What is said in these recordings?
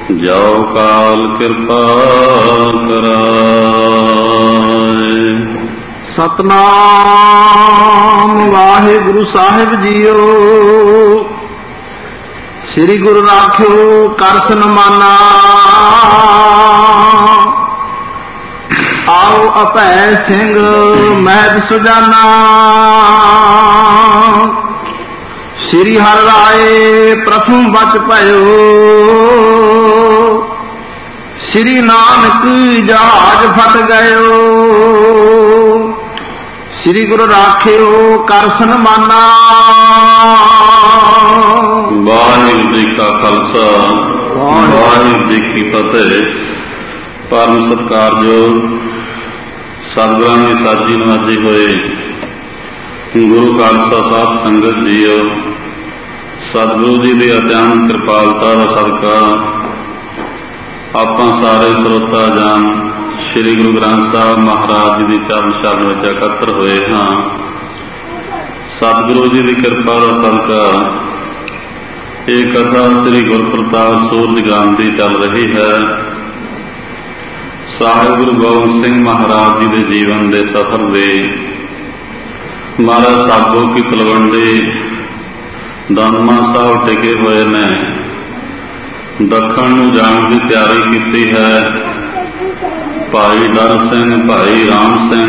ਜੋ ਕਾਲ ਕਿਰਪਾ ਕਰਾਏ। ਸਤਨਾਮ ਵਾਹਿਗੁਰੂ ਸਾਹਿਬ ਜੀਓ। ਸ੍ਰੀ ਗੁਰੂ ਰਾਖਿਓ ਕਰ ਸਨਮਾਨਾ। ਆਓ ਅਭੈ ਸਿੰਘ ਮਹਿਦ ਸੁਜਾਨਾ। ਸ੍ਰੀ ਹਰਿ ਰਾਏ ਪ੍ਰਥਮ ਬਚ ਭਇਓ। ਸ੍ਰੀ ਨਾਨਕ ਜਹਾਜ ਫਟ ਗਇਓ। ਸ੍ਰੀ ਗੁਰੂ ਰਾਖਿਓ ਕਰ ਸਨਮਾਨਾ। ਵਾਹਿਗੁਰੂ ਜੀ ਕਾ ਖਾਲਸਾ ਵਾਹਿਗੁਰੂ ਜੀ ਕੀ ਫਤਿਹ। ਪਰਮ ਸਤਿਕਾਰਯੋਗ ਸਤਿਗੁਰਾਂ ਦੀ ਸਾਜੀ ਨਵਾਜੀ ਹੋਏ ਗੁਰੂ ਖਾਲਸਾ ਸਾਹਿਬ ਸੰਗਤ ਜੀਓ, ਸਤਿਗੁਰੂ ਜੀ ਦੀ ਅਤਿਅੰਤ ਕਿਰਪਾਲਤਾ ਦਾ ਸਦਕਾ ਆਪਾਂ ਸਾਰੇ ਸਰੋਤਾ ਜਾਨ ਸ੍ਰੀ ਗੁਰੂ ਗ੍ਰੰਥ ਸਾਹਿਬ ਮਹਾਰਾਜ ਜੀ ਦੀ ਚਰਨ ਛਾਲ ਵਿੱਚ ਇਕੱਤਰ ਹੋਏ ਹਾਂ। ਸਤਿਗੁਰੂ ਜੀ ਦੀ ਕਿਰਪਾ ਦਾ ਸਦਕਾ ਇਹ ਕਥਾ ਸ੍ਰੀ ਗੁਰਪ੍ਰਤਾਪ ਸੂਰਜਗਾਮ ਦੀ ਚੱਲ ਰਹੀ ਹੈ। ਸਾਹਿਬ ਗੁਰੂ ਗੋਬਿੰਦ ਸਿੰਘ ਮਹਾਰਾਜ ਜੀ ਦੇ ਜੀਵਨ ਦੇ ਸਫ਼ਰ ਦੇ ਮਹਾਰਾਜ ਸਾਬੋ ਕੀ ਤਲਵੰਡੀ ਦਮਦਮਾ ਸਾਹਿਬ ਟਿਕੇ ਹੋਏ ਨੇ। ਦੱਖਣ ਨੂੰ ਜਾਣ ਦੀ ਤਿਆਰੀ ਕੀਤੀ ਹੈ। ਭਾਈ ਦਰ ਸਿੰਘ, ਭਾਈ ਰਾਮ ਸਿੰਘ,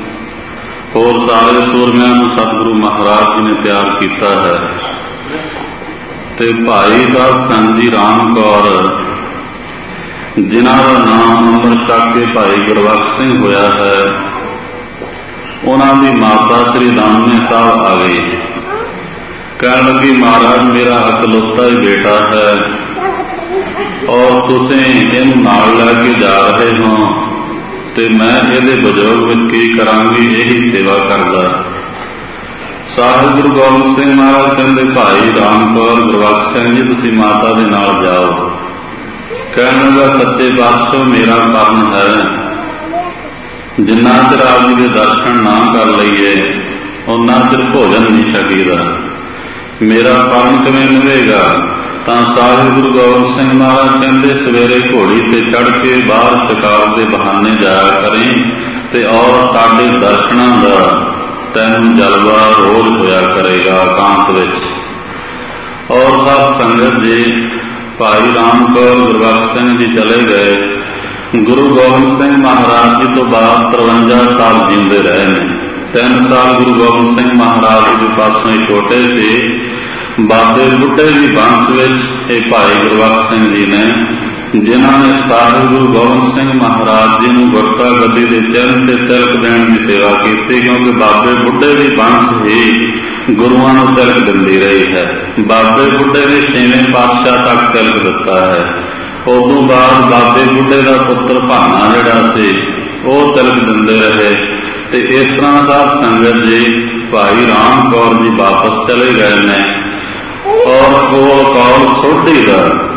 ਹੋਰ ਸਾਰੇ ਸੂਰਮਿਆਂ ਨੂੰ ਸਤਿਗੁਰੂ ਮਹਾਰਾਜ ਜੀ ਨੇ ਤਿਆਰ ਕੀਤਾ ਹੈ। ਤੇ ਭਾਈ ਦਰ ਸਿੰਘ ਜੀ ਰਾਮ ਕੌਰ ਜਿਨ੍ਹਾਂ ਦਾ ਨਾਮ ਅੰਮ੍ਰਿਤ ਛਕ ਕੇ ਭਾਈ ਗੁਰਬਖਸ਼ ਸਿੰਘ ਹੋਇਆ ਹੈ, ਉਹਨਾਂ ਦੀ ਮਾਤਾ ਸ੍ਰੀ ਦਾਮਨੇ ਸਾਹਿਬ ਆ ਗਈ। ਕਹਿਣ ਲੱਗੀ, ਮਹਾਰਾਜ ਮੇਰਾ ਇਕਲੌਤਾ ਹੀ ਬੇਟਾ ਹੈ ਔਰ ਤੁਸੀਂ ਇਹਨੂੰ ਨਾਲ ਲੈ ਕੇ ਜਾ ਰਹੇ ਹੋ ਤੇ ਮੈਂ ਇਹਦੇ ਬਜੋਗ ਵਿੱਚ ਕੀ ਕਰਾਂਗੀ, ਇਹੀ ਸੇਵਾ ਕਰਦਾ। ਸਾਹਿਬ ਗੁਰੂ ਗੋਬਿੰਦ ਸਿੰਘ ਮਹਾਰਾਜ ਕਹਿੰਦੇ, ਭਾਈ ਰਾਮ ਕੌਰ, ਗੁਰਬਖਸ਼ ਸਿੰਘ ਜੀ ਤੁਸੀਂ ਮਾਤਾ ਦੇ ਨਾਲ ਜਾਓ। ਕਹਿਣ ਲੱਗਾ, ਸੱਚੇ ਪਾਤਸ਼ਾਹ ਮੇਰਾ ਪਰਮ ਹੈ, ਜਿੰਨਾ ਚਿਰ ਆਪ ਜੀ ਦੇ ਦਰਸ਼ਨ ਨਾ ਕਰ ਲਈਏ ਉਹਨਾਂ ਚਿਰ ਭੋਜਨ ਨਹੀਂ ਛਕੀਦਾ। ਮੇਰਾ ਪਰਮ ਕਿਵੇਂ ਨਿਭੇਗਾ? ਤਾਂ ਸਾਹਿਬ ਗੁਰੂ ਗੋਬਿੰਦ ਸਿੰਘ ਮਹਾਰਾਜ ਕਹਿੰਦੇ, ਸਵੇਰੇ ਘੋੜੀ ਤੇ ਚੜ੍ਹ ਕੇ ਬਾਹਰ ਸ਼ਿਕਾਰ ਦੇ ਬਹਾਨੇ ਜਾਇਆ ਕਰੀਂ ਤੇ ਔਰ ਸਾਡੇ ਦਰਸ਼ਨਾਂ ਦਾ ਤੈਨੂੰ ਜਲਵਾ ਰੋਜ਼ ਹੋਇਆ ਕਰੇਗਾ ਇਕਾਂਤ ਵਿੱਚ। ਔਰ ਸਭ ਸੰਗਤ ਜੀ ਭਾਈ ਰਾਮ ਕੌਰ, ਗੁਰਬਖਸ਼ ਸਿੰਘ ਜੀ ਚਲੇ ਗਏ। ਗੁਰੂ ਗੋਬਿੰਦ ਸਿੰਘ ਮਹਾਰਾਜ ਜੀ ਤੋਂ ਬਾਅਦ 53 ਸਾਲ ਜਿਉਂਦੇ ਰਹੇ ਨੇ। 3 ਸਾਲ ਗੁਰੂ ਗੋਬਿੰਦ ਸਿੰਘ ਮਹਾਰਾਜ ਦੇ ਪਾਸੋਂ ਛੋਟੇ ਸੀ। ਬਾਬੇ ਬੁੱਢੇ ਦੀ ਬੰਸ ਵਿੱਚ ਇਹ ਭਾਈ ਗੁਰਬਖਸ਼ ਸਿੰਘ ਜੀ ਨੇ, ਜਿਨ੍ਹਾਂ ਨੇ ਸਾਹਿਬ ਗੁਰੂ ਗੋਬਿੰਦ ਸਿੰਘ ਮਹਾਰਾਜ ਜੀ ਨੂੰ ਗੁਰਤਾ ਗੱਦੀ ਦੇ ਚਰਨ ਤੇ ਤਿਲਕ ਦੇਣ ਦੀ ਸੇਵਾ ਕੀਤੀ, ਕਿਉਂਕਿ ਬਾਬੇ ਬੁੱਢੇ ਦੀ ਬੰਸ ਹੀ ਗੁਰੂਆਂ ਨੂੰ ਤਿਲਕ ਦਿੰਦੀ ਰਹੀ ਹੈ। ਬਾਬੇ ਬੁੱਢੇ ਨੇ 6ਵੇਂ ਪਾਤਸ਼ਾਹ ਤੱਕ ਤਿਲਕ ਦਿੱਤਾ ਹੈ। ਉਦੋਂ ਬਾਅਦ ਬਾਬੇ ਬੁੱਢੇ ਦਾ ਪੁੱਤਰ ਭਾਨਾ ਜਿਹੜਾ ਸੀ ਉਹ ਤਿਲਕ ਦਿੰਦੇ ਰਹੇ। ਤੇ ਇਸ ਤਰ੍ਹਾਂ ਦਾ ਸੰਗਤ ਜੀ ਭਾਈ ਰਾਮ ਕੌਰ ਜੀ ਵਾਪਸ ਚਲੇ ਗਏ ਨੇ। ਔਰ ਉਹ ਕੌਰ ਸੋਢੀ ਦਾ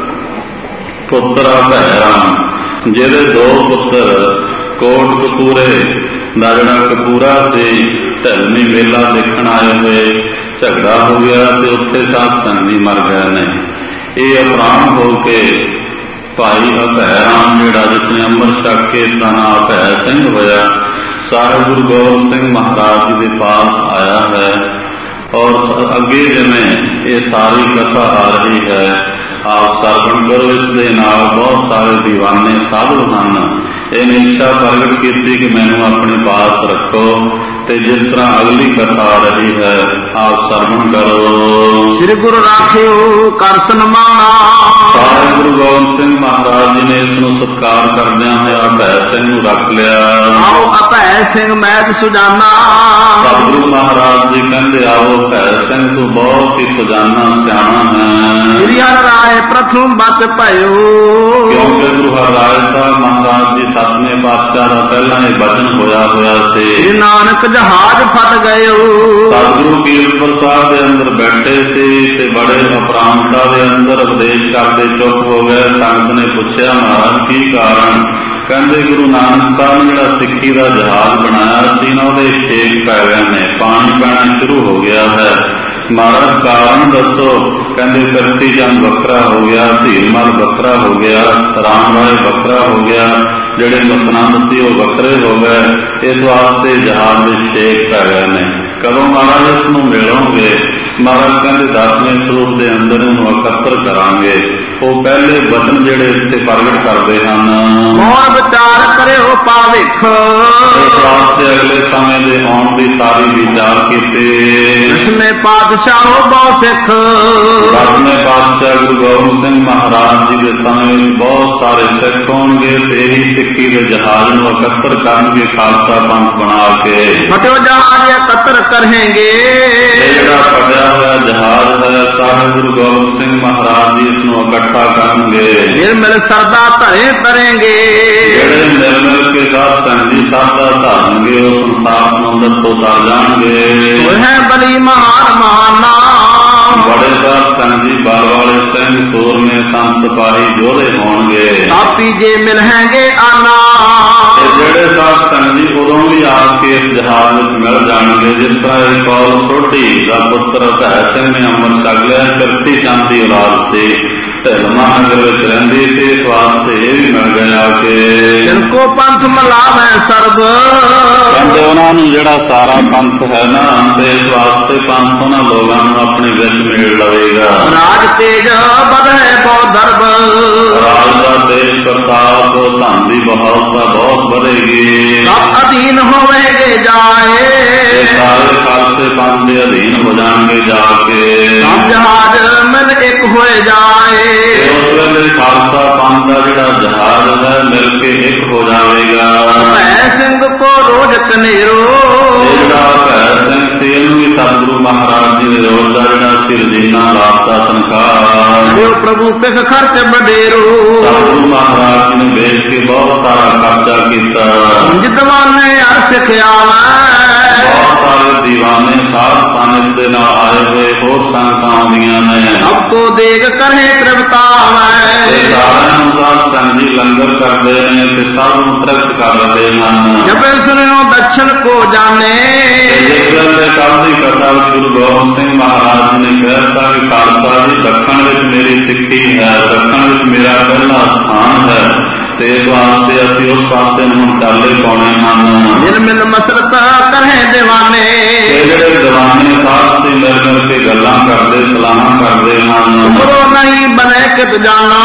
ਪੁੱਤਰ ਆ ਭੈ ਰਾਮ, ਜਿਹਦੇ 2 ਪੁੱਤਰ ਕੋਟ ਕਪੂਰੇ ਦਾ ਜਿਹੜਾ ਕਪੂਰਾ ਸੀ, ਢਲਵੀਂ ਮੇਲਾ ਦੇਖਣ ਆਏ ਹੋਏ ਝਗੜਾ ਹੋ ਗਿਆ ਤੇ ਉੱਥੇ ਸਾਧ ਸੰਗਤ ਜੀ ਮਰ ਗਏ ਨੇ। ਇਹ ਅਪਰਾਧ ਹੋ ਕੇ ਭਾਈ ਅਭੈ ਰਾਮ ਜਿਹੜਾ ਜਿਸਨੇ ਅੰਮ੍ਰਿਤ ਛਕ ਕੇ ਇਸ ਦਾ ਨਾਮ ਅਭੈ ਸਿੰਘ ਹੋਇਆ, ਸਾਹਿਬ ਗੁਰੂ ਗੋਬਿੰਦ ਸਿੰਘ ਮਹਾਰਾਜ ਜੀ ਦੇ ਪਾਸ ਆਇਆ ਹੈ। ਔਰ ਅੱਗੇ ਜਿਵੇਂ ਇਹ ਸਾਰੀ ਕਥਾ ਆ ਰਹੀ ਹੈ, ਆਪ ਸਰਵਣ ਕਰੋ। ਇਸ ਦੇ ਨਾਲ ਬਹੁਤ ਸਾਰੇ ਦੀਵਾਨੇ ਸਾਧੂ ਹਨ। ਇਹਨੇ ਇੱਛਾ ਪ੍ਰਗਟ ਕੀਤੀ ਕਿ ਮੈਨੂੰ ਆਪਣੇ ਪਾਸ ਰੱਖੋ। ਤੇ ਜਿਸ ਤਰ੍ਹਾਂ ਅਗਲੀ ਕਥਾ ਆ ਰਹੀ ਹੈ, ਆਪ ਸਰਵਣ ਕਰੋ। ਸ੍ਰੀ ਗੁਰੂ ਰਾਖਿਓ ਕਰ ਸਨਮਾਨਾ। ਸਾਹਿਬ ਗੁਰੂ ਗੋਬਿੰਦ ਸਿੰਘ ਮਹਾਰਾਜ ਜੀ ਨੇ ਇਸ ਨੂੰ ਸਤਿਕਾਰ ਕਰਦਿਆਂ ਹੋਇਆ ਅਭੈ ਸਿੰਘ ਨੂੰ ਰੱਖ ਲਿਆ। ਆਓ ਅਭੈ ਸਿੰਘ ਮਹਿਦ ਸੁਜਾਨਾ। ਸਤਿਗੁਰੂ ਮਹਾਰਾਜ ਜੀ ਕਹਿੰਦੇ, ਆਓ ਅਭੈ ਸਿੰਘ ਤੂੰ ਬਹੁਤ ਹੀ ਸੁਜਾਨਾ ਸਿਆਣਾ ਹੈ। ਸ੍ਰੀ ਹਰਿ ਰਾਏ ਪ੍ਰਥਮ ਬਚ ਭਇਓ। ਕਿਉਂਕਿ ਗੁਰੂ ਹਰਿਰਾਏ ਸਾਹਿਬ ਮਹਾਰਾਜ ਜੀ 7ਵੇਂ ਪਾਤਸ਼ਾਹ ਦਾ ਪਹਿਲਾਂ ਇਹ ਬਚਨ ਹੋਇਆ ਸੀ। ਨਾਨਕ ਜਹਾਜ ਫਟ ਗਇਓ। ਸਤਿਗੁਰੂ ਕੀਰਤਪੁਰ ਸਾਹਿਬ ਦੇ ਅੰਦਰ ਬੈਠੇ ਸੀ ਤੇ ਬੜੇ ਅਪਰਾਮਤਾ ਦੇ ਅੰਦਰ ਉਪਦੇਸ਼ ਕਰਦੇ ਚੁੱਪ ਹੋ ਗਏ। ਸੰਗਤ ਨੇ ਪੁੱਛਿਆ, ਮਹਾਰਾਜ ਕੀ ਕਾਰਨ? ਕਹਿੰਦੇ, ਗੁਰੂ ਨਾਨਕ ਸਾਹਿਬ ਨੇ ਜਿਹੜਾ ਸਿੱਖੀ ਦਾ ਜਹਾਜ਼ ਬਣਾਇਆ ਸੀ ਨਾ, ਉਹਦੇ ਛੇਕ ਪੈ ਗਏ ਨੇ, ਪਾਣੀ ਪੈਣਾ ਸ਼ੁਰੂ ਹੋ ਗਿਆ ਹੈ। ਮਹਾਰਾਜ ਕਾਰਨ ਦੱਸੋ। ਕਹਿੰਦੇ ਕਰਤੀ ਚੰਦ ਬੱਕਰਾ ਹੋ ਗਿਆ, ਧੀਰਮਲ ਬੱਕਰਾ ਹੋ ਗਿਆ, ਰਾਮ ਰਾਏ ਬੱਕਰਾ ਹੋ ਗਿਆ, ਜਿਹੜੇ ਮਸਨੰਦ ਸੀ ਉਹ ਬੱਕਰੇ ਹੋ ਗਏ। ਇਸ ਵਾਸਤੇ ਜਹਾਜ਼ ਦੇ ਛੇਕ ਪੈ ਗਏ ਨੇ। ਕਦੋਂ ਮਹਾਰਾਜ ਇਸ ਨੂੰ ਮਿਲੋਗੇ? ਮਹਾਰਾਜ ਕਹਿੰਦੇ 10ਵੇਂ ਸਰੂਪ ਦੇ ਅੰਦਰ ਇਹਨੂੰ ਇਕੱਤਰ ਕਰਾਂਗੇ। ਉਹ ਪਹਿਲੇ ਬਚਨ ਜਿਹੜੇ ਇੱਥੇ ਪ੍ਰਗਟ ਕਰਦੇ ਹਨ, ਮੋਹ ਵਿਚਾਰ ਕਰਿਓ ਭਾਵਿਖ। ਇਸ ਵਾਸਤੇ ਅਗਲੇ ਸਮੇਂ ਦੇ ਆਉਣ ਦੀ ਸਾਰੀ ਵਿਚਾਰ ਕੀਤੇ। ਦਸਵੇਂ ਪਾਤਸ਼ਾਹੋ ਬਹੁ ਸਿੱਖ। 10ਵੇਂ ਪਾਤਸ਼ਾਹ ਗੁਰੂ ਗੋਬਿੰਦ ਸਿੰਘ ਮਹਾਰਾਜ ਜੀ ਦੇ ਸਮੇਂ ਵਿੱਚ ਬਹੁਤ ਸਾਰੇ ਸਿੱਖ ਹੋਣਗੇ ਤੇ ਇਹੀ ਸਿੱਖੀ ਦੇ ਜਹਾਜ਼ ਨੂੰ ਇਕੱਤਰ ਕਰਨਗੇ, ਖਾਲਸਾ ਪੰਥ ਬਣਾ ਕੇ। ਫਟਿਓ ਜਹਾਜ਼ ਇਕੱਤਰ ਕਰਨਗੇ। ਜਿਹੜਾ ਫਟਿਆ ਹੋਇਆ ਜਹਾਜ਼ ਹੈ, ਸਾਹਿਬ ਗੁਰੂ ਗੋਬਿੰਦ ਸਿੰਘ ਮਹਾਰਾਜ ਜੀ ਇਸ ਨੂੰ ਇਕੱਠਾ ਕਰਨਗੇ। ਨਿਰਮਲ ਸਰਦਾ ਧਰੇ ਤਰੇਂਗੇ। ਜਿਹੜੇ ਮਿਲ ਮਿਲ ਕੇ ਸਾਧ ਸੰਗਤ ਦੀ ਸਰਦਾ ਧਾਰਨਗੇ ਉਹ ਸੰਸਾਰ ਸਮੁੰਦਰ ਤੋਂ ਤਰ ਜਾਣਗੇ। ਹੈ ਬਲੀ ਮਹਾਨ ਮਾਨਾ। ਬੜੇ ਸਾਧ ਸੰਗਤ ਜੀ ਬਲ ਵਾਲੇ ਸਿੰਘ ਸੂਰਮੇ ਸੰਤ ਸਿਪਾਹੀ ਯੋਧੇ ਹੋਣਗੇ। ਆਪੀ ਜੇ ਮਿਲਣਗੇ ਆਨਾ। ਜਿਹੜੇ ਸਾਧ ਸੰਗਤ ਜੀ ਉਦੋਂ ਵੀ ਆ ਕੇ ਇਸ ਜਹਾਜ਼ ਵਿੱਚ ਮਿਲ ਜਾਣਗੇ। ਜਿਸ ਤਰ੍ਹਾਂ ਇਹ ਕੌਲ ਸੋਢੀ ਦਾ ਪੁੱਤਰ ਭੈ ਸਿੰਘ ਨੇ ਅੰਮ੍ਰਿਤ ਛਕ ਲਿਆ, ਕਰਤੀ ਚੰਦ ਦੀ ਔਲਾਦ ਸੀ, ਢਿਲਮਾ ਨਗਰ ਵਿੱਚ ਰਹਿੰਦੀ ਸੀ। ਇਸ ਵਾਸਤੇ ਇਹ ਵੀ ਮਿਲ ਗਏ ਆ ਕੇ। ਜਿनको ਪੰਥ ਮਿਲਾਵੇ ਸਰਬ। ਕਹਿੰਦੇ ਉਹਨਾਂ ਨੂੰ ਜਿਹੜਾ ਸਾਰਾ ਪੰਥ ਹੈ ਨਾ, ਤੇ ਇਸ ਵਾਸਤੇ ਪੰਥ ਉਹਨਾਂ ਲੋਕਾਂ ਨੂੰ ਆਪਣੇ ਵਿੱਚ ਮੇਲ ਲਵੇਗਾ। ਰਾਜ ਤੇਜ ਵਧੇ ਬਹੁ ਦਰਬ। ਰਾਜ ਦਾ ਤੇਜ ਪ੍ਰਤਾਪ, ਧਨ ਦੀ ਬਹੁਤਾ ਬਹੁਤ ਵਧੇਗੀ। ਸਭ ਅਧੀਨ ਹੋਵੇਗੇ ਜਾਏ। ਸਾਰੇ ਖਾਲਸੇ ਪੰਥ ਦੇ ਅਧੀਨ ਹੋ ਜਾਣਗੇ ਜਾ ਕੇ। ਸਭ ਜਹਾਜ਼ ਮਿਲ ਇੱਕ ਹੋਏ ਜਾਏ। ਉਸ ਵੇਲੇ ਖਾਲਸਾ ਪੰਥ ਦਾ ਜਿਹੜਾ ਜਹਾਜ਼ ਹੈ ਮਿਲ ਕੇ ਇੱਕ ਹੋ ਜਾਵੇਗਾ। ਭੈ ਸਿੰਘ ਕੋ ਰੋਜ਼ ਕਨੇਰੋ। ਜਿਹੜਾ ਭੈ ਸਿੰਘ ਸੀ ਇਹਨੂੰ ਵੀ ਸਤਿਗੁਰੂ ਮਹਾਰਾਜ ਜੀ ਨੇ ਰੋਜ਼ ਦਾ ਜਿਹੜਾ ਸਿਰਜੀਨਾ ਲਾਤਾ ਤਨਖਾਹ। ਜੋ ਪ੍ਰਭੂ ਪਿਖ ਖਰਚ ਵਡੇਰੋ। ਸਤਿਗੁਰੂ ਮਹਾਰਾਜ ਜੀ ਨੇ ਵੇਚ ਕੇ ਬਹੁਤ ਸਾਰਾ ਖਰਚਾ ਕੀਤਾ। ਜਿਦਵਾਨੇ ਅਰ ਸਿਖਿਆਵਾ। ਬਹੁਤ ਸਾਰੇ ਦੀਵਾਨੇ ਸਾਧ ਸੰਗਤ ਦੇ ਨਾਲ ਆਏ ਹੋਏ ਹੋਰ ਸੰਗਤਾਂ ਆਉਂਦੀਆਂ ਨੇ। ਸਭ ਕੋ ਦੇਖ ਕਰੇ ਤ੍ਰਿਪਤਾਵੈ। ਸਾਰਿਆਂ ਨੂੰ ਸਾਧ ਸੰਗਤ ਜੀ ਲੰਗਰ ਕਰਦੇ ਨੇ ਤੇ ਸਭ ਨੂੰ ਤ੍ਰਿਪਤ ਕਰ ਰਹੇ ਹਨ। ਜਪੇ ਸੁਣਿਓ ਦਰਸ਼ਨ ਕੋ ਜਾਣੇ। ਜਿਸ ਵੇਲੇ ਕੱਲ੍ਹ ਦੀ ਕਥਾ ਵਿੱਚ ਗੁਰੂ ਗੋਬਿੰਦ ਸਿੰਘ ਮਹਾਰਾਜ ਜੀ ਨੇ ਕਹਿਤਾ ਕਿ ਖਾਲਸਾ ਜੀ ਦੱਖਣ ਵਿੱਚ ਮੇਰੀ ਸਿੱਖੀ ਹੈ, ਦੱਖਣ ਵਿੱਚ ਮੇਰਾ ਪਹਿਲਾ ਸਥਾਨ ਹੈ, ਤੇ ਇਸ ਵਾਸਤੇ ਅਸੀਂ ਉਸ ਪਾਸੇ ਨੂੰ ਚਾਲੇ ਪਾਉਣੇ ਹਨ। ਨਿਰਮਲ ਮਸਰਤ ਕਰੇ ਦੀਵਾਨੇ। ਜਿਹੜੇ ਦੀਵਾਨੇ ਸਾਧ ਸੀ ਮਿਲ ਮਿਲ ਕੇ ਗੱਲਾਂ ਕਰਦੇ, ਸਲਾਹਾਂ ਕਰਦੇ ਹਨ। ਉਮਰੋ ਨਹੀਂ ਬਣੇ ਕਿਤ ਜਾਣਾ।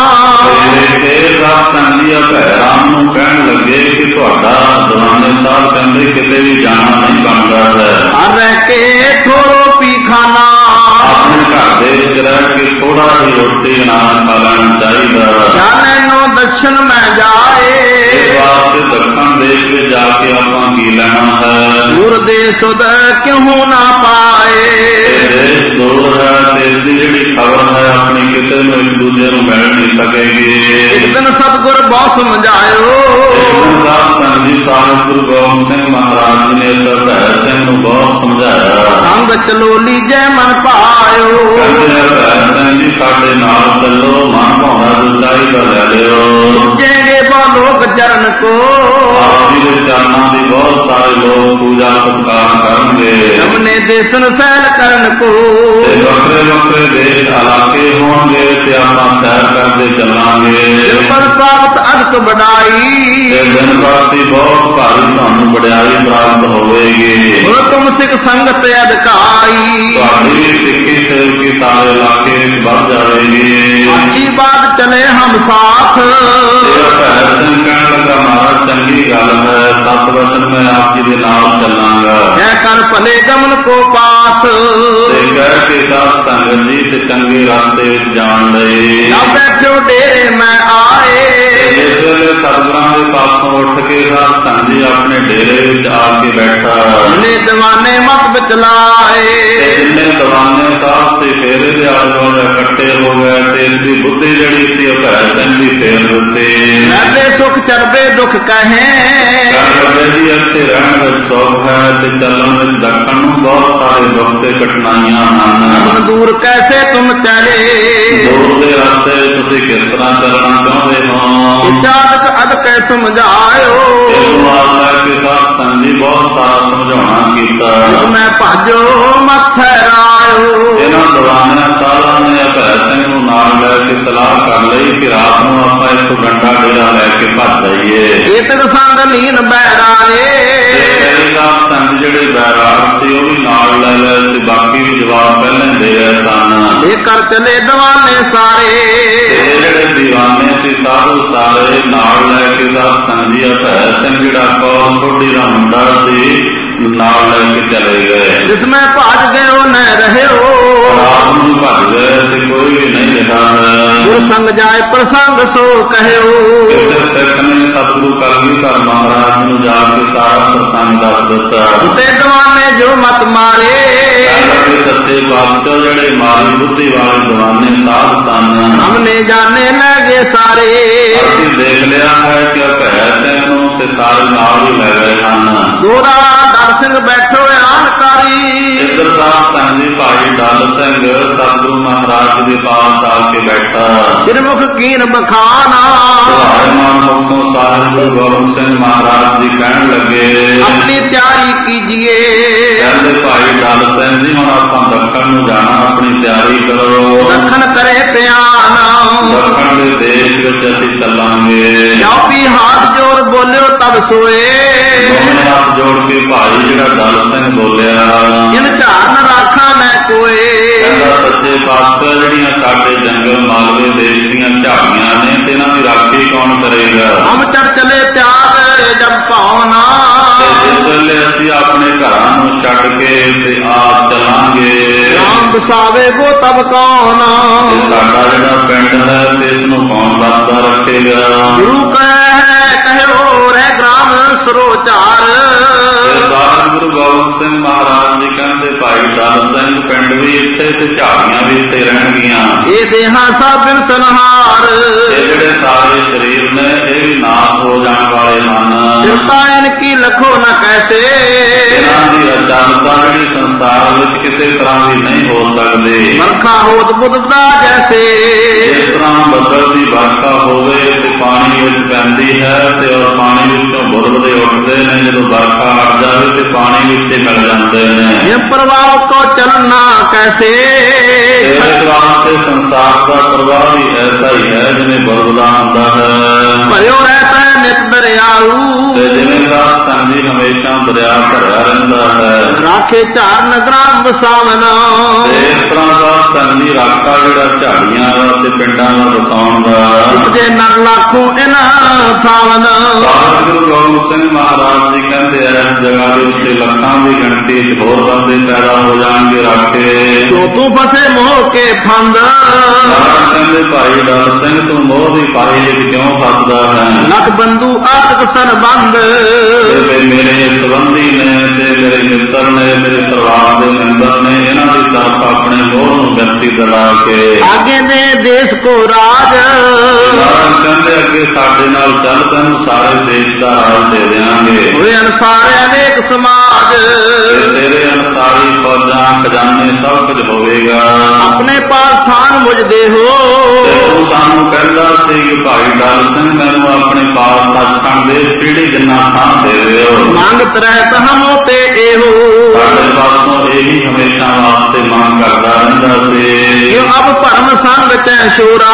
ਇਹ ਸਾਧ ਸੰਗਤ ਜੀ ਭੈਰਾਮ ਨੂੰ ਕਹਿਣ ਲੱਗੇ ਕਿ ਤੁਹਾਡਾ ਦੀਵਾਨੇ ਸਾਹਿਬ ਕਹਿੰਦੇ ਕਿਤੇ ਵੀ ਜਾਣਾ ਨਹੀਂ ਬਣਦਾ ਹੈ। ਹਰ ਰਹਿ ਕੇ ਥੋੜੋ ਪੀ ਖਾਣਾ। ਆਪਣੇ ਘਰ ਦੇ ਵਿੱਚ ਰਹਿ ਕੇ ਥੋੜਾ ਜਿਹੀ ਰੋਟੀ ਨਾਲ ਖਾ ਲੈਣਾ ਚਾਹੀਦਾ। ਜਾਣੇ ਨੋ ਦਰਸ਼ਨ ਮੈਂ ਜਾਏ। ਇਸ ਵਾਸਤੇ ਦੱਖਣ ਦੇਸ਼ ਵਿੱਚ ਜਾ ਕੇ ਆਪਾਂ ਕੀ ਲੈਣਾ ਹੈ? ਦੂਰ ਦੇਸ਼ ਉਦ ਕਿਉਂ ਨਾ ਪਾਏ। ਦੇਸ਼ ਦੂਰ ਹੈ ਤੇ ਇਸ ਦੀ ਜਿਹੜੀ ਖਬਰ ਹੈ ਆਪਣੀ ਕਿਸੇ ਨੂੰ ਇੱਕ ਦੂਜੇ ਨੂੰ ਮਿਲ ਨਹੀਂ ਸਕੇਗੀ। ਇੱਕ ਦਿਨ ਸਤਿਗੁਰ ਬਹੁਤ ਸਮਝਾਇਓ। ਸਾਧ ਸੰਗਤ ਜੀ ਸਾਹਿਬ ਗੁਰੂ ਗੋਬਿੰਦ ਸਿੰਘ ਮਹਾਰਾਜ ਜੀ ਨੇ ਭੈ ਸਿੰਘ ਨੂੰ ਬਹੁਤ ਸਮਝਾਇਆ। ਸੰਗ ਚਲੋ ਲੀਜੈ ਮਨ ਪਾਇਓ। ਕਹਿੰਦੇ ਭੈ ਸਿੰਘ ਜੀ ਸਾਡੇ ਨਾਲ ਚੱਲੋ, ਮਨ ਭਾਉਣਾ ਦੁੱਧਾਈ ਦਾ ਲੈ ਲਿਓ। ਜੇਗੇ ਬਾ ਲੋਕ ਚਰਨ ਕੋ। ਆਪ ਜੀ ਦੇ ਚਰਨਾਂ ਦੀ ਬਹੁਤ ਸਾਰੇ ਲੋਕ ਪੂਜਾ ਸਤਿਕਾਰ ਕਰਨਗੇ। ਆਪਣੇ ਦੇਸਨ ਸੈਲ ਕਰਨ ਕੋ। ਤੇ ਵੱਖਰੇ ਵੱਖਰੇ ਦੇਸ਼ ਇਲਾਕੇ ਹੋਣਗੇ ਤੇ ਆਪਾਂ ਸੈਰ ਕਰਦੇ ਚੱਲਾਂਗੇ। ਪਰ ਪ੍ਰਾਪਤ ਅਦਕ ਬੜਾਈ। ਤੇ ਦਿਨ ਰਾਤੀ ਬਹੁਤ ਭਾਰੀ ਤੁਹਾਨੂੰ ਵਡਿਆਈ ਪ੍ਰਾਪਤ ਹੋਵੇਗੀ। ਹੁਕਮ ਸਿੱਖ ਸੰਗਤ ਅਧਿਕਾਈ। ਤੁਹਾਡੀ ਸਿੱਖੀ ਸੇਵਕੀ ਸਾਰੇ ਇਲਾਕੇ ਵਿੱਚ ਵੱਧ ਜਾਵੇਗੀ। ਅੱਛੀ ਬਾਤ ਚਲੇ ਹਮ ਸਾਥ। ਭੈ ਸਿੰਘ ਕਹਿਣ ਲੱਗਾ ਮਹਾਰਾਜ ਚੰਗੀ ਗੱਲ ਹੈ, ਸਤ ਵਚਨ ਮੈਂ ਆਪ ਜੀ ਦੇ ਨਾਲ ਚੱਲਾਂਗਾ। ਕਹਿ ਕਰ ਭਲੇ ਗਮਨ ਕੋ ਪਾਸ। ਤੇ ਕਹਿ ਕੇ ਸਾਧ ਸੰਗਤ ਜੀ ਤੇ ਚੰਗੇ ਰਸਤੇ ਵਿੱਚ ਜਾਣ ਲਈ ਨਾ ਬੈਠੋ ਡੇਰੇ ਮੈਂ ਆਏ। ਇਸ ਵੇਲੇ ਸਤਿਗੁਰਾਂ ਦੇ ਪਾਸੋਂ ਉੱਠ ਕੇ ਸਾਧ ਸੰਗਤ ਜੀ ਆਪਣੇ ਡੇਰੇ ਵਿੱਚ ਆ ਕੇ ਬੈਠਾ। ਨੇ ਦੀਵਾਨੇ ਮਤ ਵਿੱਚ ਲਾਏ। ਜਿੰਨੇ ਦੀਵਾਨੇ ਸਾਹਿਬ ਤੇ ਫੇਰੇ ਦੇ ਆਲੇ ਦੁਆਲੇ ਇਕੱਠੇ ਹੋ ਗਏ ਤੇ ਇਸ ਦੀ ਬੁੱਧੀ ਜਿਹੜੀ ਸੀ ਉਹ ਭੈ ਸਿੰਘ ਦੀ ਫੇਰ ਦਿੱਤੀ। ਰਹਿੰਦੇ ਸੁਖ ਚਰਬੇ ਦੁੱਖ ਕਹੇ। ਜੀ ਇੱਥੇ ਰਹਿਣ ਵਿੱਚ ਸੁੱਖ ਹੈ ਤੇ ਚੱਲਣ ਵਿੱਚ ਦੱਖਣ ਨੂੰ ਬਹੁਤ ਸਾਰੇ ਦੁੱਖ ਤੇ ਕਠਿਨਾਈਆਂ ਹਨ। ਦੂਰ ਕੈਸੇ ਤੁਮ ਚਲੇ। ਦੂਰ ਦੇ ਰਸਤੇ ਤੁਸੀਂ ਕਿਸ ਤਰ੍ਹਾਂ ਚੱਲਣਾ ਚਾਹੁੰਦੇ ਹੋ? ਇਚਾਦਕ ਅਦਕ ਸਮਝਾਇਓ। ਇਹਨੂੰ ਆਸਾ ਕਿ ਸਾਧ ਸੰਗਤ ਜੀ ਬਹੁਤ ਸਾਰਾ ਸਮਝਾਉਣਾ ਕੀਤਾ। ਮੈਂ ਭਾਜੋ ਮੱਥੇ ਰਾਇਓ। ਇਹਨਾਂ ਦੀਵਾਨਾਂ ਸਾਧਾਂ ਨੇ ਅਭੈ ਸਿੰਘ ਨੂੰ ਨਾਲ ਲੈ ਕੇ ਸਲਾਹ ਕਰ ਲਈ ਕਿ ਰਾਤ ਨੂੰ ਆਪਾਂ ਇੱਥੋਂ ਡੰਡਾ ਡੇਰਾ ਲੈ ਕੇ ਭੱਜ ਜਾਈਏ। ਇਹ ਤੇ ਸੰਗ ਲੀਨ ਬੈਰਾਏ। ਸੰਗ ਜਿਹੜੇ ਬੈਰਾਗ ਸੀ ਉਹ ਵੀ ਨਾਲ ਲੈ ਲੈ ਤੇ ਬਾਕੀ ਵੀ ਜਵਾਬ ਪਹਿਲਾਂ ਦੇ ਰਹੇ ਸਨ। ਇਹ ਕਰ ਚਲੇ ਦੀਵਾਨੇ ਸਾਰੇ। ਇਹ ਜਿਹੜੇ ਦੀਵਾਨੇ ਸੀ ਸਾਧੂ ਸਾਰੇ ਨਾਲ ਲੈ ਕੇ ਸਾਧ ਸੰਗ ਜੀ ਅਭੈ ਸਿੰਘ ਜਿਹੜਾ ਕੌਮ ਥੋੜੀ ਦਾ ਮੁੰਡਾ ਸੀ ਨਾਲ ਲੈ ਕੇ ਚਲੇ ਗਏ। ਜਿਸ ਮੈਂ ਭੱਜ ਗਏ ਉਹ ਨਾ ਰਹਿਓ। ਰਾਤ ਨੂੰ ਭੱਜ ਗਏ ਤੇ ਕੋਈ ਵੀ ਨਹੀਂ ਰਿਹਾ ਹੈ। ਗੁਰ ਸੰਗ ਜਾਏ ਪ੍ਰਸੰਗ ਸੋ ਕਹਿਓ। ਕਿਸੇ ਸਿੱਖ ਨੇ ਸਤਿਗੁਰੂ ਕਲਗੀਧਰ ਮਹਾਰਾਜ ਨੂੰ ਜਾ ਕੇ ਸਾਰਾ ਪ੍ਰਸੰਗ ਦੱਸ ਦਿੱਤਾ। ਤੇ ਦੀਵਾਨੇ ਜੋ ਮਤ ਮਾਰੇ। ਸੱਚੇ ਪਾਤਸ਼ਾਹ ਜਿਹੜੇ ਮਾਰੀ ਬੁੱਧੀ ਵਾਲੇ ਦੀਵਾਨੇ ਸਾਧ ਸਨ। ਹਮਨੇ ਜਾਣੇ ਲੈ ਗਏ ਸਾਰੇ। ਅਸੀਂ ਦੇਖ ਲਿਆ ਹੈ ਕਿ ਅਭੈ ਸਿੰਘ ਨੂੰ ਤੇ ਸਾਰੇ ਨਾਲ ਹੀ ਲੈ ਗਏ ਹਨ। ਦੋਰਾ ਦਰ ਸਿੰਘ ਬੈਠੋ ਆਨਕਾਰੀ। ਇੱਧਰ ਸਾਧ ਸੰਗ ਜੀ ਭਾਈ ਡਲ ਸਿੰਘ ਸਤਿਗੁਰੂ ਮਹਾਰਾਜ ਦੇ ਪਾਸ ਆ ਕੇ ਬੈਠਾ। ਸਿਰਮੁਖ ਕੀਨ ਬਖਾਨਾ। ਸੁਭਾਇਮਾਨ ਮੁਖੋਂ ਸਾਹਿਬ ਗੁਰੂ ਗੋਬਿੰਦ ਸਿੰਘ ਮਹਾਰਾਜ ਜੀ ਕਹਿਣ ਲੱਗੇ ਆਪਣੀ ਤਿਆਰੀ ਕੀਜੀਏ। ਕਹਿੰਦੇ ਭਾਈ ਡਲ ਸਿੰਘ ਜੀ ਹੁਣ ਆਪਾਂ ਦੱਖਣ ਨੂੰ ਜਾਣਾ, ਆਪਣੀ ਤਿਆਰੀ ਕਰੋ। ਦੱਖਣ ਕਰੇ ਧਿਆਨ। ਦੱਖਣ ਦੇ ਦੇਸ਼ ਵਿੱਚ ਅਸੀਂ ਚੱਲਾਂਗੇ। ਜਾਓ ਵੀ ਹਾਥ ਜੋੜ ਬੋਲਿਓ ਤਬ ਸੋਏ। ਦੋਵੇਂ ਹੱਥ ਜੋੜ ਕੇ ਭਾਈ ਜਿਹੜਾ ਡਲ ਸਿੰਘ ਬੋਲਿਆ ਜਿਨ ਝਾਰਨ ਰਾਖਾ ਮੈਂ ਕੋਏ। ਕਹਿੰਦਾ ਸੱਚੇ ਪਾਤਸ਼ਾਹ ਜਿਹੜੀਆਂ ਸਾਡੇ ਜੰਗਲ ਮਾਲਵੇ ਦੇਸ਼ ਦੀਆਂ ਝਾੜੀਆਂ ਨੇ ਤੇ ਇਹਨਾਂ ਦੀ ਰਾਖੀ ਕੌਣ ਕਰੇਗਾ। ਹਮ ਚੜ ਚਲੇ ਤਿਆਗ ਜਬ ਭਾਵਨਾ। ਜਿਸ ਵੇਲੇ ਅਸੀਂ ਆਪਣੇ ਘਰਾਂ ਨੂੰ ਛੱਡ ਕੇ ਤੇ ਆਪ ਚਲਾਂਗੇ। ਰਾਮ ਬਸਾਵੇ ਗੋ ਤਬ ਕੌਣ। ਸਾਡਾ ਜਿਹੜਾ ਪਿੰਡ ਹੈ ਤੇ ਇਸ ਨੂੰ ਕੌਣ ਦੱਸਦਾ ਰੱਖੇਗਾ। ਗੁਰੂ ਕਹਿਓ ਰਹਿ ਗ੍ਰਾਮ ਸਰੋਚਾਰ। ਗੁਰੂ ਗੋਬਿੰਦ ਸਿੰਘ ਮਹਾਰਾਜ ਜੀ ਕਹਿੰਦੇ ਭਾਈ ਡਲ ਸਿੰਘ ਪਿੰਡ ਵੀ ਇੱਥੇ ਤੇ ਝਾੜੀਆਂ ਵੀ ਇੱਥੇ ਰਹਿਣਗੀਆਂ। ਇਹ ਦੇਹਾਂ ਸਭ ਬਿਨ ਸੰਹਾਰ। ਇਹ ਜਿਹੜੇ ਸਾਰੇ ਸਰੀਰ ਨੇ ਇਹ ਵੀ ਨਾਸ਼ ਹੋ ਜਾਣ ਵਾਲੇ ਹਨ। ਚਿੰਤਾ ਇਨਕੀ ਲਖੋ ਨਾ ਕੈਸੇ। ਇਹਨਾਂ ਦੀ ਅਚਾਨਕਤਾ ਜਿਹੜੀ ਸੰਸਾਰ ਵਿੱਚ ਕਿਸੇ ਤਰ੍ਹਾਂ ਦੀ ਨਹੀਂ ਹੋ ਸਕਦੀ। ਮਰਖਾ ਹੋਤ ਬੁੱਧਦਾ ਜੈਸੇ। ਜਿਸ ਤਰ੍ਹਾਂ ਬੱਦਲ ਦੀ ਵਰਖਾ ਹੋਵੇ ਤੇ ਪਾਣੀ ਵਿੱਚ ਪੈਂਦੀ ਹੈ ਤੇ ਉਹ ਪਾਣੀ ਵਿੱਚੋਂ ਬੁੱਧਦੇ ਉੱਠਦੇ ਨੇ, ਜਦੋਂ ਵਰਖਾ ਹਟ ਜਾਵੇ ਤੇ ਪਾਣੀ ਵਿੱਚ ਮਿਲ ਜਾਂਦੇ ਨੇ। ਇਹ ਪ੍ਰਵਾਹ ਕੋ ਚਲਣਾ ਕੈਸੇ। ਇਸ ਵਾਸਤੇ ਸੰਸਾਰ ਦਾ ਪ੍ਰਵਾਹ ਵੀ ਐਸਾ ਹੀ ਹੈ ਜਿਵੇਂ ਬੁੱਧਦਾ ਹੁੰਦਾ ਹੈ। ਭਰਿਓ ਰਹਿਤਾ ਨਿਤ ਦਰਿਆਊ। ਤੇ ਜਿਵੇਂ ਦਾ ਸੰਜੀ ਹਮੇਸ਼ਾ ਦਰਿਆ ਭਰਿਆ ਰਹਿੰਦਾ ਹੈ। ਰਾਖੇ ਝਾੜ ਨਗਰਾਂ ਵਸਾਵਨਾ। ਇਸ ਤਰ੍ਹਾਂ ਦਾ ਸੰਜੀ ਰਾਖਾ ਜਿਹੜਾ ਝਾੜੀਆਂ ਦਾ ਤੇ ਪਿੰਡਾਂ ਦਾ ਵਸਾਉਣ ਦਾ। ਜੇ ਨਰ ਲਾਖੋ ਇਹਨਾਂ ਥਾਵਨ। ਗੁਰੂ ਗੋਬਿੰਦ ਸਿੰਘ ਮਹਾਰਾਜ ਜੀ ਕਹਿੰਦੇ ਇਸ ਜਗ੍ਹਾ ਦੇ ਉੱਤੇ ਲੱਖਾਂ ਦੀ ਗਿਣਤੀ ਚ ਹੋਰ ਬੰਦੇ ਪੈਦਾ ਹੋ ਜਾਣਗੇ ਰਾਖੇ। ਤੂੰ ਫਸੇ ਮੋਹ ਕੇ ਫੰਦ। ਕਹਿੰਦੇ ਭਾਈ ਡਲ ਸਿੰਘ ਤੂੰ ਮੋਹ ਦੀ ਪਾਈ ਵਿੱਚ ਕਿਉਂ ਫਸਦਾ ਹੈ। ਲੱਖ ਬੰਦੂ ਆਦਿਕ ਸਨ ਬੰਦ। ਮੇਰੇ ਸੰਬੰਧੀ ਨੇ ਤੇ ਮੇਰੇ ਮਿੱਤਰ ਨੇ, ਮੇਰੇ ਪਰਿਵਾਰ ਦੇ ਮੈਂਬਰ ਨੇ, ਇਹਨਾਂ ਦੀ ਤਰਫ ਆਪਣੇ ਮੋਹ ਨੂੰ ਵਿਅਕਤੀ ਦਲਾ ਕੇ ਆਗੇ ਦੇ ਦੇਸ਼ ਕੋ ਰਾਜ। ਕਹਿੰਦੇ ਅੱਗੇ ਸਾਡੇ ਨਾਲ ਚੱਲ, ਤੈਨੂੰ ਸਾਰੇ ਦੇਸ਼ ਦਾ ਰਾਜ ਦੇ ਦਿਆਂਗੇ। ਹੋਏ ਅਨਸਾਰ ਅਨੇਕ ਸਮਾਜ। ਤੇਰੇ ਅਨਸਾਰੀ ਫੌਜਾਂ ਖਜ਼ਾਨੇ ਸਭ ਕੁਝ ਹੋਵੇਗਾ। ਆਪਣੇ ਪਾਸ ਥਾਨ ਮੁਝ ਦੇਹੋ। ਉਹ ਸਾਨੂੰ ਕਹਿੰਦਾ ਸੀ ਕਿ ਭਾਈ ਡਲ ਸਿੰਘ ਮੈਨੂੰ ਆਪਣੇ ਪਾਸ ਸੱਚਖੰਡ ਦੇ ਪੀੜੀ ਜਿੰਨਾ ਥਾਂ ਦੇ ਦਿਓ। ਮੰਗਤ ਰਹਿਤ ਹਮੋ ਤੇ ਇਹੋ। ਸਾਡੇ ਪਾਸੋਂ ਇਹੀ ਹਮੇਸ਼ਾ ਵਾਸਤੇ ਮੰਗ ਕਰਦਾ ਰਹਿੰਦਾ ਸੀ। ਕਿਉਂ ਅਬ ਭਰਮ ਸੰਗ ਤੈ ਸ਼ੋਰਾ।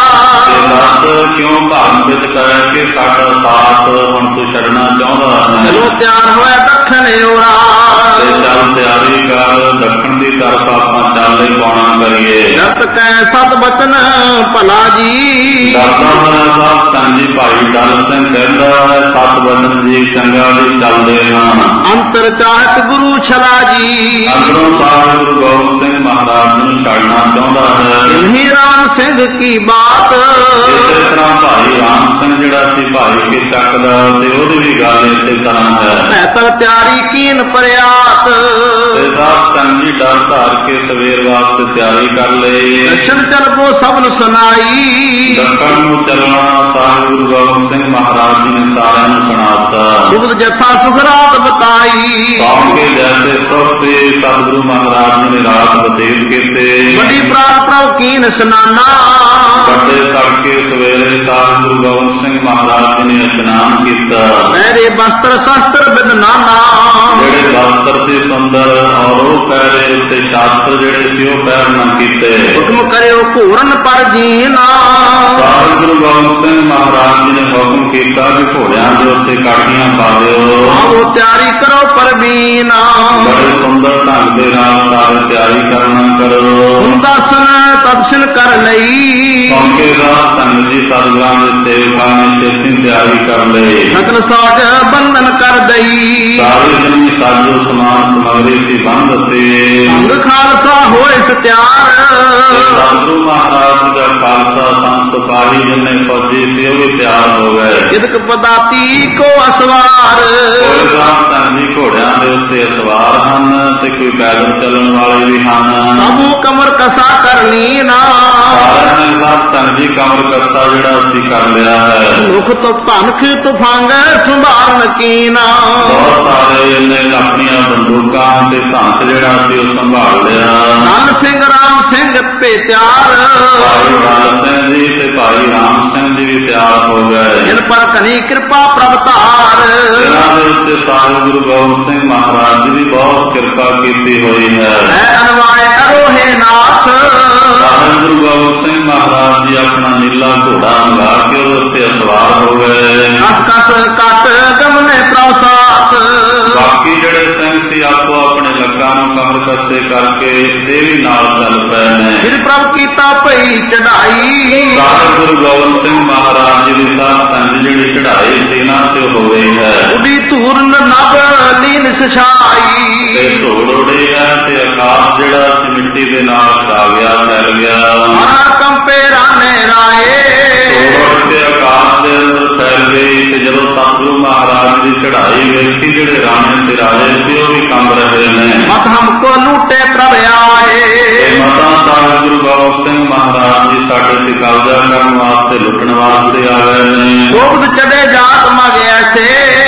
ਦੱਸ ਕਿਉਂ ਭਾਰਤ ਵਿੱਚ ਕਹਿ ਕੇ ਸਾਡਾ ਸਾਥ ਹੁਣ ਤੂੰ ਛੱਡਣਾ ਚਾਹੁੰਦਾ ਹੈ। ਚਲੋ ਤਿਆਰ ਹੋਇਆ ਦੱਖਣ ਓਰਾ। ਤੇ ਚੱਲ ਤਿਆਰੀ ਕਰ, ਦੱਖਣ ਦੀ ਤਰਫ ਆਪਾਂ ਚੱਲੇ ਪਾਉਣਾ ਕਰੀਏ। ਜਤ ਕੈ ਸਤ ਬਚਨ ਭਲਾ ਜੀ। ਡਰਦਾ ਹੋਇਆ ਸਾਧ ਸੰਗ ਜੀ ਭਾਈ ਡਲ ਸਿੰਘ ਕਹਿੰਦਾ ਹੈ ਸਤ ਬਚਨ ਜੀ ਚੰਗਾ ਵੀ ਚੱਲਦੇ ਹਾਂ। ਅੰਤਰ ਚਾਹਤ ਗੁਰੂ ਛਲਾ ਜੀ। ਅੰਦਰੋਂ ਸਾਹਿਬ ਗੁਰੂ ਗੋਬਿੰਦ ਸਿੰਘ ਮਹਾਰਾਜ ਨੂੰ ਛੱਡਣਾ ਚਾਹੁੰਦਾ ਹੈ। ਇਨਹੀ ਰਾਮ ਸਿੰਘ ਕੀ ਬਾਤ। ਇਸੇ ਤਰ੍ਹਾਂ ਭਾਈ ਰਾਮ ਸਿੰਘ ਜਿਹੜਾ ਸੀ ਭਾਈ ਕੇ ਚੱਕ ਦਾ ਤੇ ਉਹਦੀ ਵੀ ਗੱਲ ਇਸੇ ਤਰ੍ਹਾਂ ਹੈ। ਪੈਤਰ ਤਿਆਰੀ ਕੀਨ ਪਰਿਆਤ। ਤੇ ਸਾਧ ਸੰਗ ਜੀ ਡਰ ਧਾਰ ਕੇ ਸਵੇਰ ਵਾਸਤੇ ਤਿਆਰੀ ਕਰ ਲਈ। ਦਰਸ਼ਨ ਚਲਬੋ ਸਭ ਨੂੰ ਸੁਣਾਈ। ਦੱਖਣ ਨੂੰ ਚੱਲਣਾ ਸਾਹਿਬ ਗੁਰੂ ਗੋਬਿੰਦ ਸਿੰਘ ਮਹਾਰਾਜ ਜੀ ਨੇ ਸਾਰਿਆਂ ਨੂੰ ਸੁਣਾਤਾ। ਸੁਬਦ ਜਥਾ ਸੁਖਰਾਤ ਬਤਾਈ। ਸੌਂ ਕੇ ਜੈਸੇ ਸੁਖ ਸੀ ਸਤਿਗੁਰੂ ਮਹਾਰਾਜ ਜੀ ਨੇ ਰਾਤ ਬਤੀਤ ਕੀਤੇ। ਵੱਡੀ ਪ੍ਰਾਪ ਪ੍ਰਭ ਕੀਨ ਸਨਾਨਾ। ਵੱਡੇ ਤੜਕੇ ਸਵੇਰੇ ਸਾਹਿਬ ਗੁਰੂ ਗੋਬਿੰਦ ਸਿੰਘ ਮਹਾਰਾਜ ਜੀ ਨੇ ਇਸ਼ਨਾਨ ਕੀਤਾ। ਮੇਰੇ ਵਸਤਰ ਸ਼ਸਤਰ ਬਿਦਨਾਨਾ, ਜਿਹੜੇ ਵਸਤਰ ਸੀ ਸੁੰਦਰ ਔਰ ਉਹ ਪੈਰੇ ਉੱਤੇ ਸ਼ਾਸਤਰ ਜਿਹੜੇ ਸੀ ਉਹ ਪੈਰ ਨਾ ਕੀਤੇ। ਹੁਕਮ ਕਰਿਓ ਘੋਰਨ ਪਰ ਜੀਨਾ, ਸਾਹਿਬ ਗੁਰੂ ਗੋਬਿੰਦ ਸਿੰਘ ਮਹਾਰਾਜ ਜੀ ਨੇ ਹੁਕਮ ਕੀਤਾ ਕਿ ਘੋੜਿਆਂ ਦੇ ਉੱਤੇ ਕਾਠੀਆਂ ਪਾ ਦਿਓ। ਆਓ ਤਿਆਰੀ ਕਰੋ ਪਰਬੀਨਾ, ਬੜੇ ਸੁੰਦਰ ਢੰਗ ਦੇ ਨਾਲ ਸਾਰੇ ਤਿਆਰੀ ਕਰਨਾ ਕਰੋ। ਹੁੰਦਾ ਸੁਨ ਤਦਸ਼ਨ ਕਰ ਲਈ, ਮੌਕੇ ਦਾ ਸੰਗਤ ਜੀ ਸਤਿਗੁਰਾਂ ਦੇ ਸੇਵਕਾਂ ਨੇ ਛੇਤੀ ਤਿਆਰੀ ਕਰ ਲਈ। ਸਕਲ ਸਾਜ ਬੰਧਨ ਕਰ ਦਈ, ਸਾਰੇ ਜਨੀ ਸਾਜੋ ਸਮਾਨ ਸਮਗਰੀ ਸੀ ਬੰਦ ਤੇ ਸੰਗ ਖਾਲਸਾ ਹੋਏ ਸਤਿਆਰ। ਸਤਿਗੁਰੂ ਮਹਾਰਾਜ ਦਾ ਖਾਲਸਾ ਸੰਤ ਸਿਪਾਹੀ ਜਿੰਨੇ ਫੌਜੀ ਸੀ ਉਹ ਵੀ ਤਿਆਰ ਹੋ ਗਏ। ਜਿਦਕ ਪਦਾਤੀ ਕੋ ਅਸਵਾਰ, ਕੋਈ ਸੰਗਤ ਘੋੜਿਆਂ ਦੇ ਉੱਤੇ ਸਵਾਰ ਹਨ ਤੇ ਕੋਈ ਪੈਦਲ ਚੱਲਣ ਵਾਲੇ ਵੀ ਹਨ। ਸਭੂ ਕਮਰ ਕਸਾ ਕਰ ਲੀਨਾ, ਸਾਰਿਆਂ ਨੇ ਸਭ ਸੰਗਤ ਜੀ ਕਮਰ ਕੱਸਾ ਜਿਹੜਾ ਅਸੀਂ ਕਰ ਲਿਆ ਹੈ। ਮੁਖ ਤੋਂ ਭਨਖ ਤੁਫਾਂਗ ਸੰਭਾਰਨ ਕੀਨਾ, ਬਹੁਤ ਸਾਰੇ ਇਹਨੇ ਆਪਣੀਆਂ ਬੰਦੂਕਾਂ ਤੇ ਧੰਤ ਜਿਹੜਾ ਸੀ ਉਹ ਸੰਭਾਲ ਲਿਆ। ਨਲ ਸਿੰਘ ਰਾਮ ਸਿੰਘ ਭੇਤਿਆਰ, ਭਾਈ ਰਾਜ ਸਿੰਘ ਜੀ ਤੇ ਭਾਈ ਰਾਮ ਸਿੰਘ ਜੀ ਵੀ ਤਿਆਰ ਹੋ ਗਏ। ਜਿਨ ਪਰ ਕਨੀ ਕਿਰਪਾ ਪ੍ਰਭ ਧਾਰ, ਇਹਨਾਂ ਦੇ ਉੱਤੇ ਸਾਹਿਬ ਗੁਰੂ ਗੋਬਿੰਦ ਸਿੰਘ ਮਹਾਰਾਜ ਜੀ ਦੀ ਬਹੁਤ ਕਿਰਪਾ ਕੀਤੀ ਹੋਈ ਹੈ। ਹੈ ਅਨਵਾਏ ਅਰੋਹੇ ਨਾਥ, ਸਾਹਿਬ ਗੁਰੂ ਗੋਬਿੰਦ ਸਿੰਘ ਮਹਾਰਾਜ ਜੀ ਆਪਣਾ ਨੀਲਾ ਘੋੜਾ ਮੰਗਾ ਕੇ ਉਹਦੇ ਉੱਤੇ ਸਵਾਰ ਹੋ ਗਏ। ਕਸ ਕਸ ਕੱਟ ਗਮਨੇ ਪ੍ਰਸਾਤ, ਬਾਕੀ ਜਿਹੜੇ ਸਿੰਘ ਸੀ ਆਪੋ ਆਪਣੇ ਲੱਕਾਂ ਨੂੰ ਕਮਰ ਕੱਸੇ ਕਰਕੇ ਇਹ ਵੀ ਨਾਲ ਚੱਲ ਪਏ ਨੇ। ਫਿਰ ਪ੍ਰਭ ਕੀਤਾ ਭਈ ਚੜਾਈ, ਸਾਹਿਬ ਗੁਰੂ ਗੋਬਿੰਦ ਸਿੰਘ ਮਹਾਰਾਜ ਜੀ ਦੀ ਸਾਧ ਸੰਗਤ ਜਿਹੜੀ ਚੜਾਈ ਸੀ ਇਹਨਾਂ ਤੇ ਹੋ ਗਈ ਹੈ। ਉਡੀ ਧੂਰ ਨਭ ਲੀਨ ਸਛਾਈ, ਤੇ ਧੂੜ ਉੜੀ ਹੈ ਤੇ ਆਕਾਸ਼ ਜਿਹੜਾ ਸੀ ਮਿੱਟੀ ਦੇ ਨਾਲ ਛਾ ਗਿਆ, ਫੈਲ ਗਿਆ। ਮਹਾ ਕੰਪੇ ਰਾਨੇ ਰਾਏ, ਧੂੜ ਤੇ ਆਕਾਸ਼ ਦੇ ਅੰਦਰ ਫੈਲ ਗਈ। ਤੇ ਜਦੋਂ ਸਤਿਗੁਰੂ ਮਹਾਰਾਜ ਦੀ ਚੜਾਈ ਵੇਖੀ ਜਿਹੜੇ ਰਾਣੇ ਤੇ ਰਾਜੇ ਸੀ ਉਹ ਵੀ ਕੰਬ ਰਹੇ ਨੇ। ਮਤ ਹਮਕੋ ਲੂਟੇ ਪ੍ਰਭ ਆਏ, ਮਤਾਂ ਸਾਹਿਬ ਗੁਰੂ ਗੋਬਿੰਦ ਸਿੰਘ ਮਹਾਰਾਜ ਜੀ ਸਾਡੇ ਤੇ ਕਬਜ਼ਾ ਕਰਨ ਵਾਸਤੇ ਲੁੱਟਣ ਵਾਸਤੇ ਆ ਗਏ ਨੇ। ਗੋਬਿੰਦ ਚੜੇ ਜਾਤ ਮਗ ਐਸੇ,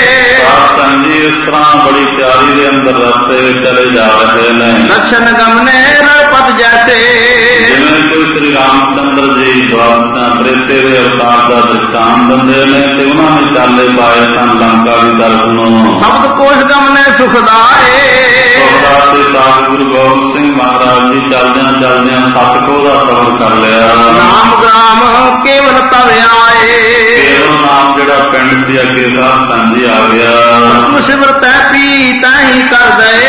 ਸਾਧ ਸੰਗਤ ਜੀ ਇਸ ਤਰ੍ਹਾਂ ਬੜੀ ਤਿਆਰੀ ਦੇ ਅੰਦਰ ਰਸਤੇ ਵਿੱਚ ਚਲੇ ਜਾ ਰਹੇ ਨੇ। ਦਰਸ਼ਨ ਗਮਨੇ ਰਪਤ ਜੈਸੇ, ਜਿਵੇਂ ਕੋਈ ਸ੍ਰੀ ਰਾਮਚੰਦਰ ਜੀ ਤ੍ਰੇਤੇ ਦੇ ਅਵਤਾਰ ਦਾ ਦ੍ਰਿਸ਼ਟਾਂਤ ਦਿੰਦੇ ਨੇ ਤੇ ਉਹਨਾਂ ਨੇ ਚਾਲੇ ਪਾਏ ਸਨ ਲੰਕਾ ਦੀ ਤਰਫ ਨੂੰ। ਸ਼ਬਦ ਕੋਸ਼ ਗਮਨੇ ਸੁਖਦਾਏ, ਤੇ ਸਾਹਿਬ ਗੁਰੂ ਗੋਬਿੰਦ ਸਿੰਘ ਮਹਾਰਾਜ ਜੀ ਚੱਲਦਿਆਂ ਚੱਲਦਿਆਂ 7 ਕੋਹ ਦਾ ਸਫ਼ਰ ਕਰ ਲਿਆ। ਨਾਮ ਗ੍ਰਾਮ ਕੇਵਲ ਤਵ ਆਏ, ਕੇਵਲ ਨਾਮ ਜਿਹੜਾ ਪਿੰਡ ਸੀ ਅੱਗੇ ਸਾਧ ਸੰਗਤ ਜੀ ਆ ਗਿਆ। ਸਿਮਰ ਤੈ ਪੀ ਤੈਂ ਕਰ ਦਏ,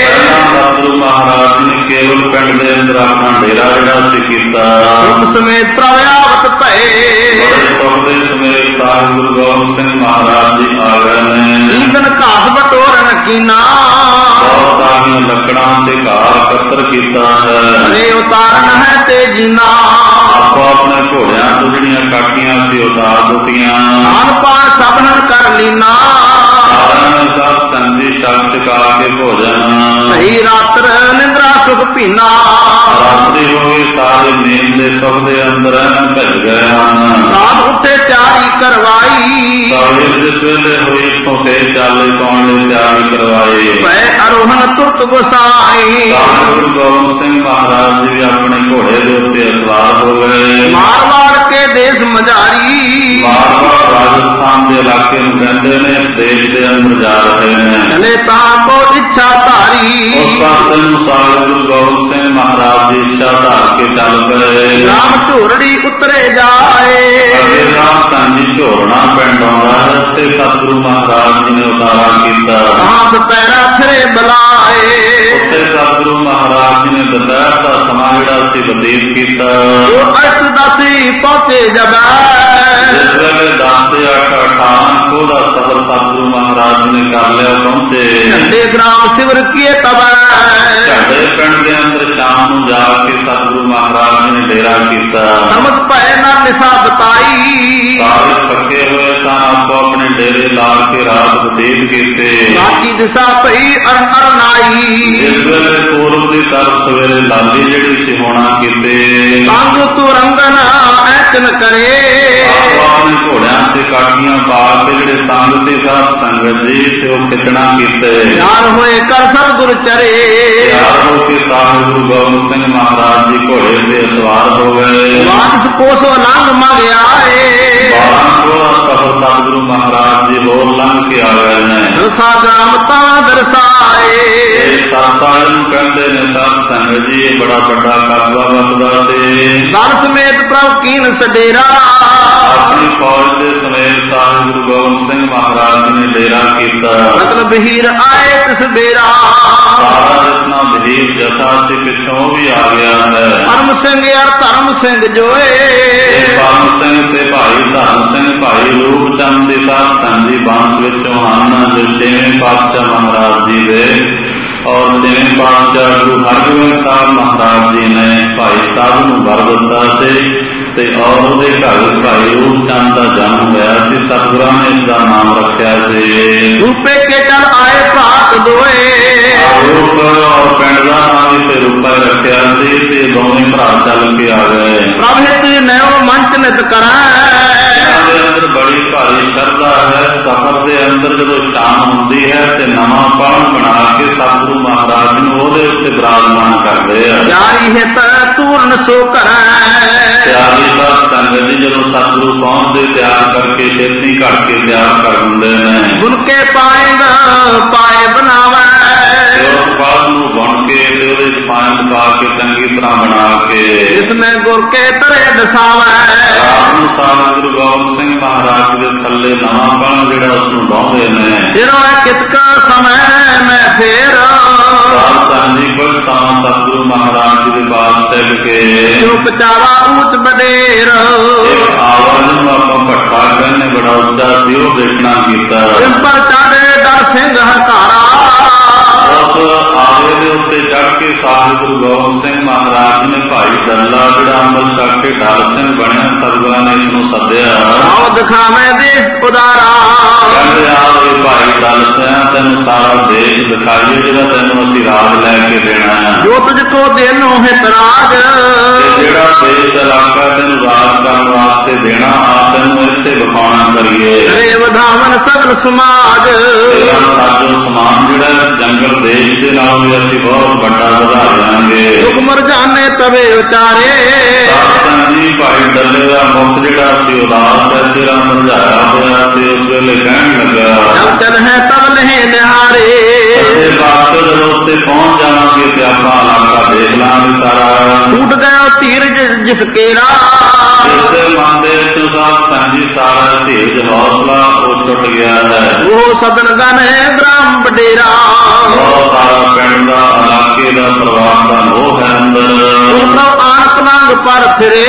ਸਤਿਗੁਰੂ ਮਹਾਰਾਜ ਨੇ ਕੇਵਲ ਪਿੰਡ ਦੇ ਅੰਦਰ ਆਪਣਾ ਡੇਰਾ ਜਿਹੜਾ ਸੀ ਕੀਤਾ। ਸੁਖ ਸਮੇਤ ਪ੍ਰਭ ਆਵਤ ਭਏ, ਬੜੇ ਸਮੇਤ ਸਾਹਿਬ ਗੁਰੂ ਗੋਬਿੰਦ ਸਿੰਘ ਮਹਾਰਾਜ ਜੀ ਆ ਗਏ ਨੇ। ਈਂਦਨ ਘਾਸ ਬਟੋਰਨ ਕੀਨਾ, ਬਹੁਤ ਸਾਰੀਆਂ ਲੱਕੜਾਂ ਤੇ ਘਾਹ ਇਕੱਤਰ ਕੀਤਾ ਹੈ। ਰੇ ਉਤਾਰਨ ਹੈ ਤੇ ਜੀਨਾ, ਆਪੋ ਆਪਣੇ ਘੋੜਿਆਂ ਤੋਂ ਜਿਹੜੀਆਂ ਕਾਠੀਆਂ ਸੀ ਉਤਾਰ ਦਿੱਤੀਆਂ। ਖਾਨ ਪਾਨ ਸਭਨ ਕਰ ਲੀਨਾ, ਸਾਰਿਆਂ ਨੇ ਸਭ ਸੰਜੀ ਛਕ ਚਕਾ ਕੇ ਭੋਜਨ। ਸਹੀ ਰਾਤਰ ਨਿੰਦਰਾ ਸੁਖ ਪੀਨਾ, ਰਾਤਰੀ ਹੋ ਗਈ ਸਾਰੇ ਨੀਂਦ ਦੇ ਸੁਖ ਦੇ ਅੰਦਰ ਭਿੱਜ ਗਏ ਹਨ। ਰਾਤ ਉੱਤੇ ਤਿਆਰੀ ਕਰਵਾਈ, ਸਾਰੇ ਜਿਸ ਵੇਲੇ ਹੋਈ ਇੱਥੋਂ ਫੇਰ ਚਾਲੇ ਪਾਉਣ ਲਈ ਤਿਆਰੀ ਕਰਵਾਈ। ਭੈ ਅਰੋਹਣ ਤੁਰਤ ਗੁਸਾਈ, ਗੁਰੂ ਗੋਬਿੰਦ ਸਿੰਘ ਮਹਾਰਾਜ ਜੀ ਵੀ ਆਪਣੇ ਘੋੜੇ ਦੇ ਉੱਤੇ ਸਵਾਰ ਹੋ ਗਏ। ਮਾਰ ਮਾਰ ਕੇ ਦੇਸ਼ ਮਝਾਰੀ, ਮਾਰਵਾੜ ਰਾਜਸਥਾਨ ਦੇ ਇਲਾਕੇ ਨੂੰ ਕਹਿੰਦੇ ਨੇ। ਇਸ ਦੇਸ਼ ਦੇ ਅੰਦਰ ਜਾ ਰਹੇ ਨੇ। ਚਲੇ ਤਾਂ ਕੋ ਇੱਛਾ ਧਾਰੀ, ਉਸ ਪਾਸੇ ਨੂੰ ਸਾਹਿਬ ਗੁਰੂ ਗੋਬਿੰਦ ਸਿੰਘ ਮਹਾਰਾਜ ਦੀ ਇੱਛਾ ਧਾਰ ਕੇ ਚੱਲ ਪਏ। ਰਾਮ ਝੋਰੜੀ ਉਤਰੇ ਜਾਏ, ਅੱਗੇ ਰਾਮ ਸੰਜੀ ਝੋਰਣਾ ਪਿੰਡ ਆਉਂਦਾ ਹੈ ਤੇ ਸਤਿਗੁਰੂ ਮਹਾਰਾਜ ਜੀ ਨੇ ਉਤਾਰਾ ਕੀਤਾ। ਆਪ ਪੈਰਾ ਥਰੇ ਬੁਲਾਏ, ਉੱਥੇ ਸਤਿਗੁਰੂ ਮਹਾਰਾਜ ਜੀ ਨੇ ਦੁਪਹਿਰ ਦਾ ਸਮਾਂ ਜਿਹੜਾ ਸੀ ਬਤੀਤ ਕੀਤਾ। ਉਹ ਅਸ ਦਸੀ ਪਹੁੰਚੇ ਜਬੈ, ਜਿਸ ਵੇਲੇ 10 ਤੇ 18 ਕੋਹ ਦਾ ਸਫ਼ਰ ਸਤਿਗੁਰੂ ਮਹਾਰਾਜ ਨੇ ਕਰ ਲਿਆ, ਪਹੁੰਚੇ। ਝੰਡੇ ਗ੍ਰਾਮ ਸਿਵਰ ਕੀਏ ਤਬੈ, ਝੰਡੇ ਪਿੰਡ ਦੇ ਅੰਦਰ ਸ਼ਾਮ ਨੂੰ ਜਾ ਕੇ ਸਤਿਗੁਰੂ ਮਹਾਰਾਜ ਨੇ ਡੇਰਾ ਕੀਤਾ। ਸਮਝ ਭੈ ਨਾ ਨਿਸ਼ਾ ਬਤਾਈ, ਸਾਰੇ ਪੱਕੇ ਹੋਏ ਸਨ, ਆਪੋ ਆਪਣੇ ਡੇਰੇ ਲਾ ਕੇ ਰਾਤ ਬਤੀਤ ਕੀਤੇ। ਸਾਡੀ ਦਿਸ਼ਾ ਭਈ ਅਰਨਾਈ, ਇਸ ਵੇਲੇ ਪੂਰਬ ਦੀ ਤਰਫ ਸਵੇਰੇ ਲਾਲੀ ਜਿਹੜੀ ਸੀ ਹੋਣਾ ਕੀਤੇ। ਸੰਗ ਤੂੰ ਰੰਗਨ ਐਚਨ ਕਰੇ, ਆਪੋ ਆਪਣੇ ਘੋੜਿਆਂ ਤੇ ਕਾਠੀਆਂ ਪਾ ਕੇ ਜਿਹੜੇ ਸੰਗ ਸੀ ਸਾਧ ਸੰਗਤ ਜੀ ਤੇ ਉਹ ਖਿੱਚਣਾ ਕੀਤੇ। ਯਾਰ ਹੋਏ ਕਰ ਸਤਿਗੁਰ ਚਰੇ, ਤਿਆਰ ਹੋ ਕੇ ਸਾਹਿਬ ਗੁਰੂ ਗੋਬਿੰਦ ਸਿੰਘ ਮਹਾਰਾਜ ਜੀ ਘੋੜੇ ਤੇ ਸਵਾਰ ਹੋ ਗਏ। ਵਾਰਿਸ ਕੋਸ ਲੰਘ ਮੰਗਿਆਏ। 12 ਸਫਰ ਸਤਿਗੁਰੂ ਮਹਾਰਾਜ ਜੀ ਹੋਰ ਲੰਘ ਕੇ ਆ ਗਏ ਨੇ। ਸਾਗਰਾਮ ਤਾਂ ਦਰਸਾਏ। ਸਾਤਾਂ ਨੂੰ ਕਹਿੰਦੇ ਨੇ ਸਤ ਸੰਗਤ ਜੀ ਇਹ ਬੜਾ ਵੱਡਾ ਕਸਬਾ ਵਸਦਾ ਤੇ ਦਲ ਸਮੇਤ ਪ੍ਰਭ ਕੀਨ ਸਡੇਰਾ। ਆਪਣੀ ਫੌਜ ਦੇ ਸਮੇਤ ਸਾਹਿਬ ਗੁਰੂ ਗੋਬਿੰਦ ਸਿੰਘ ਮਹਾਰਾਜ ਜੀ ਨੇ ਡੇਰਾ ਕੀਤਾ। ਮਤਲਬ ਹੀਰ ਆਏ ਤਿਸ ਬੇਰਾ। ਸਾਰਾ ਜਿਤਨਾ ਬਹੀਰ ਜਥਾ ਸੀ ਪਿੱਛੋਂ ਵੀ ਆ ਗਿਆ ਹੈ। ਧਰਮ ਸਿੰਘ ਯਾਰ ਧਰਮ ਸਿੰਘ ਜੋਏ। ਧਰਮ ਸਿੰਘ ਤੇ ਭਾਈ ਧਰਮ ਸਿੰਘ ਭਾਈ ਰੂਪ ਚੰਦ ਦੇ ਸਾਧ ਸੰਗਤ ਜੀ ਬੰਸ ਵਿੱਚੋਂ ਹਨ ਜੋ 6ਵੇਂ ਪਾਤਸ਼ਾਹ ਮਹਾਰਾਜ ਜੀ ਦੇ ਔਰ 6ਵੇਂ ਪਾਤਸ਼ਾਹ ਗੁਰੂ ਹਰਗੋਬਿੰਦ ਸਾਹਿਬ ਮਹਾਰਾਜ ਜੀ ਨੇ ਭਾਈ ਸਾਹਿਬ ਨੂੰ ਵਰ ਦਿੱਤਾ ਸੀ ਤੇ ਔਰ ਉਹਦੇ ਘਰ ਭਾਈ ਰੂਪ ਚੰਦ ਦਾ ਜਨਮ ਹੋਇਆ ਸੀ। ਸਤਿਗੁਰਾਂ ਨੇ ਇਸ ਦਾ ਨਾਮ ਰੱਖਿਆ ਸੀ ਰੂਪੇ ਕੇ ਚਲ ਆਏ ਭਾਤ ਦੋਏ। ਰੂਪ ਔਰ ਪਿੰਡ ਦਾ ਨਾਮ ਵੀ ਤੇ ਰੂਪਾ ਰੱਖਿਆ ਸੀ ਤੇ ਦੋਵੇਂ ਭਰਾ ਚੱਲ ਕੇ ਆ ਗਏ। ਪ੍ਰਭ ਹਿਤ ਨੈਓ ਮੰਚ ਨਿਤ ਕਰੈ। ਦੇ ਅੰਦਰ ਬੜੀ ਭਾਰੀ ਸ਼ਰਧਾ ਹੈ। ਸਫ਼ਰ ਦੇ ਅੰਦਰ ਜਦੋਂ ਸ਼ਾਮ ਹੁੰਦੀ ਹੈ ਤੇ ਨਵਾਂ ਪਲੰਘ ਬਣਾ ਕੇ ਸਤਿਗੁਰੂ ਮਹਾਰਾਜ ਨੂੰ ਉਹਦੇ ਉੱਤੇ ਬਿਰਾਜਮਾਨ ਕਰਦੇ ਆ। ਯਾਰੀ ਹਿਤ ਤੂਰਨ ਸੋ ਕਰੈ। ਤਿਆਰੀ ਦਾ ਸੰਗਤ ਜੀ ਜਦੋਂ ਸਤਿਗੁਰੂ ਪਹੁੰਚਦੇ ਤਿਆਰ ਕਰਕੇ ਛੇਤੀ ਘੜ ਕੇ ਤਿਆਰ ਕਰ ਦਿੰਦੇ ਨੇ। ਬੁਣ ਕੇ ਪਾਏਗਾ ਪਾਏ ਬਣਾਵੈ। ਉਸ ਬਾਤ ਨੂੰ ਬੁਣ ਕੇ ਤੇ ਉਹਦੇ ਚ ਪਾਣੀ ਪਾ ਕੇ ਚੰਗੀ ਤਰ੍ਹਾਂ ਬਣਾ ਕੇ ਇਸਨੇ ਗੁਰ ਕੇ ਤਰੇ ਦਸਾਵੈ। ਰਾਤ ਨੂੰ ਸਾਹਿਬ ਗੁਰੂ ਗੋਬਿੰਦ ਸਿੰਘ ਮਹਾਰਾਜ ਦੇ ਥੱਲੇ ਨਵਾਂ ਪਲੰਘ ਜਿਹੜਾ ਉਸ ਨੂੰ ਡਾਉਂਦੇ ਨੇ। ਜਿਹੜਾ ਕਿਤਕਾ ਸਮੇਂ ਮੈਂ ਫੇਰ ਜੀ ਕੁਝ ਸਮਾਂ ਸਤਿਗੁਰੂ ਮਹਾਰਾਜ ਜੀ ਦੇ ਬਾਤ ਟਿਕ ਕੇ ਜੋ ਪਚਾਵਾ ਊਚ ਬਡੇਰ ਆਵਾਜ਼ ਨੂੰ ਆਪਾਂ ਭੱਠਾ ਕਹਿੰਦੇ ਬੜਾ ਉੱਚਾ ਸੀ ਉਹ ਦੇਖਣਾ ਕੀਤਾ। ਇਸ ਪਰ ਚਾੜੇ ਦਰ ਸਿੰਘ ਹਕਾਰਾ। ਉਸ ਆਵੇ ਦੇ ਉੱਤੇ ਚੜ ਕੇ ਸਾਹਿਬ ਗੁਰੂ ਗੋਬਿੰਦ ਸਿੰਘ ਮਹਾਰਾਜ ਨੇ ਭਾਈ ਡੱਲਾ ਜਿਹੜਾ ਅੰਮ੍ਰਿਤ ਛਕ ਕੇ ਡਰ ਸਿੰਘ ਬਣਿਆ ਸਤਿਗੁਰਾਂ ਨੇ ਇਸ ਨੂੰ ਸੱਦਿਆ। ਆਓ ਦਿਖਾਵੇਂ ਦੇਸ਼ ਉਦਾਰਾ। ਕਹਿੰਦੇ ਆਵੇ ਭਾਈ ਡੱਲ ਸਿਆ ਤੈਨੂੰ ਸਾਰਾ ਦੇਸ਼ ਦਿਖਾਈਏ ਜਿਹੜਾ ਤੈਨੂੰ ਅਸੀਂ ਰਾਜ ਲੈ ਕੇ ਦੇਣਾ ਹੈ। ਜੋ ਤੁਝ ਕੋ ਦੇਨੋ ਹਿਤ ਰਾਜ। ਜਿਹੜਾ ਦੇਸ਼ ਇਲਾਕਾ ਤੈਨੂੰ ਰਾਜ ਕਰਨ ਵਾਸਤੇ ਦੇਣਾ ਆ ਤੈਨੂੰ ਇੱਥੇ ਵਿਖਾਉਣਾ ਕਰੀਏ। ਰੇ ਵਧਾਵਨ ਸਗਲ ਸਮਾਜ। ਸਾਜੋ ਸਮਾਨ ਜਿਹੜਾ ਜੰਗਲ ਦੇਸ਼ ਦੇ ਨਾਲ ਵੀ ਅਸੀਂ ਬਹੁਤ ਵੱਡਾ ਵਧਾ ਦਿਆਂਗੇ। ਹੁਕਮਰ ਜਾਣੇ ਤਵੇ ਉਚਾਰੇ। ਜੀ ਭਾਈ ਡੱਲੇ ਦਾ ਮੁਖ ਜਿਹੜਾ ਸੀ ਉਦਾਸ ਹੈ ਜਿਹੜਾ ਸਮਝਾਇਆ ਹੋਇਆ ਤੇ ਉਸ ਵੇਲੇ ਕਹਿਣ ਲੱਗਾ ਜਬ ਚਲ ਹੈ ਤਬ ਲਹੇ ਨਿਹਾਰੇ। ਤੇ ਬਾਅਦ ਜਦੋਂ ਉੱਤੇ ਪਹੁੰਚ ਜਾਵਾਂਗੇ ਤੇ ਆਪਾਂ ਇਲਾਕਾ ਦੇਖ ਲਾਂਗੇ ਸਾਰਾ। ਟੁੱਟ ਗਿਆ ਧੀਰ ਜਿਸ ਕੇਰਾ। ਇਸਦੇ ਮਨ ਦੇ ਵਿੱਚੋਂ ਸਾਂਝੀ ਸਾਰਾ ਧੀਰਜ ਹੌਸਲਾ ਉਹ ਟੁੱਟ ਗਿਆ ਹੈ। ਉਹ ਸਦਨ ਗਨੇ ਗ੍ਰਾਮ ਬਡੇਰਾ। ਬਹੁਤ ਸਾਰਾ ਪਿੰਡ ਦਾ ਇਲਾਕੇ ਦਾ ਪਰਿਵਾਰ ਦਾ ਮੋਹ ਹੈ ਅੰਦਰ। ਉਹ ਆਨਕ ਨੰਗ ਪਰ ਫਿਰੇ।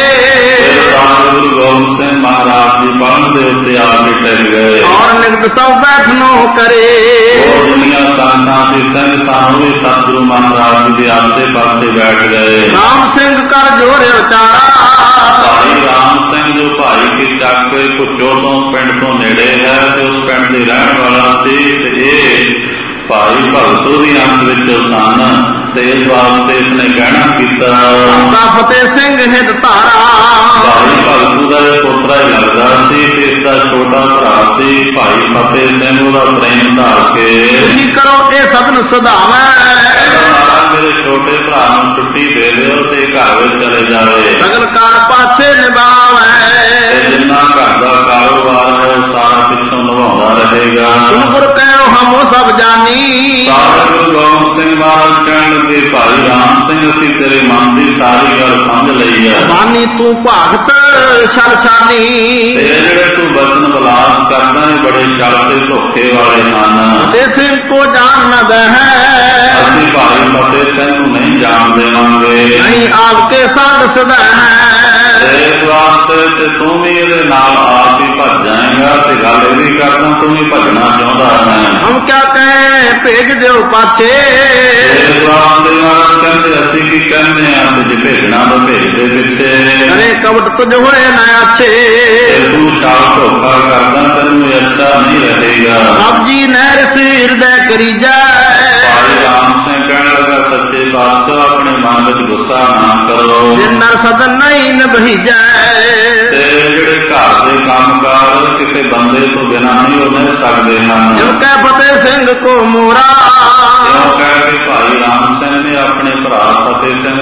ਗੁਰੂ ਗੋਬਿੰਦ ਸਿੰਘ ਮਹਾਰਾਜ ਜੀ ਪਲੰਘ ਦੇ ਉੱਤੇ ਆ ਕੇ ਟਿਕ ਗਏ। ਔਰ ਨਿਗਤ ਸਭ ਬੈਠਨੋ ਕਰੇ। ਉਹ ਦੁਨੀਆ ਸੰਤਾਂ ਦੇ ਸਿੰਘ ਸਾਨੂੰ ਵੀ ਸਤਿਗੁਰੂ ਮਹਾਰਾਜ ਜੀ ਦੇ ਆਸੇ ਪਾਸੇ ਬੈਠ ਗਏ। ਰਾਮ ਸਿੰਘ ਕਰ ਜੋਰੇ ਉਚਾਰਾ। ਭਾਈ ਰਾਮ ਸਿੰਘ ਜੋ ਭਾਈ ਕੀ ਚੱਕ ਭੁੱਚੋ ਤੋਂ ਪਿੰਡ ਤੋਂ ਨੇੜੇ ਹੈ ਤੇ ਉਸ ਪਿੰਡ ਦੇ ਰਹਿਣ ਵਾਲਾ ਸੀ ਤੇ ਇਹ ਭਾਈ ਭਗਤੂ ਦੀ ਅੰਤ ਵਿੱਚ ਸਨ ਤੇ ਇਸ ਵਾਸਤੇ ਇਸਨੇ ਕਹਿਣਾ ਕੀਤਾ। ਫਤਿਹ ਸਿੰਘ ਹਿਤ ਧਾਰਾ। ਭਾਈ ਭਗਤੂ ਦਾ ਪੁੱਤਰਾ ਹੀ ਲੱਗਦਾ ਸੀ ਤੇ ਇਸ ਦਾ ਛੋਟਾ ਭਰਾ ਸੀ ਭਾਈ ਫਤਿਹ ਸਿੰਘ ਉਹਦਾ ਪ੍ਰੇਮ ਧਾਰ ਕੇ ਤੁਸੀਂ ਕਰੋ ਇਹ ਸਦਨ ਸੁਧਾਵੈ। ਮੇਰੇ ਛੋਟੇ ਭਰਾ ਨੂੰ ਛੁੱਟੀ ਦੇ ਦਿਓ ਤੇ ਘਰ ਵਿੱਚ ਚਲੇ ਜਾਵੇ। ਸਗਲ ਕਾਰ ਪਾਛੇ ਨਿਭਾਵੈ। ਜਿੰਨਾ ਘਰ ਦਾ ਕਾਰੋਬਾਰ ਹੈ ਉਹ ਸਾਰਾ ਪਿੱਛੋਂ ਨਿਭਾਉਂਦਾ ਰਹੇਗਾ। ਤੁਮਪੁਰ ਕਹਿਓ ਹਮੋ ਸਭ ਜਾਨੀ। ਗੁਰੂ ਗੋਬਿੰਦ ਸਿੰਘ ਮਹਾਰਾਜ ਕਹਿਣ ਲੱਗੇ ਭਾਈ ਰਾਮ ਸਿੰਘ ਅਸੀਂ ਤੇਰੇ ਮਨ ਦੀ ਸਾਰੀ ਗੱਲ ਸਮਝ ਲਈ ਹੈ। ਬਾਨੀ ਤੂੰ ਭਗਤ ਸ਼ਰਸ਼ਾਨੀ। ਤੇ ਜਿਹੜੇ ਤੂੰ ਬਚਨ ਵਿਲਾਸ ਕਰਦਾ ਹੈ ਬੜੇ ਛਲ ਤੇ ਧੋਖੇ ਵਾਲੇ ਹਨ। ਤੇ ਸਿੰਘ ਕੋ ਜਾਣ ਨਾ ਦਹਿ। ਅਸੀਂ ਭਾਈ ਫਤਿਹ ਸਿੰਘ ਨੂੰ ਨਹੀਂ ਜਾਣ ਦੇਵਾਂਗੇ। ਨਹੀਂ ਆਪ ਕੇ ਸੰਗ ਸਦਾ ਹੈ। ਇਸ ਵਾਸਤੇ ਤੇ ਤੂੰ ਵੀ ਇਹਦੇ ਨਾਲ ਆਪ ਹੀ ਭੱਜ ਜਾਏਗਾ ਤੇ ਗੱਲ ਇਹ ਵੀ ਕਰਦਾ ਤੂੰ ਵੀ ਭੱਜਣਾ ਚਾਹੁੰਦਾ ਹੈ। ਹਮ ਕਿਆ ਕਹੇ ਭੇਜ ਦਿਓ ਪਾਛੇ। ਇਸ ਵਾਸਤੇ ਮਹਾਰਾਜ ਕਹਿੰਦੇ ਅਸੀਂ ਕੀ ਕਹਿੰਦੇ ਆ ਤੇ ਜੇ ਭੇਜਣਾ ਤਾਂ ਭੇਜ ਦੇ ਪਿੱਛੇ। ਅਰੇ ਕਵਟ ਤੁਝ ਹੋਏ ਨਾ ਆਛੇ। ਤੂੰ ਛਾਲ ਧੋਖਾ ਕਰਦਾ ਤੈਨੂੰ ਅੱਛਾ ਨਹੀਂ ਰਹੇਗਾ। ਸਭ ਜੀ ਨਹਿਰ ਸੇ ਹਿਰਦੈ ਕਰੀ ਜਾਏ। ਭਾਈ ਰਾਮ ਸਿੰਘ ਕਹਿਣ ਲੱਗਾ ਸੱਚੇ ਪਾਤਸ਼ਾਹ ਆਪਣੇ ਮਨ ਵਿੱਚ ਗੁੱਸਾ ਨਾ ਕਰੋ। ਜਿੰਨਰ ਸਦਨ ਨਹੀਂ ਨਿਭੀ ਜਾਏ। ਤੇ ਜਿਹੜੇ ਘਰ ਦੇ ਕੰਮਕਾਰ ਕਿਸੇ ਬੰਦੇ ਤੋਂ ਬਿਨਾਂ ਨਹੀਂ ਹੋ ਸਕਦੇ ਹਨ। ਜੋ ਕਹਿ ਫਤਿਹ ਸਿੰਘ ਕੋ ਮੋਰਾ। ਕਿਉਂ ਕਹਿ ਕੇ ਭਾਈ ਰਾਮ ਸਿੰਘ ਨੇ ਆਪਣੇ ਭਰਾ ਫਤਿਹ ਸਿੰਘ ਨੂੰ ਮੋੜ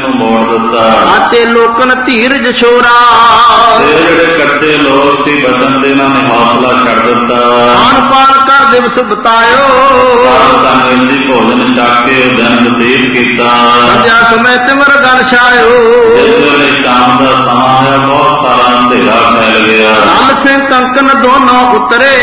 ਦਿੱਤਾ। ਆਤੇ ਲੋਕਨ ਧੀਰਜ ਛੋਰਾ, ਜਿਹੜੇ ਕੱਚੇ ਲੋਕ ਸੀ ਬਚਨ ਦੇ ਇਹਨਾਂ ਨੇ ਹੌਸਲਾ ਛੱਡ ਦਿੱਤਾ। ਖਾਣ ਪਾਨ ਕਰ ਦਿਵਸ ਬਤਾਇਓ, ਧਨ ਦੀ ਭੋਜਨ ਛਕ ਕੇ ਦਿਨ ਬਤੀਤ ਕੀਤਾ। ਸੰਧਿਆ ਸਮੇਂ ਤਿਮਰ ਗਨ ਛਾਇਓ, ਜਿਸ ਵੇਲੇ ਸ਼ਾਮ ਦਾ ਸਮਾਂ ਹੈ ਬਹੁਤ ਸਾਰਾ ਅੰਧੇਰਾ ਫੈਲ ਗਿਆ। ਦਲ ਸਿੰਘ ਕੰਕਨ ਦੋਨੋਂ ਉਤਰੇ,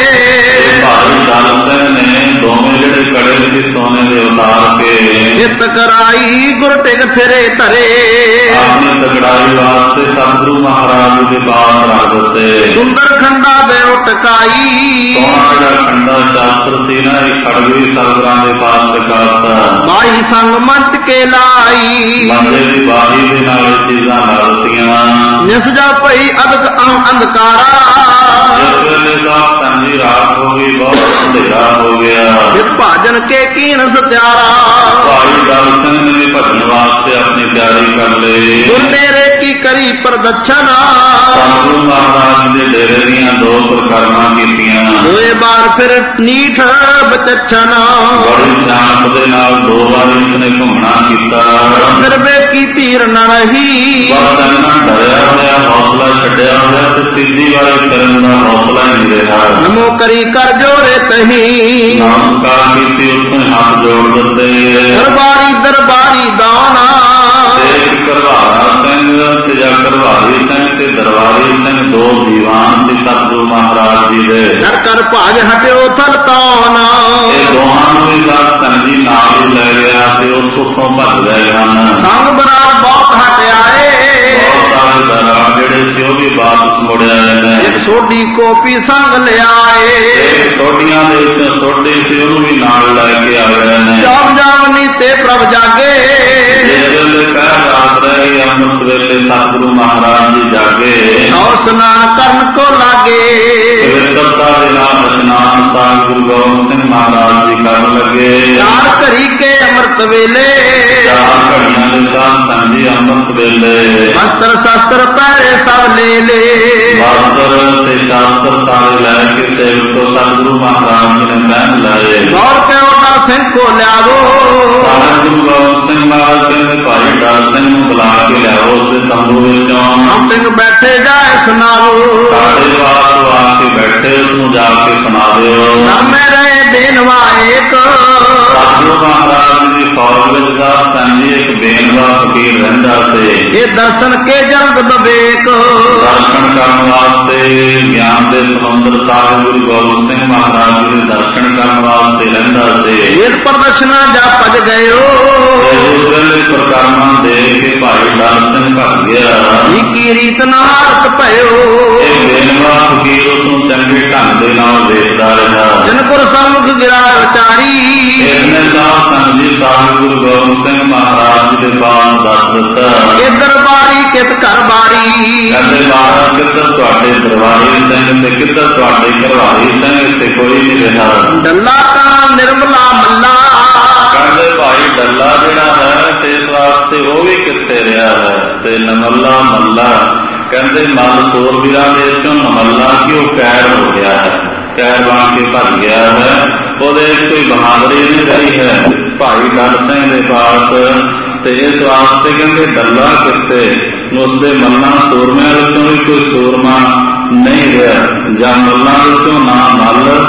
ਭਾਈ ਦਲ ਸਿੰਘ ਨੇ ਦੋਵੇਂ ਜਿਹੜੇ ਕੜੇ ਸੀ ਸੋਨੇ ਦੇ ਉਤਾਰ ਕੇ ਹਿੱਤ ਕਰਾਈ ਗੁਰ ਟਿਕ ਫਿਰੇ ਧਰੇ, ਆਪਣੀ ਤਕੜਾਈ ਵਾਸਤੇ ਸਤਿਗੁਰੂ ਮਹਾਰਾਜ ਦੇ ਪਾਸ ਰੱਖ ਦਿੱਤੇ। ਸੁੰਦਰ ਖੰਡਾ ਦੇ ਟਕਾਈ, ਸੋਹਣਾ ਜਿਹੜਾ ਖੰਡਾ ਸ਼ਾਸਤਰ ਸੀ ਨਾ ਇਹ ਖੜਗਵੀ ਸਤਿਗੁਰਾਂ ਦੇ ਪਾਸ ਟਿਕਾਤਾ। ਮਾਈ ਸੰਗ ਮੰਚ ਕੇ ਲਾਈ, ਮੰਜੇ ਦੀ ਬਾਹੀ ਦੇ ਨਾਲ ਇਹ ਚੀਜ਼ਾਂ ਲਾ ਦਿੱਤੀਆਂ। ਨਿਸ ਜਾ ਪਈ ਅਦਕ ਅੰਧਕਾਰਾ, ਜਿਸ ਵੇਲੇ ਸਾਹਿਬ ਸੰਜੀ ਰਾਤ ਹੋ ਗਈ ਬਹੁਤ ਅੰਧੇਰਾ ਹੋ ਗਿਆ। ਭਾਜਨ ਕੇ ਕੀਨ ਸਤਿਆਰਾ, ਭਾਈ ਦਲ ਸਿੰਘ ਨੇ ਵੀ ਭਜਨ ਵਾਸਤੇ ਆਪਣੀ ਤਿਆਰੀ ਕਰ ਲਈ। ਗੁਰਨੇਰੇ ਕੀ ਕਰੀ ਪ੍ਰਦਛਨਾ, ਸਤਿਗੁਰੂ ਮਹਾਰਾਜ ਦੇ ਡੇਰੇ ਦੀਆਂ ਦੋ ਪ੍ਰਕਰਮਾਂ ਕੀਤੀਆਂ। ਦੋਏ ਬਾਰ ਫਿਰ ਨੀਠ ਬਚਛਨਾ, ਬੜੀ ਸ਼ਾਂਤ ਦੇ ਨਾਲ ਦੋ ਵਾਰ ਇਸਨੇ ਘੁੰਮਣਾ ਕੀਤਾ। ਫਿਰ ਵੇ ਕੀ ਧੀਰ ਨ ਰਹੀ, ਬਹੁਤ ਇੰਨਾ ਡਰਿਆ ਹੋਇਆ ਹੌਸਲਾ ਛੱਡਿਆ ਹੋਇਆ ਤੇ ਤੀਜੀ ਵਾਰ ਕਰਨ ਦਾ ਹੌਸਲਾ ਹੀ ਨਹੀਂ ਰਿਹਾ। ਨਮੋ ਕਰੀ ਕਰ ਜੋਰੇ ਤਹੀ, ਨਮਸਕਾਰ ਕੀਤੀ ਉਸਨੇ ਹੱਥ ਜੋੜ ਦਿੱਤੇ। ਦਰਬਾਰੀ ਦਰਬਾਰੀ ਦਾਨਾ, ਤੇ ਕਰਵਾਰਾ ਸਿੰਘ ਤੇ ਜਾਂ ਕਰਵਾਰੀ ਸਿੰਘ ਤੇ ਦਰਬਾਰੀ ਸਿੰਘ ਦੋ ਦੀਵਾਨ ਸੀ ਸਤਿਗੁਰੂ ਮਹਾਰਾਜ ਜੀ ਦੇ। ਕਰ ਕਰ ਭਾਜ ਹਟਿਓ ਥਲਤਾਨਾ, ਇਹ ਦੋਹਾਂ ਨੂੰ ਵੀ ਦਸ ਸੰਜੀ ਨਾਲ ਹੀ ਲੈ ਗਿਆ ਤੇ ਉਸ ਉੱਥੋਂ ਭੱਜ ਗਏ ਹਨ। ਸੰਗ ਬਰਾੜ ਬਹੁਤ ਹਟਿਆਏ, ਬਹੁਤ ਸਾਰੇ ਦਰਾਂ ਜਿਹੜੇ ਸੀ ਉਹ ਵੀ ਵਾਪਸ ਮੁੜ ਆਏ ਨੇ। ਇੱਕ ਸੋਢੀ ਕੋਪੀ ਸੰਗ ਲਿਆਏ, ਸੋਢੀਆਂ ਦੇ ਵਿੱਚ ਸੋਢੀ ਸੀ ਉਹਨੂੰ ਵੀ ਨਾਲ ਲੈ ਕੇ ਆ ਗਏ ਨੇ। ਜਾਮ ਜਾਮਨੀ ਤੇ ਪ੍ਰਭ ਜਾਗੇ, ਜਿਸ ਵੇਲੇ ਕਹਿ ਰਾਤ ਰਹੀ ਅੰਮ੍ਰਿਤ ਵੇਲੇ ਸਤਿਗੁਰੂ ਮਹਾਰਾਜ ਜੀ ਜਾਗੇ। ਨੌ ਸਨਾਨ ਕਰਨ ਕੋ ਲਾਗੇ, ਪਵਿੱਤਰਤਾ ਦੇ ਨਾਲ ਇਸ਼ਨਾਨ ਸਾਹਿਬ ਗੁਰੂ ਗੋਬਿੰਦ ਸਿੰਘ ਮਹਾਰਾਜ ਜੀ ਕਰਨ ਲੱਗੇ। ਚਾਰ ਘੜੀ ਕੇ ਅੰਮ੍ਰਿਤ ਵੇਲੇ, ਚਾਰ ਘੜੀਆਂ ਦੇ ਸਾਧ ਸੰਜੀ ਅੰਮ੍ਰਿਤ ਵੇਲੇ ਅਸਤਰ ਸ਼ਸਤਰ ਪਹਿਰੇ ਸਭ ਲੈ ਲੈ, ਬਾਸਤਰ ਤੇ ਸ਼ਾਸਤਰ ਸਾਰੇ ਲੈ ਕੇ ਸੇਵਕ ਤੋਂ ਸਤਿਗੁਰੂ ਮਹਾਰਾਜ ਜੀ ਨੇ ਪਹਿਨ ਲਾਏ। ਦੌੜ ਕੇ ਉਹਦਾ ਸਿੰਘ ਕੋ ਲਿਆਵੋ, ਗੁਰੂ ਗੋਬਿੰਦ ਸਿੰਘ ਮਹਾਰਾਜ ਕਹਿੰਦੇ ਭਾਈ ਦਲ ਸਿੰਘ ਨੂੰ ਬੁਲਾ ਕੇ ਲਿਆਓ ਉਸਦੇ ਤੰਬੂ ਵਿੱਚੋਂ। ਹਮ ਸਿੰਘ ਬੈਠੇ ਜਾਏ ਸੁਣਾਵੋ, ਸਾਡੇ ਵਾਸ ਆ ਕੇ ਬੈਠੇ ਉਸਨੂੰ ਜਾ ਕੇ ਸੁਣਾ ਦਿਓ। ਨਰਮੇ ਰਹੇ ਦੇਨਵਾ ਏਕ, ਸਤਿਗੁਰੂ ਮਹਾਰਾਜ ਦੀ ਫੌਜ ਵਿੱਚ ਦਾ ਸੰਜੀ ਇੱਕ ਬੇਨਵਾ ਫਕੀਰ ਰਹਿੰਦਾ ਸੀ। ਇਹ ਦਰਸ਼ਨ ਕੇ ਜਰਦ ਬਵੇਕ, ਦਰਸ਼ਨ ਕਰਨ ਵਾਸਤੇ ਗਿਆਨ ਦੇ ਸਮੁੰਦਰ ਸਾਹਿਬ ਗੁਰੂ ਗੋਬਿੰਦ ਸਿੰਘ ਮਹਾਰਾਜ ਜੀ ਦੇ ਦਰਸ਼ਨ ਕਰਨ ਵਾਸਤੇ ਰਹਿੰਦਾ ਸੀ। ਇਹ ਪ੍ਰਦਰਸ਼ਨਾ ਜਾ ਭਜ ਗਇਓ, ਉਸ ਵੇਲੇ ਪ੍ਰਕਰਮਾਂ ਦੇ ਕੇ ਭਾਈ ਦਲ ਸਿੰਘ ਭੱਜ ਗਿਆ। ਕੀ ਰੀਤ ਨਾਰਤ ਭਇਓ, ਇਹ ਬੇਨਵਾ ਫਕੀਰ ਉਸਨੂੰ ਚੰਗੇ ਢੰਗ ਦੇ ਨਾਲ ਦੇਖਦਾ ਰਿਹਾ। ਜਨਪੁਰ ਸਨਮੁਖ ਗਿਰਾ ਵਿਚਾਰੀ, ਇਸਨੇ ਤਾਂ ਸੰਜੀ ਸਾਹਿਬ ਗੁਰੂ ਗੋਬਿੰਦ ਸਿੰਘ ਮਹਾਰਾਜ ਜੀ ਦੇ ਪਾਸ ਦੱਸ ਦਿੱਤਾ। ਇਹ ਦਰਬਾਰੀ ਕਿਤ ਘਰ ਬਾਰੀ, ਕਹਿੰਦੇ ਮਹਾਰਾਜ ਕਿੱਧਰ ਤੁਹਾਡੇ ਦਰਬਾਰੀ ਸਿੰਘ ਤੇ ਕਿੱਧਰ ਤੁਹਾਡੇ ਘਰਵਾਲੀ ਸਿੰਘ, ਇੱਥੇ ਕੋਈ ਨਹੀਂ ਰਿਹਾ। ਡੱਲਾ ਤਾਂ ਨਿਰਮਲਾ ਮੱਲਾ, ਕਹਿੰਦੇ ਭਾਈ ਡੱਲਾ ਜਿਹੜਾ ਹੈ ਤੇ ਇਸ ਵਾਸਤੇ ਉਹ ਵੀ ਕਿੱਥੇ ਰਿਹਾ ਹੈ ਤੇ ਨਮੱਲਾ ਮੱਲਾ। ਕਹਿੰਦੇ ਮੱਲ ਸੋਰ ਵੀਰਾਂ ਦੇ ਵਿੱਚੋਂ ਨਮੱਲਾ ਕਿ ਉਹ ਕੈਰ ਹੋ ਗਿਆ ਹੈ, ਕੈਰ ਬਣ ਕੇ ਭੱਜ ਗਿਆ ਹੈ। ਉਹਦੇ ਕੋਈ ਬਹਾਦਰੀ ਨਹੀਂ ਰਹੀ ਹੈ ਭਾਈ ਦਲ ਸਿੰਘ ਦੇ ਪਾਸ। ਤੇ ਇਸ ਵਾਸਤੇ ਕਹਿੰਦੇ ਡੱਲਾ ਕਿੱਥੇ, ਉਸਦੇ ਮੱਲਾਂ ਸੂਰਮਿਆਂ ਵਿੱਚੋਂ ਵੀ ਕੋਈ ਸੂਰਮਾ ਨਹੀਂ ਰਿਹਾ, ਜਾਂ ਮੱਲਾਂ ਵਿੱਚੋਂ ਨਾ ਮੱਲ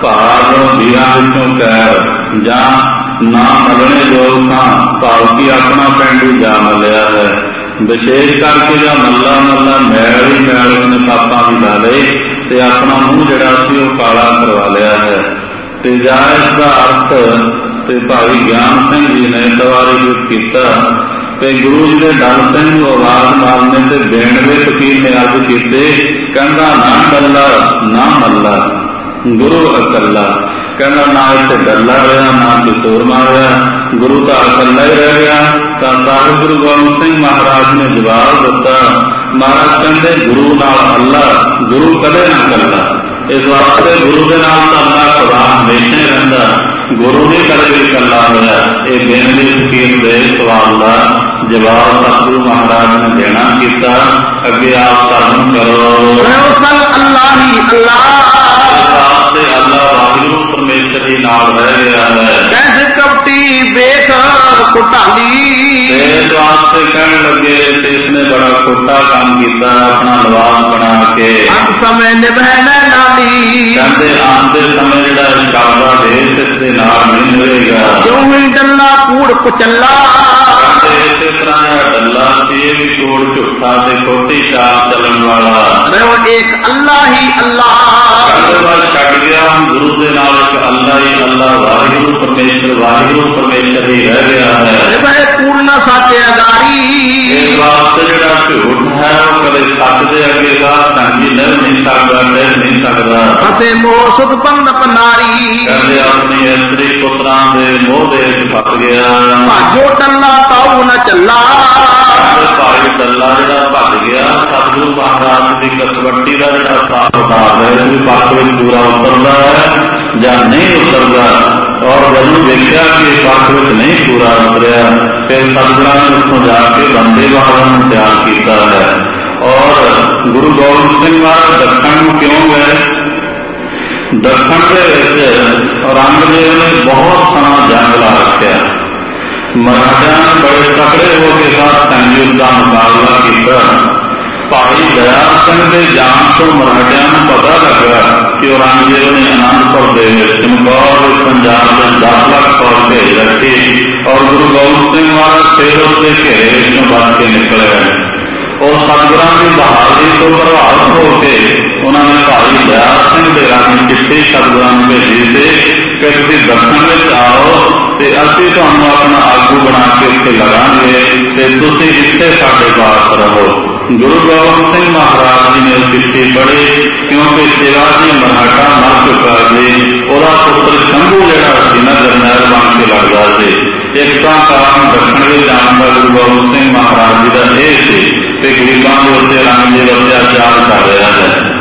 ਭਾਵ ਵੀਰਾਂ ਵਿੱਚੋਂ ਕੈਰ, ਜਾਂ ਨਾ ਮਲਣੇ ਯੋਗ ਥਾਂ ਭਾਵ ਕਿ ਆਪਣਾ ਪਿੰਡ ਜਾ ਮਲਿਆ ਹੈ। ਵਿਸ਼ੇਸ਼ ਕਰਕੇ ਜਾਂ ਮੱਲਾ ਮੱਲਾ ਮੈਲ ਹੀ ਮੈਲ ਉਸਨੇ ਪਾਪਾਂ ਵੀ ਲਾ ਲਏ ਤੇ ਆਪਣਾ ਮੂੰਹ ਜਿਹੜਾ ਸੀ ਉਹ ਕਾਲਾ ਕਰਵਾ ਲਿਆ ਹੈ। ਤੇ ਜਾਂ ਇਸ ਦਾ ਅਰਥ ਤੇ ਭਾਈ ਗਿਆਨ ਸਿੰਘ ਜੀ ਨੇ ਦੁਆਰੇ ਕੀਤਾ ਤੇ ਗੁਰੂ ਜੀ ਦੇ ਡਲ ਸਿੰਘ ਨੂੰ ਆਵਾਜ਼ ਮਾਰਨੇ ਤੇ ਬੇਨਵੇ ਫਕੀਰ ਨੇ ਅਰਜ਼ ਕੀਤੇ, ਕਹਿੰਦਾ ਨਾ ਡੱਲਾ ਨਾ ਮੱਲਾ ਗੁਰੂ ਇਕੱਲਾ। ਕਹਿੰਦਾ ਨਾ ਇੱਥੇ ਡੱਲਾ ਰਿਹਾ ਨਾ ਕਿ ਸੂਰਮਾ ਰਿਹਾ, ਗੁਰੂ ਤਾਂ ਇਕੱਲਾ ਹੀ ਰਹਿ ਗਿਆ। ਤਾਂ ਸਾਹਿਬ ਗੁਰੂ ਗੋਬਿੰਦ ਸਿੰਘ ਮਹਾਰਾਜ ਨੇ ਜਵਾਬ ਦਿੱਤਾ, ਮਹਾਰਾਜ ਕਹਿੰਦੇ ਗੁਰੂ ਨਾਲ ਅੱਲਾ, ਗੁਰੂ ਕਦੇ ਨਾ ਇਕੱਲਾ। ਇਸ ਵਾਸਤੇ ਗੁਰੂ ਦੇ ਨਾਲ ਤਾਂ ਅੱਲਾ ਖੁਦਾ ਹਮੇਸ਼ਾ ਹੀ ਰਹਿੰਦਾ, ਗੁਰੂ ਨੇ ਕਦੇ ਵੀ ਇਕੱਲਾ ਹੋਇਆ। ਇਹ ਬੇਨਵੀ ਫਕੀਰ ਦੇ ਸਵਾਲ ਦਾ ਜਵਾਬ ਸਤਿਗੁਰੂ ਮਹਾਰਾਜ ਨੇ ਦੇਣਾ ਕੀਤਾ। ਅੱਗੇ ਆਪ ਧਰਮ ਕਰੋ ਅੱਲਾ ਹੀ ਅੱਲਾ, ਵਾਸਤੇ ਅੱਲਾ ਵਾਹਿਗੁਰੂ ਪਰਮੇਸ਼ਰ ਹੀ ਨਾਲ ਰਹਿ ਰਿਹਾ ਹੈ। कपटी बेख कुटाली। इस वास्ते कहने लगे इसने बड़ा खोटा काम किया अपना लवास बना के। अंत समय निभैना नाली। कहते आते समय जिहड़ा शाबा देश इसके नाल नहीं निभेगा। क्यों ही डल्ला कूड़ कुचल्ला। इस तरह डल्ला से भी कूड़ झूठा से खोटी चाल चलन वाला। रहो एक अल्लाह ही अल्लाह। छड़ गया हम गुरु के नाल अल्लाह ही अल्लाह वाहिगुरु परमेश्वर ही रह गया है। पूर्ण साचे अदारी। इस वास्ते जिहड़ा झूठ है वो कदे सच दे अगे संगी नहीं सकता ठहर नहीं सकता। फसे मोह सुख बंद पनारी। कहते अपनी स्त्री पुत्रां दे मोह दे फस गया। भाजो टल्ला ताऊ न चला। भाई टल्ला जिहड़ा भज गया सतगुरु महाराज की कसवट्टी का जिहड़ा साथ उतार है भी पक्ष में पूरा उतरता है या नहीं उतरता। और जब देखा कि पक्ष में नहीं पूरा उतरिया फिर सतगुरां ने उसको जाके बंदे बहादुर तैयार किया है। और गुरु गोबिंद सिंह महाराज दक्षिण क्यों गए? दक्षिण के औरंगजेब ने बहुत सना जंग ला रखा। मराठा ने बड़े तकड़े होकर साथ संयुद्ध का मुकाबला किया। भाई दयाल सिंह के जान तो मराठिया को पता लगा कि औरंगजेब ने आनंदपुर के चमकौर पंजाब में 10 लाख फौज भेज रखी और गुरु गोबिंद सिंह महाराज फिर उसके घेरे में बच के निकले। और सतगुरां की बहादुरी तो प्रभावित होकर उन्होंने भाई दयाल सिंह के राही चिट्ठी सतगुरां को भेजी थी कि तुसीं दक्षिण में आओ तो असीं तुहानूं अपना आगू बना के उत्ते लगांगे ते तुसीं इत्थे साडे पास रहो। गुरु गोबिंद सिंह महाराज जी ने चिट्ठी पढ़ी क्योंकि शिवाजी मराठा मर चुका जी। ओदा पुत्र शंभू जिहड़ा सी ना जरनैल बन के लगदा सी। एक कारण दक्षिण में जाने का गुरु गोबिंद सिंह महाराज जी का यह सी कि गरीबों के उत्ते औरंगजेब अत्याचार कर रहा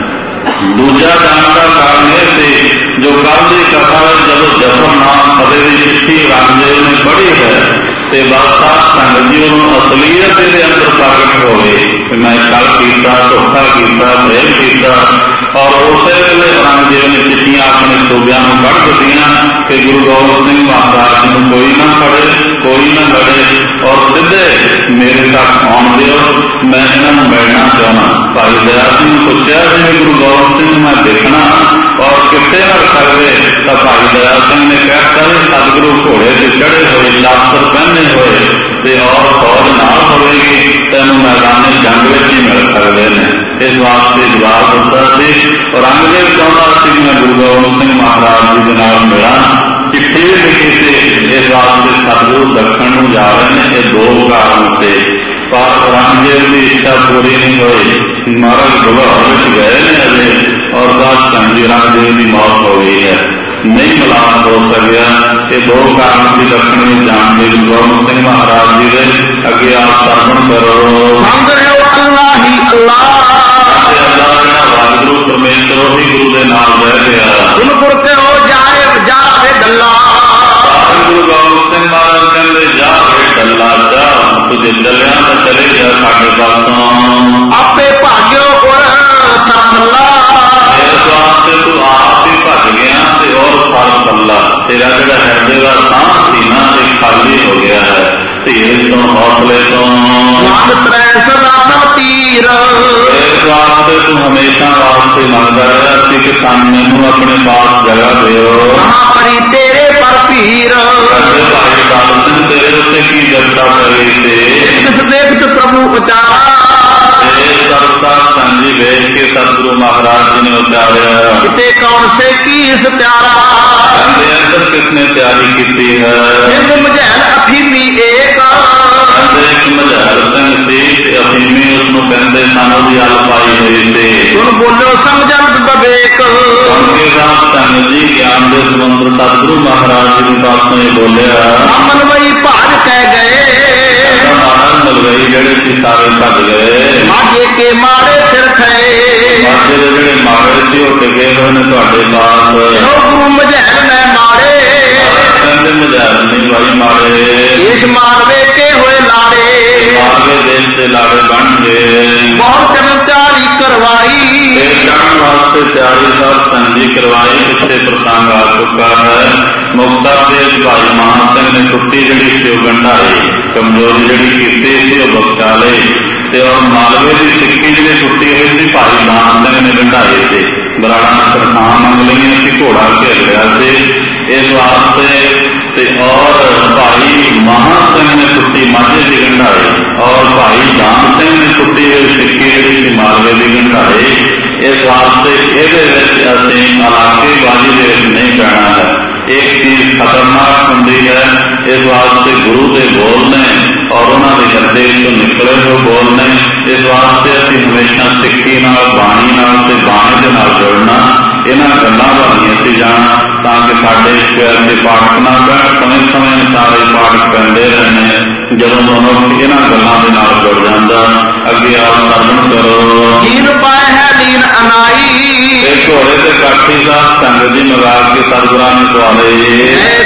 है। दूजा जाने का कारण यह सी जो कल की कथा जब जफरनाम फतेह की चिट्ठी औरंगजेब ने पढ़ी है तो बादशाह संगत जी उन्होंने असलीयत के अंदर प्रकट हो गई। मैं कल किया धोखा किया प्रेम किया और उस वेले औरंगजेब ने चिट्ठियां अपने सूबिया को कढ़ दियां कि गुरु गोबिंद सिंह महाराज को कोई ना फड़े कोई ना लड़े और सीधे मेरे तक आउण दिओ मैं इन्होंने मिलना चाहना। भाई दयाल सिंह ने पूछा जिम्मे गुरु गोबिंद सिंह मैं देखना और कितने कर सकते तो भाई दयाल सिंह ने कहता है सतगुरु घोड़े से चढ़े हुए शास्त्र पहने हुए और फौज नाल होगी तेन मैदान जंग में ही मिल सकते हैं। इस वास्ते जवाब दिता सी औरंगजेब चाहता सी मैं गुरु गोबिंद सिंह महाराज जी के नाल मिला। चिट्ठी भी लिखी थी इस वास्ते सतगुरु दक्षिण को जा रहे हैं। ये 2 कारण से पर औरंगजेब की इच्छा पूरी नहीं हुई। महाराज गुलाब गए ने अजे और दस संजी औरंगजेब की मौत हो गई है। नहीं मिलाप हो सकिया। ये 2 कारण की दक्षिण में जान के गुरु गोबिंद सिंह महाराज जी ने अगे आप सर्वण करो अल्लाह ही अल्लाह। वाहिगुरु परमेश्वर ही गुरु के नाल रह गया। गुरपुर से हो जाए जावे डल्ला। गुरु गोबिंद सिंह महाराज कहते जा डल्ला जा तुझे चलिया तो चले जा साढ़े पासों आपे भाग्यो और थल्ला। इस वास्ते तू आप ही भज गया और फल पल्ला तेरा जो हृदय का सांस सी ना खाली हो गया है। धीरे तो हौसले तो तीर इस वास्ते तू हमेशा वास्ते मंगता रहा कि सामने अपने पास जगह दो तेरे पर पीर। भाई दाल सिंह तेरे उत्ते की जगता पई थे देख प्रभु उचारा सरसा संजी वेद के सतगुरु महाराज जी ने उचारा किते कौन से की इस प्यारा अंदर किसने तैयारी की है। मझैल अफीमी एक मझैल सिंह सी अफीमी उसको कहते सन की अल पाई हुई थी। तुम बोलो समझ बबेक उनके साथ संगत जी ज्ञान के समुद्र सतगुरु महाराज जी के पास में बोलिया मनवई भाज कह गए महाराज मलवई जेड़े सी सारे भज गए। माजे के मारे सिर खाए माजे के जेड़े मारे सी वो टिके हुए ने तुहाडे पास। गुरु मझैल मैं मारे कहते मझैल नहीं भाई मारे इस मारवे के हुए लाड़े मारवे देश से लाड़े बन गए। बहुत कर्मचारी करवाई वास्ते तैयारी साहब संजी करवाई। पिछले प्रसंग आ चुका है। मुक्तसर के भाई मान सिंह ने टुट्टी जी सी गंढाई, कमजोरी जी की सी बख्शा ली, और मालवे की सिक्की जी टुट्टी हुई थी भाई मान सिंह ने गंढाई थी। बराड़ा तरखान मंग ली सी, घोड़ा घेर लिया से इस वास्ते। और भाई महान सिंह ने टुट्टी माझे की गंढाई, और भाई जान सिंह ने टुट्टी हुई सिक्की जी मालवे की गंढाई। इस वास्ते ये इलाके बाजी नहीं कहना है। एक चीज खतरनाक होंगी है, इस वास्ते गुरु के बोलने और उन्होंने हृदय चो निकले हुए बोलने। इस वास्ते असीं हमेशा सिक्खी नाल बाणी नाल ते बाणी दे नाल जुड़ना, इन्हां गल्लां वल नहीं असीं जाना, ताकि साडे ऐसे पाठक ना पैण। समय समय सारे पाठक पैंदे रहने, जदों मनुष्य इन्हां गल्लां दे नाल जुड़ जांदा। अगे आप दर्शन करो। दीन पाए है दीन अनाई, घोड़े से काठी साहब संगत जी मंगा के सतगुरां ने सवाले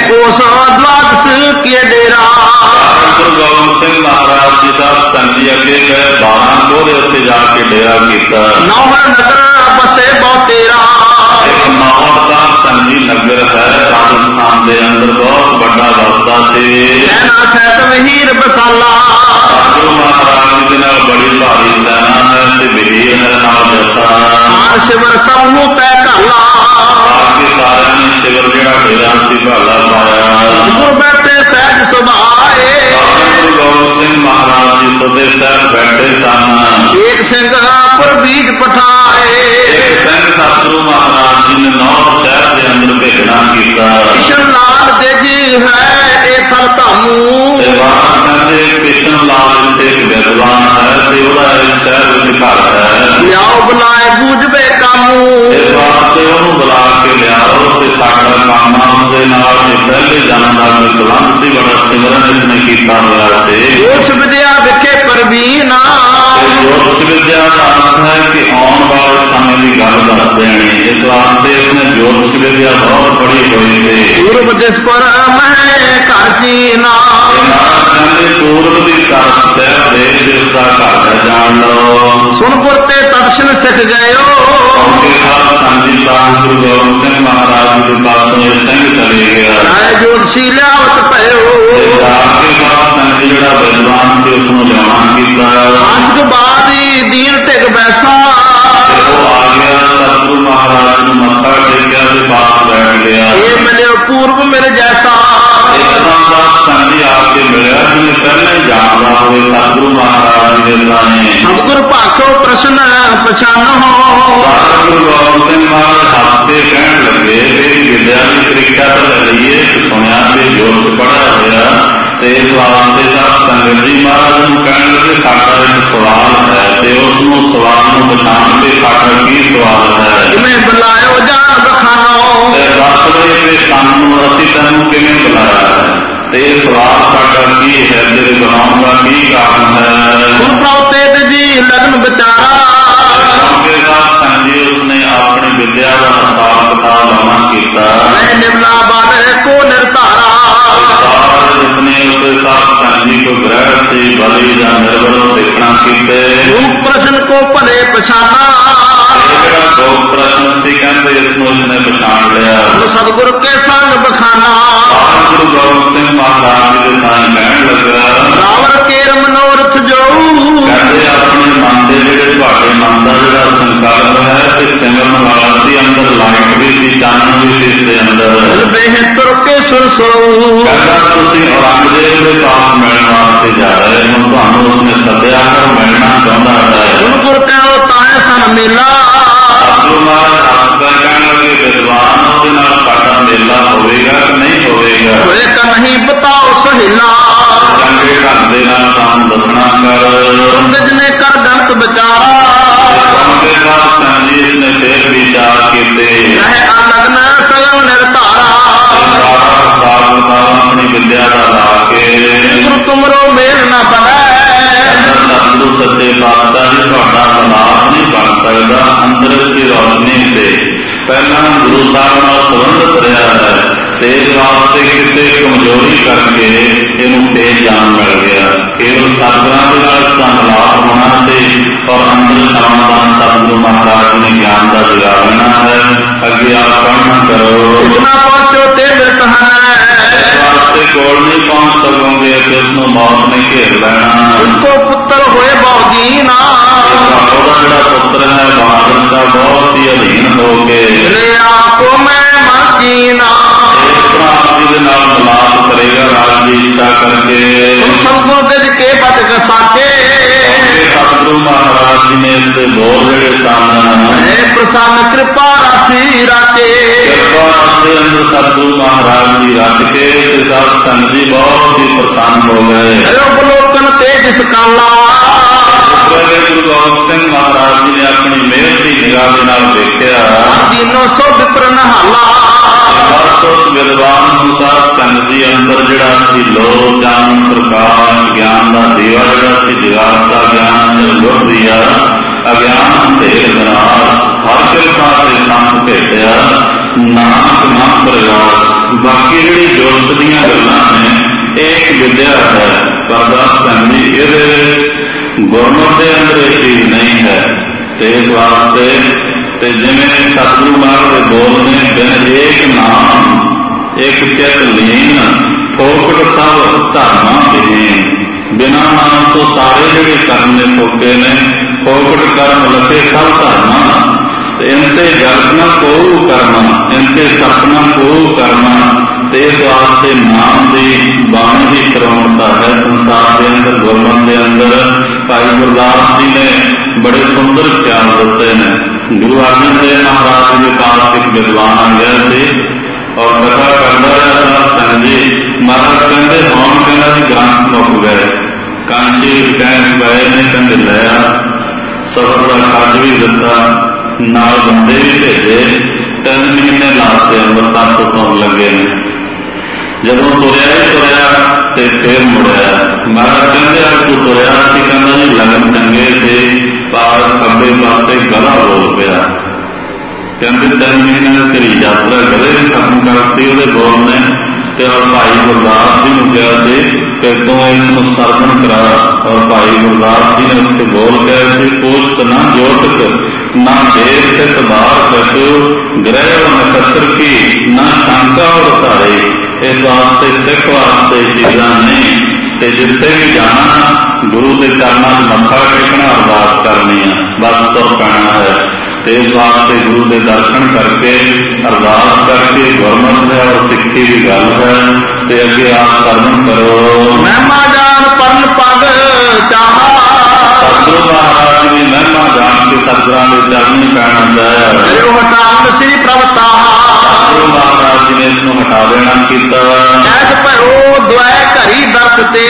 के डेरा। गुरु गोबिंद सिंह महाराज जी साहब संगत अगे गए, 12 कोहरे उत्ते जाके डेरा किया। नौहर नगर बसे बहुतेरा, एक नौहर साहब संगत नगर है राजस्थान के अंदर, बहुत बड़ा बस्ता से सैत वहीर बसाला। गुरु महाराज जी नाल बड़ी भारी सेना है, वहीर है नाल जसा शिवर समूह तय काला, बाकी सारे ने शिवर जेड़ा डेरा सी भाला पाया। गुरु बैठे सहज सुभाए, गुरु गोबिंद सिंह महाराज जी सदे साहब बैठे सन। एक सिंह पर बीज पठाए, एक सिंह सतगुरु महाराज जी ने 9 शहर के अंदर भेजना किया। किशन लाल देजी है ये थल धामू, कृष्ण लाल एक विद्वान है, इस शहर में घर है। लियाओ बुलाए बूझबे कामू, इस वास्ते बुला के लियाओ, साडा काम उसके नाल पहले जन्म का बुलंद सी बड़ा सिमरन इसने किया हुआ है। जोश विद्या विखे परवीना, जोश विद्या का अर्थ है कि आने वाले समय की गल दस देनी। इस वास्ते इसने जोश विद्या बहुत बड़ी हुई थी। पूर्व दिस पर मैं काचीना, पूर्व की तरफ देश उसका घर जान लो। सुनपुर ते दर्शन सिख गयो, गुरु गोबिंद सिंह महाराज के पास सिंह चले गया। जोशी लियावत पयो, जोड़ा विद्वान से उसको लियाना किया। बादी दीन टिक बैठा, वो आ गया सतगुरु महाराज ने मत्था टेकिया, पास बैठ गया। ये मिले पूर्व मेरे जैसा, संगी आके मिले जिन्हें पहले जानता हुए सतगुरु महाराज ने सतगुरु पाखो प्रश्न पछान हो। गुरु गोबिंद सिंह महाराज हंसते कहने लगे, विद्या की परीक्षा तो लीए, सुनिया से जोश पढ़ा होया, इस वास्ते संगत जी महाराज को कहने लगे साडा एक सवाल है, उसनों सवाल को पछाण के साडा की सवाल है। मैं बुलायो जा बखानो, सानू असीं तैनूं किवें बुलाया है, सवाल साडा की है, तेरे गुनाहों का की कारण है। तेज जी लगन बेचारा, संजी उसने अपनी विद्या का हिसाब किताब जमा किया। निमला बाल को निर्धारा, जितने उसके साथ संजी को ग्रह से बलि या निर्बल देखना कीते। प्रश्न को भले पछाना, दो प्रश्न से कहते इसको उसने पछाण लिया। सतगुरु के संग बखाना, गुरु गोबिंद सिंह महाराज के साथ कहने लगा, रावण के मनोरथ जो कहते अपने मन के जेडे ਤੁਹਾਡੇ मन का जोड़ा संकल्प है, सिमरन वाला सी अंदर लाइट भी सी, चानन भी सी इसके अंदर। बेहतर के सुर सुनो, कहता तुसीं औरंगजेब के पास मिलने वास्ते जा रहे हो, तुहानूं उसने सद्या है, मिलना चाहता है। गुरु कहो ताए सन मेला, सतगुरु महाराज हंसकर कहने लगे, विद्वान उसके नाल साडा मेला होवेगा कि नहीं होवेगा? होए का नहीं बताओ सहेला, चंगे ढंग दे नाल सानूं दसना कर। जिने कर गलत विचारा, संजीव ने फिर विचार किए, अलग न स्वयं निर्धारा, अपनी विद्या का ला के तुमरो मेल न बने, सतगुरु सच्चे पातशाह जी तुहाडा मिलाप नहीं बन सकता। अंदर की रोशनी से पहला गुरु साहब नाल संबंधित रहा है, इस वास्ते किसी कमजोरी करके इनू तेज जान मिल गया। केवल सतगुरां दे नाल मिलाप होना से और अंदर समाधान सतगुरु महाराज ने ज्ञान का जगावना है। अगे आप पढ़ना करो। इतना पहुंचो ते मृत वास्ते कोल नहीं पहुंच सकोगे कि उसको मौत ने घेर लेना। उसको पुत्र होए बहुदीना, जड़ा पुत्र है बहादुर का बहुत ही अधीन हो गए। आपको मैं मत जीना, मिलाप करेगा राज की इच्छा करके। सतगुरु गज के बद साचे, सतगुरु महाराज जी ने इससे बोल रहे सामने प्रसन्न कृपा राशि राचे। सतगुरु महाराज जी रख के संत जी बहुत ही प्रसन्न हो गए। अवलोकन तेज काला, गुरु गोबिंद सिंह महाराज जी ने अपनी मेहर की निगाह के नाल देखिया। तीनों सौ विप्र नहाला, उस विद्वान संत जी अंदर जड़ा लोभ जान प्रकाश ज्ञान का दीवा जड़ा जगाता ज्ञान लुट दिया। अज्ञान अंधेर नाश हर किरपा से संत भेटिया। नानक नाम प्रकाश बाकी जी जोत दी गल्लां ने एक विद्या है, पर दस संत जी ये गुरमुख के अंदर ये चीज नहीं है। इस वास्ते जिमें सतगुरु महाराज बोलने बिन एक नाम एक चित लीन फोकट सब धर्मा विहीन। बिना नाम तो सारे जिहड़े कर्म ने फोके ने फोकट कर्म लगे सब धर्मा। इनते जलना को करना इनते सपना को करना। इस वास्ते नाम की बाणी की प्रवणता है संसार के अंदर। गुरमत के अंदर भाई गुरदास जी ने बड़े सुंदर ख्याल दिते हैं। गुरु अर्जन देव महाराज के पास एक विद्वान आ गया थे और कथा करता रहा संत जी। महाराज कहते हम कहना जी ग्रंथ मुक गए। कांची कह गए ने कहते लिया सफर का खर्च भी दिता नाल बंदे भी भेजे। 3 महीने लाते अंमृतसर तो लगे ने। जदों तुरया ही तुरया तो फिर मुड़िया। महाराज कहते अब तू तुरया कहना जी लगन चंगे थे पार खब्बे पासे गला बोल पाया। कहते 3 महीने तेरी यात्रा गले खत्म करती वो बोलने। और भाई गुरदास जी ने कहा कि तू इसको सरवण करा। और भाई गुरदास जी ने उससे बोल गए पोस्ट ना जोतक ना देश से तबार कटो ग्रह और नक्षत्र की ना शंका और तारे। इस वास्ते सिख वास्ते चीजा नहीं। जिथे भी जाना गुरु के चरणों में मत्था टेकना अरदास करनी है बस तुर पैना है। इस वास्ते गुरु के दर्शन करके अरदास करके गुरमत है और सिक्खी की गल है। तो अगे आप सरवण करो। महिमा जान परन पग चाहा, सतगुरु महाराज की महिमा जान के सतगुरां के चरण पैना चाहिए। हटावन श्री प्रभता, सतगुरु महाराज जी ने इसको हटा देना किया। ऐस भरो द्वै घरी दर्शते,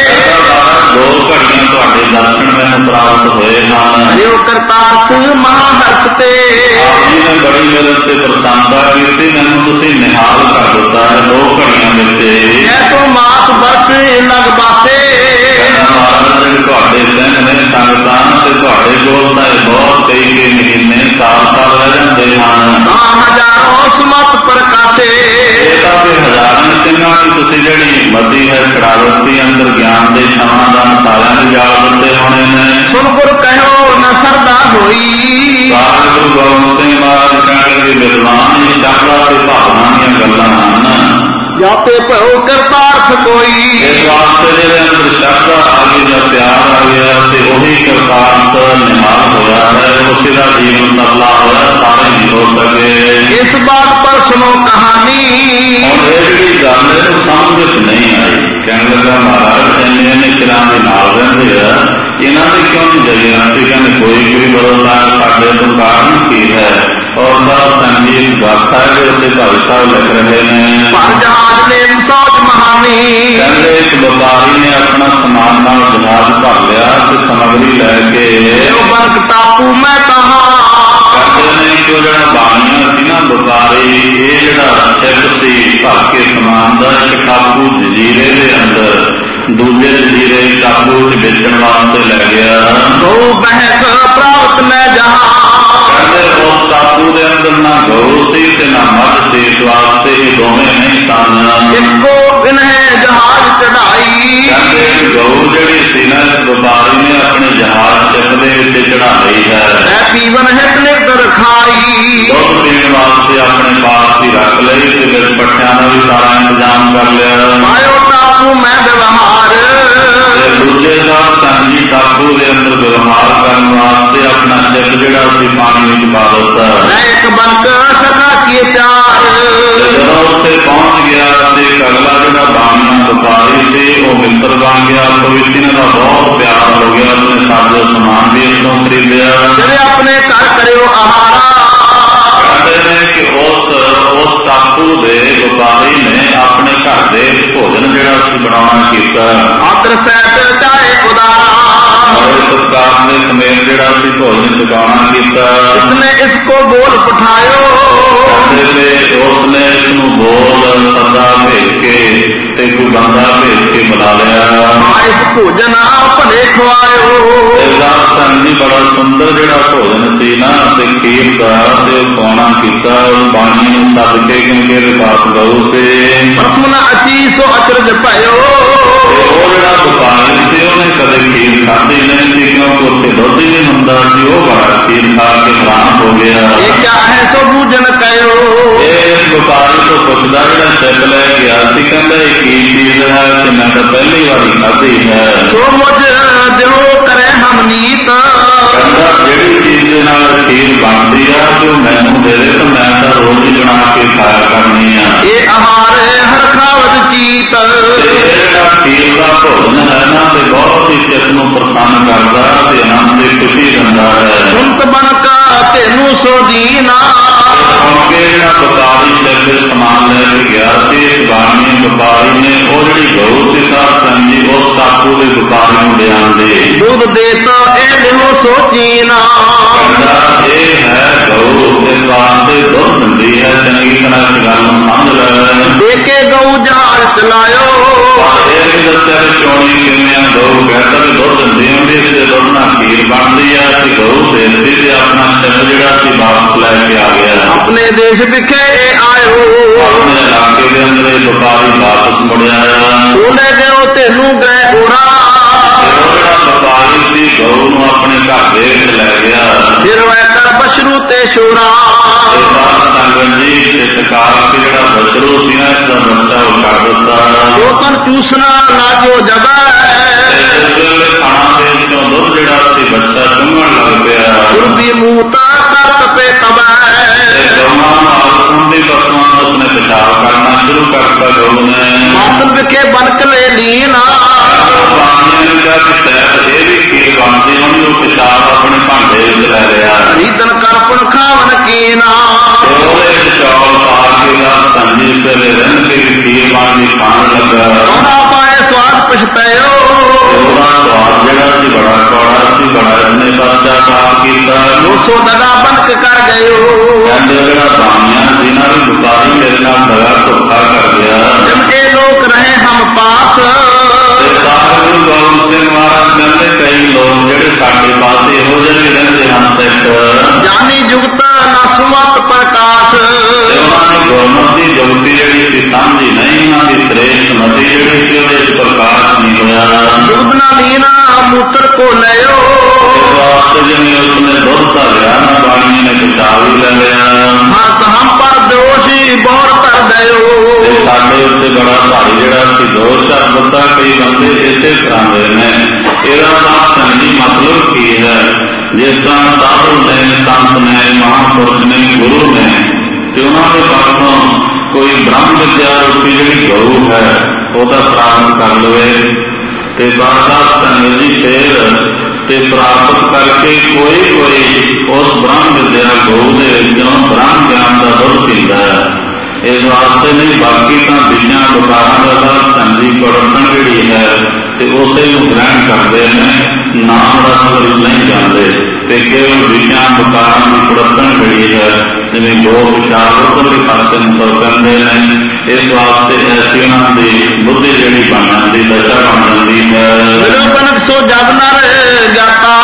2 घड़ियां तुहाडे दर्शन मैनूं प्राप्त होए हैं। यो करतार्थ महाहर्षते, आप जी ने बड़ी मेरे से प्रसन्नता की। मैनूं तुसीं निहाल कर दिता है 2 घड़ियां मिलते। ऐसो मास बरस लग बासे, तुहाडे सिंह ने संगतां ते तुहाडे कोल तां बहुत कई महीने साल रह जांदे हन। हजारों सुमत प्रकाशे, हजारों सिंहां की तुसीं जिहड़ी मती है छड़ा दित्ती। अंदर ज्ञान के समाधान सारिਆਂ ਨੂੰ जाल दिते होने ने। सुन गुर कहो न सरदा होई, गुरु गोबिंद सिंह महाराज कहते विद्वान ही चाहता ते भावना दी गल्लां हन। जाते भो करतार्थ कोई, इस वास्ते जिहदे अंदर श्रद्धा आ गई या प्यार आ गया ते ओही करतार्थ निहाल होया है। उसी दा जीवन तरला होया सारे नहीं हो सके। इस बात पर सुनो कहानी, और ये जिहड़ी गल है समझ नहीं आई। कहने लगा महाराज इन्ने किरां दे नाल रहिंदे आ इन्हां दे क्यों नहीं जाइए। कहते कोई भी बदलना साडे तो कारण की है। और संगीत गाथा है जो भाई साहब लिख रहे हैं। जहाज ने सोच महानी, कहते एक व्यापारी ने अपना समान नाल जहाज भर लिया तो सामग्री लैके बर्क टापू मैं कहा। कहते ने कि जो बाणिया सी ना व्यापारी ये जो शिप से भर के समान का एक टापू जजीरे के अंदर दूजे जजीरे टापू बेचण वास्ते लै गया। गौ बहक प्राप्त मैं जहा, उस टापू के अंदर ना गौ सी ना मध सी। इस वास्ते ये दोवें नहीं सन। इनको इन्हें जहाज चढ़ाई, गौ जी सी ना इस व्यापारी ने अपने जहाज शिप के चढ़ा ली है। पीवन ਵੀ ਸਾਰਾ ਇੰਤਜ਼ਾਮ ਕਰ ਲਿਆ। ਪਾਇਓ ਟਾਪੂ ਮੈਂ ਵਿਵਹਾਰ, ਦੂਜੇ ਦਾ ਸੰਜੀ ਟਾਪੂ ਦੇ ਅੰਦਰ ਵਿਵਹਾਰ ਕਰਨ ਵਾਸਤੇ ਆਪਣਾ ਚਿੱਤ ਜਿਹੜਾ ਸੀ ਪਾਣੀ ਵਿੱਚ ਪਾ ਦਿੱਤਾ। ਮੈਂ ਇੱਕ ਬਣਕ ਸਦਾ ਕੀ ਪਿਆਰ, ਜਦੋਂ ਉੱਥੇ ਪਹੁੰਚ ਗਿਆ ਤੇ ਅਗਲਾ ਜਿਹੜਾ ਬਾਣੀਆ ਵਪਾਰੀ ਸੀ ਉਹ ਮਿੱਤਰ ਬਣ ਗਿਆ। ਪਵਿੱਤਰ ਦਾ ਬਹੁਤ ਪਿਆਰ ਹੋ ਗਿਆ। ਉਸਨੇ ਸਾਜੋ ਸਮਾਨ ਵੀ ਇਸ ਤੋਂ ਖਰੀਦਿਆ। ਜਿਹੜੇ ਆਪਣੇ ਘਰ ਕਰਿਓ ਆਹਾਰਾ, ਕਹਿੰਦੇ ਨੇ ਕਿ ਉਸ ਟਾਪੂ ਦੇ ਵਪਾਰੀ ਨੇ ਆਪਣੇ ਘਰ ਦੇ ਭੋਜਨ ਜਿਹੜਾ ਸੀ ਬਣਾਉਣਾ ਕੀਤਾ। ਆਦਰ ਸਹਿਤ ਚਾਹੇ ਉਦਾਰਾ, ਸਤਿਕਾਰ ਦੇ ਸਮੇਤ ਜਿਹੜਾ ਸੀ ਭੋਜਨ ਚੁਕਾਉਣਾ ਕੀਤਾ। ਉਸਨੇ ਇਸ ਕੋ ਬੋਲ ਪਠਾਇਓ, ਉਸਨੇ ਇਸ ਨੂੰ ਬੋਲ ਸਦਾ ਭੇਜ ਕੇ ਤੇ ਕੋਈ ਬੰਦਾ ਭੇਜ ਕੇ ਬੁਲਾ ਲਿਆ। ਇਸ ਭੋਜਨ ਭਲੇ ਖਵਾਇਓ, ਇਹਦਾ ਸੰਜੀ ਬੜਾ ਸੁੰਦਰ ਜਿਹੜਾ ਭੋਜਨ ਸੀ ਨਾ ਤੇ ਖੀਰ ਦਾ ਤੇ ਉਹ ਖਾਣਾ ਕੀਤਾ। ਬਾਣੀ ਨੂੰ ਸੱਦ ਕੇ ਕਿਉਂਕਿ ਇਹਦੇ ਪਾਸ ਗਊ ਸੀ। ਪ੍ਰਥਮ ਅਤੀ ਸੋ ਅਚਰਜ ਭਇਓ, ਉਹ ਜਿਹੜਾ ਵਪਾਰੀ ਸੀ ਉਹਨੇ ਕਦੇ ਖੀਰ ਖਾਧੀ ਨਹੀਂ ਸੀ ਕਿਉਂਕਿ ਉੱਥੇ ਦੁੱਧ ਹੀ ਨਹੀਂ ਹੁੰਦਾ ਸੀ। ਉਹ ਬੜਾ ਖੀਰ ਖਾ ਕੇ ਹੈਰਾਨ ਹੋ ਗਿਆ। ਇਹ ਕਿਆ ਹੈ ਸੋ ਬੂਝਣ ਕਹਿਓ, ਇਹ ਵਪਾਰੀ ਤੋਂ ਪੁੱਛਦਾ ਜਿਹੜਾ ਚਿੱਤ ਲੈ ਗਿਆ ਸੀ, ਕਹਿੰਦਾ ਇਹ ਕੀ ਚੀਜ਼ ਹੈ ਤੇ ਮੈਂ ਤਾਂ ਪਹਿਲੀ ਵਾਰੀ ਖਾਧੀ ਹੈ। ਸੋ ਮੁਝ ਦਿਓ ਕਰੇ ਹਮ ਨੀਤ, ਕਹਿੰਦਾ ਜਿਹੜੀ ਚੀਜ਼ ਦੇ ਨਾਲ ਖੀਰ ਬਣਦੀ ਆ ਜੋ ਮੈਨੂੰ ਦੇ ਦੇ ਤਾਂ ਮੈਂ ਤਾਂ ਰੋਜ਼ ਹੀ ਬਣਾ ਕੇ ਖਾਇਆ ਕਰਨੀ ਆ। ਇਹ ਆਹਾਰ ਹਰ ਖਾਵਤ ਚੀਤ, ਜਿਹੜਾ ਖੀਰ ਦਾ ਭੋਜਨ ਹੈ ਨਾ ਤੇ ਬਹੁਤ ਹੀ ਚਿੱਤ ਨੂੰ ਪ੍ਰਸੰਨ ਕਰਦਾ ਤੇ ਆਨੰਦ ਦੀ ਖੁਸ਼ੀ ਦਿੰਦਾ ਹੈ। ਸੁਨਤ ਬਨਕ ਤੈਨੂੰ ਸੋ ਦੀਨਾ, ਕਿਉਂਕਿ ਜਿਹੜਾ ਵਪਾਰੀ ਚਿੱਤ ਸਮਾਨ ਲੈ ਕੇ ਗਿਆ ਸੀ ਇਸ ਬਾਣੀ ਵਪਾਰੀ ਨੇ ਉਹ ਜਿਹੜੀ ਗਊ ਸੀ ਸਾਧ ਸੰਜੀ ਉਸ ਟਾਪੂ ਦੇ ਵਪਾਰੀ ਨੂੰ ਬਿਆਨ ਦੇ ਦੁੱਧ ਦੇਤ ਇਹ ਲਿਓ ਸੋਚੀਨਾ, ਕਹਿੰਦਾ ਇਹ ਹੈ ਗਊ ਇਸ ਵਾਸਤੇ ਦੁੱਧ ਦਿੰਦੀ ਹੈ। ਚੰਗੀ ਤਰ੍ਹਾਂ ਇਸ ਗੱਲ ਨੂੰ ਸਮਝ ਲੈ। ਦੇਖੇ ਗਊ ਜਹਾਜ਼ ਚਲਾਇਓ, ਪਰ ਇਹ ਵੀ ਦੱਸਿਆ ਵੀ ਚੋਣੀ ਕਿਵੇਂ ਆ। ਗਊ ਕਹਿੰਦਾ ਵੀ ਦੁੱਧ ਦਿੰਦੀ ਹੁੰਦੀ ਸੀ ਤੇ ਦੁੱਧ ਨਾਲ ਖੀਰ ਬਣਦੀ ਆ ਤੇ ਗਊ ਦੇਂਦੀ ਤੇ ਆਪਣਾ ਚਿੱਤ ਜਿਹੜਾ ਸੀ ਵਾਪਸ ਲੈ ਕੇ ਆ ਗਿਆ। ਆਪਣੇ ਦੇਸ਼ ਵਿਖੇ ਆਇਓ, ਆਪਣੇ ਇਲਾਕੇ ਦੇ ਅੰਦਰ ਇਹ ਵਪਾਰੀ ਵਾਪਸ ਮੁੜਿਆ। ਉਹ ਲੈ ਗਏ ਤੈਨੂੰ ਗ੍ਰਹਿ ਉਰਾ, ਜਿਹੜਾ ਵਪਾਰੀ ਸੀ ਗਊ ਨੂੰ ਆਪਣੇ ਘਰ ਦੇ ਵਿੱਚ ਲੈ ਗਿਆ। ਫਿਰ ਵੈ ਕਰ ਬਸ਼ਰੂ ਤੇ ਸ਼ੋਰਾ, ਸੰਗਤ ਜੀ ਇਤਕਾਰ ਕੇ ਜਿਹੜਾ ਬਸ਼ਰੂ ਸੀ ਨਾ ਇਸਦਾ ਬੱਚਾ ਉਹ ਕਰ ਦਿੱਤਾ। ਲੋਕਨ ਚੂਸਣਾ ਲਾਜੋ ਜਗ੍ਹਾ, ਖਾਣਾ ਦੇ ਵਿੱਚੋਂ ਦੁੱਧ ਜਿਹੜਾ ਸੀ ਬੱਚਾ ਚੁੰਘਣ ਲੱਗ ਪਿਆ। ਉਰਦੀ ਮੂਤਾ ਕਰ ਤਪੇ ਤਬੈ, ਗਊਆਂ ਨਾਲ ਉਹਦੀ ਪਸ਼ੂਆਂ ਉਸਨੇ ਪਿਸ਼ਾਬ ਕਰਨਾ ਸ਼ੁਰੂ ਕਰਤਾ। ਗਊ ਨੇ ਮਾਤਲ ਵਿਖੇ ਬਨਕ ਲੈ ਲੀਨਾ, ਪਾਣੀ ਦਾ ਸ਼ਾਇਦ ਇਹ ਵੀ ਖੀਰ ਬਣਦੀ ਉਹਨੂੰ ਉਹ ਪਿਸ਼ਾਬ ਆਪਣੇ ਭਾਂਡੇ ਵਿੱਚ ਲੈ ਲਿਆ। ਰੀਤਨ ਕਰਪਣ ਖਾਵਨ ਕੀਨਾ, ਉਹਦੇ ਚੌਲ ਪਾ ਕੇ ਦਾ ਸੰਜੀ ਤੇ ਰਹਿਣ ਕੇ ਖੀਰ ਬਣਦੀ ਖਾਣ ਲੱਗਾ। ਉਹਨਾਂ ਪਾਏ ਸਵਾਦ ਪਛਤਾਇਓ, ਉਹਦਾ ਸਵਾਦ ਜਿਹੜਾ ਸੀ ਬੜਾ ਕੌੜਾ ਸੀ। ਬੜਾ ਇਹਨੇ ਪਛਤਾਵਾ ਕੀਤਾ। 200 ਦਗਾ ਬਨਕ ਕਰ ਗਇਓ, ਕਹਿੰਦੇ ਜਿਹੜਾ ਬਾਣੀਆਂ ਸੀ ਨਾ ਵੀ ਵਪਾਰੀ ਮੇਰੇ ਨਾਲ ਦਗਾ ਧੋਖਾ ਕਰ ਗਿਆ। ਜਬ ਇਹ ਲੋਕ ਰਹੇ ਹਮ ਪਾਸ, ਗੁਰੂ ਗੋਬਿੰਦ ਸਿੰਘ ਮਹਾਰਾਜ ਕਹਿੰਦੇ ਕਈ ਲੋਕ ਜਿਹੜੇ ਸਾਡੇ ਪਾਸੇ ਇਹੋ ਜਿਹੇ ਰਹਿੰਦੇ ਹਨ ਸਿੱਖ ਜਾਨੀ ਜੁਗਤ ਨਸਵਤ ਪ੍ਰਕਾਸ਼, ਤੇ ਉਹਨਾਂ ਦੀ ਗੁਰਮਤਿ ਦੀ ਜੁਗਤੀ ਜਿਹੜੀ ਸੀ ਸਮਝੀ ਨਹੀਂ। ਉਹਨਾਂ ਦੀ ਸ੍ਰੇਸ਼ਟ ਮਤੀ ਜਿਹੜੀ ਸੀ ਉਹਦੇ ਚ ਪ੍ਰਕਾਸ਼ ਨਹੀਂ ਹੋਇਆ। ਦੁੱਧ ਨਾ ਲੀਨਾ ਮੂਤਰ ਕੋ ਲਿਓ, ਵਾਸਤੇ ਜਿਵੇਂ ਉਸਨੇ ਦੁੱਧ ਤਾਂ ਲਿਆ ਨਾ ਬਾਣੀ ਨੇ ਪਿਸ਼ਾਬ ਵੀ ਲੈ ਲਿਆ। ਹੱਥ ਹਮ ਪਰ ਦੋਸ਼ੀ ਬੋਰ ਕਰ ਦਿਓ, ਤੇ ਸਾਡੇ ਉੱਤੇ ਬੜਾ ਭਾਰੀ ਜਿਹੜਾ ਸੀ ਦੋਸ਼ ਕਰ ਦਿੱਤਾ। ਕਈ ਬੰਦੇ ਇਸੇ ਤਰ੍ਹਾਂ ਦੇ ਨੇ। ਇਹਦਾ ਤਾਂ ਸੰਜੀ ਮਤਲਬ ਕੀ ਹੈ? ਜਿਸ ਤਰ੍ਹਾਂ ਸਾਧੂ ਨੇ, ਸੰਤ ਨੇ, ਮਹਾਂਪੁਰਸ਼ ਨੇ, ਗੁਰੂ ਨੇ ਤੇ ਉਹਨਾਂ ਦੇ ਪਾਸੋਂ ਕੋਈ ਬ੍ਰਹਮ ਵਿਦਿਆ ਰੂਪੀ ਜਿਹੜੀ ਗਊ ਹੈ ਉਹਦਾ ਪ੍ਰਾਪਤ ਕਰ ਲਵੇ ਤੇ ਬਾਅਦ ਸੰਗਤ ਜੀ ਫੇਰ ਤੇ ਪ੍ਰਾਪਤ ਕਰਕੇ ਕੋਈ ਉਸ ਬ੍ਰਹਮ ਵਿਦਿਆ ਗਊ ਦੇ ਵਿੱਚੋਂ ਬ੍ਰਹਮ ਗਿਆਨ ਦਾ ਦੁੱਧ ਪੀਂਦਾ ਹੈ। ਇਸ ਵਾਸਤੇ ਨਹੀਂ ਬਾਕੀ ਤਾਂ ਵਿਸ਼ਿਆਂ ਵਪਾਰਾਂ ਦਾ ਸੰਜੀ ਗੁਰਤਨ ਜਿਹੜੀ ਹੈ ਤੇ ਉਸੇ ਨੂੰ ਗ੍ਰਹਿਣ ਕਰਦੇ ਨੇ। ਨਾਮ ਰਸ ਨਹੀਂ ਜਾਂਦੇ ਤੇ ਕੇਵਲ ਵਿਸ਼ਿਆਂ ਵਪਾਰਾਂ ਦੀ ਗੁਰਤਨ ਜਿਹੜੀ ਹੈ ਜਿਵੇਂ ਗੋ ਵਿਚਾਰ ਉਧਰਲੇ ਪਾਸੇ ਨੂੰ ਤੁਰ ਪੈਂਦੇ ਨੇ। ਇਸ ਵਾਸਤੇ ਐਸੀ ਉਹਨਾਂ ਦੀ ਬੁੱਧੀ ਜਿਹੜੀ ਬਣ ਜਾਂਦੀ ਦਸ਼ਾ ਬਣ ਜਾਂਦੀ ਹੈ। ਮੇਰਾ ਬਨਕ ਸੋ ਜਗ ਨਰ ਜਾਤਾ,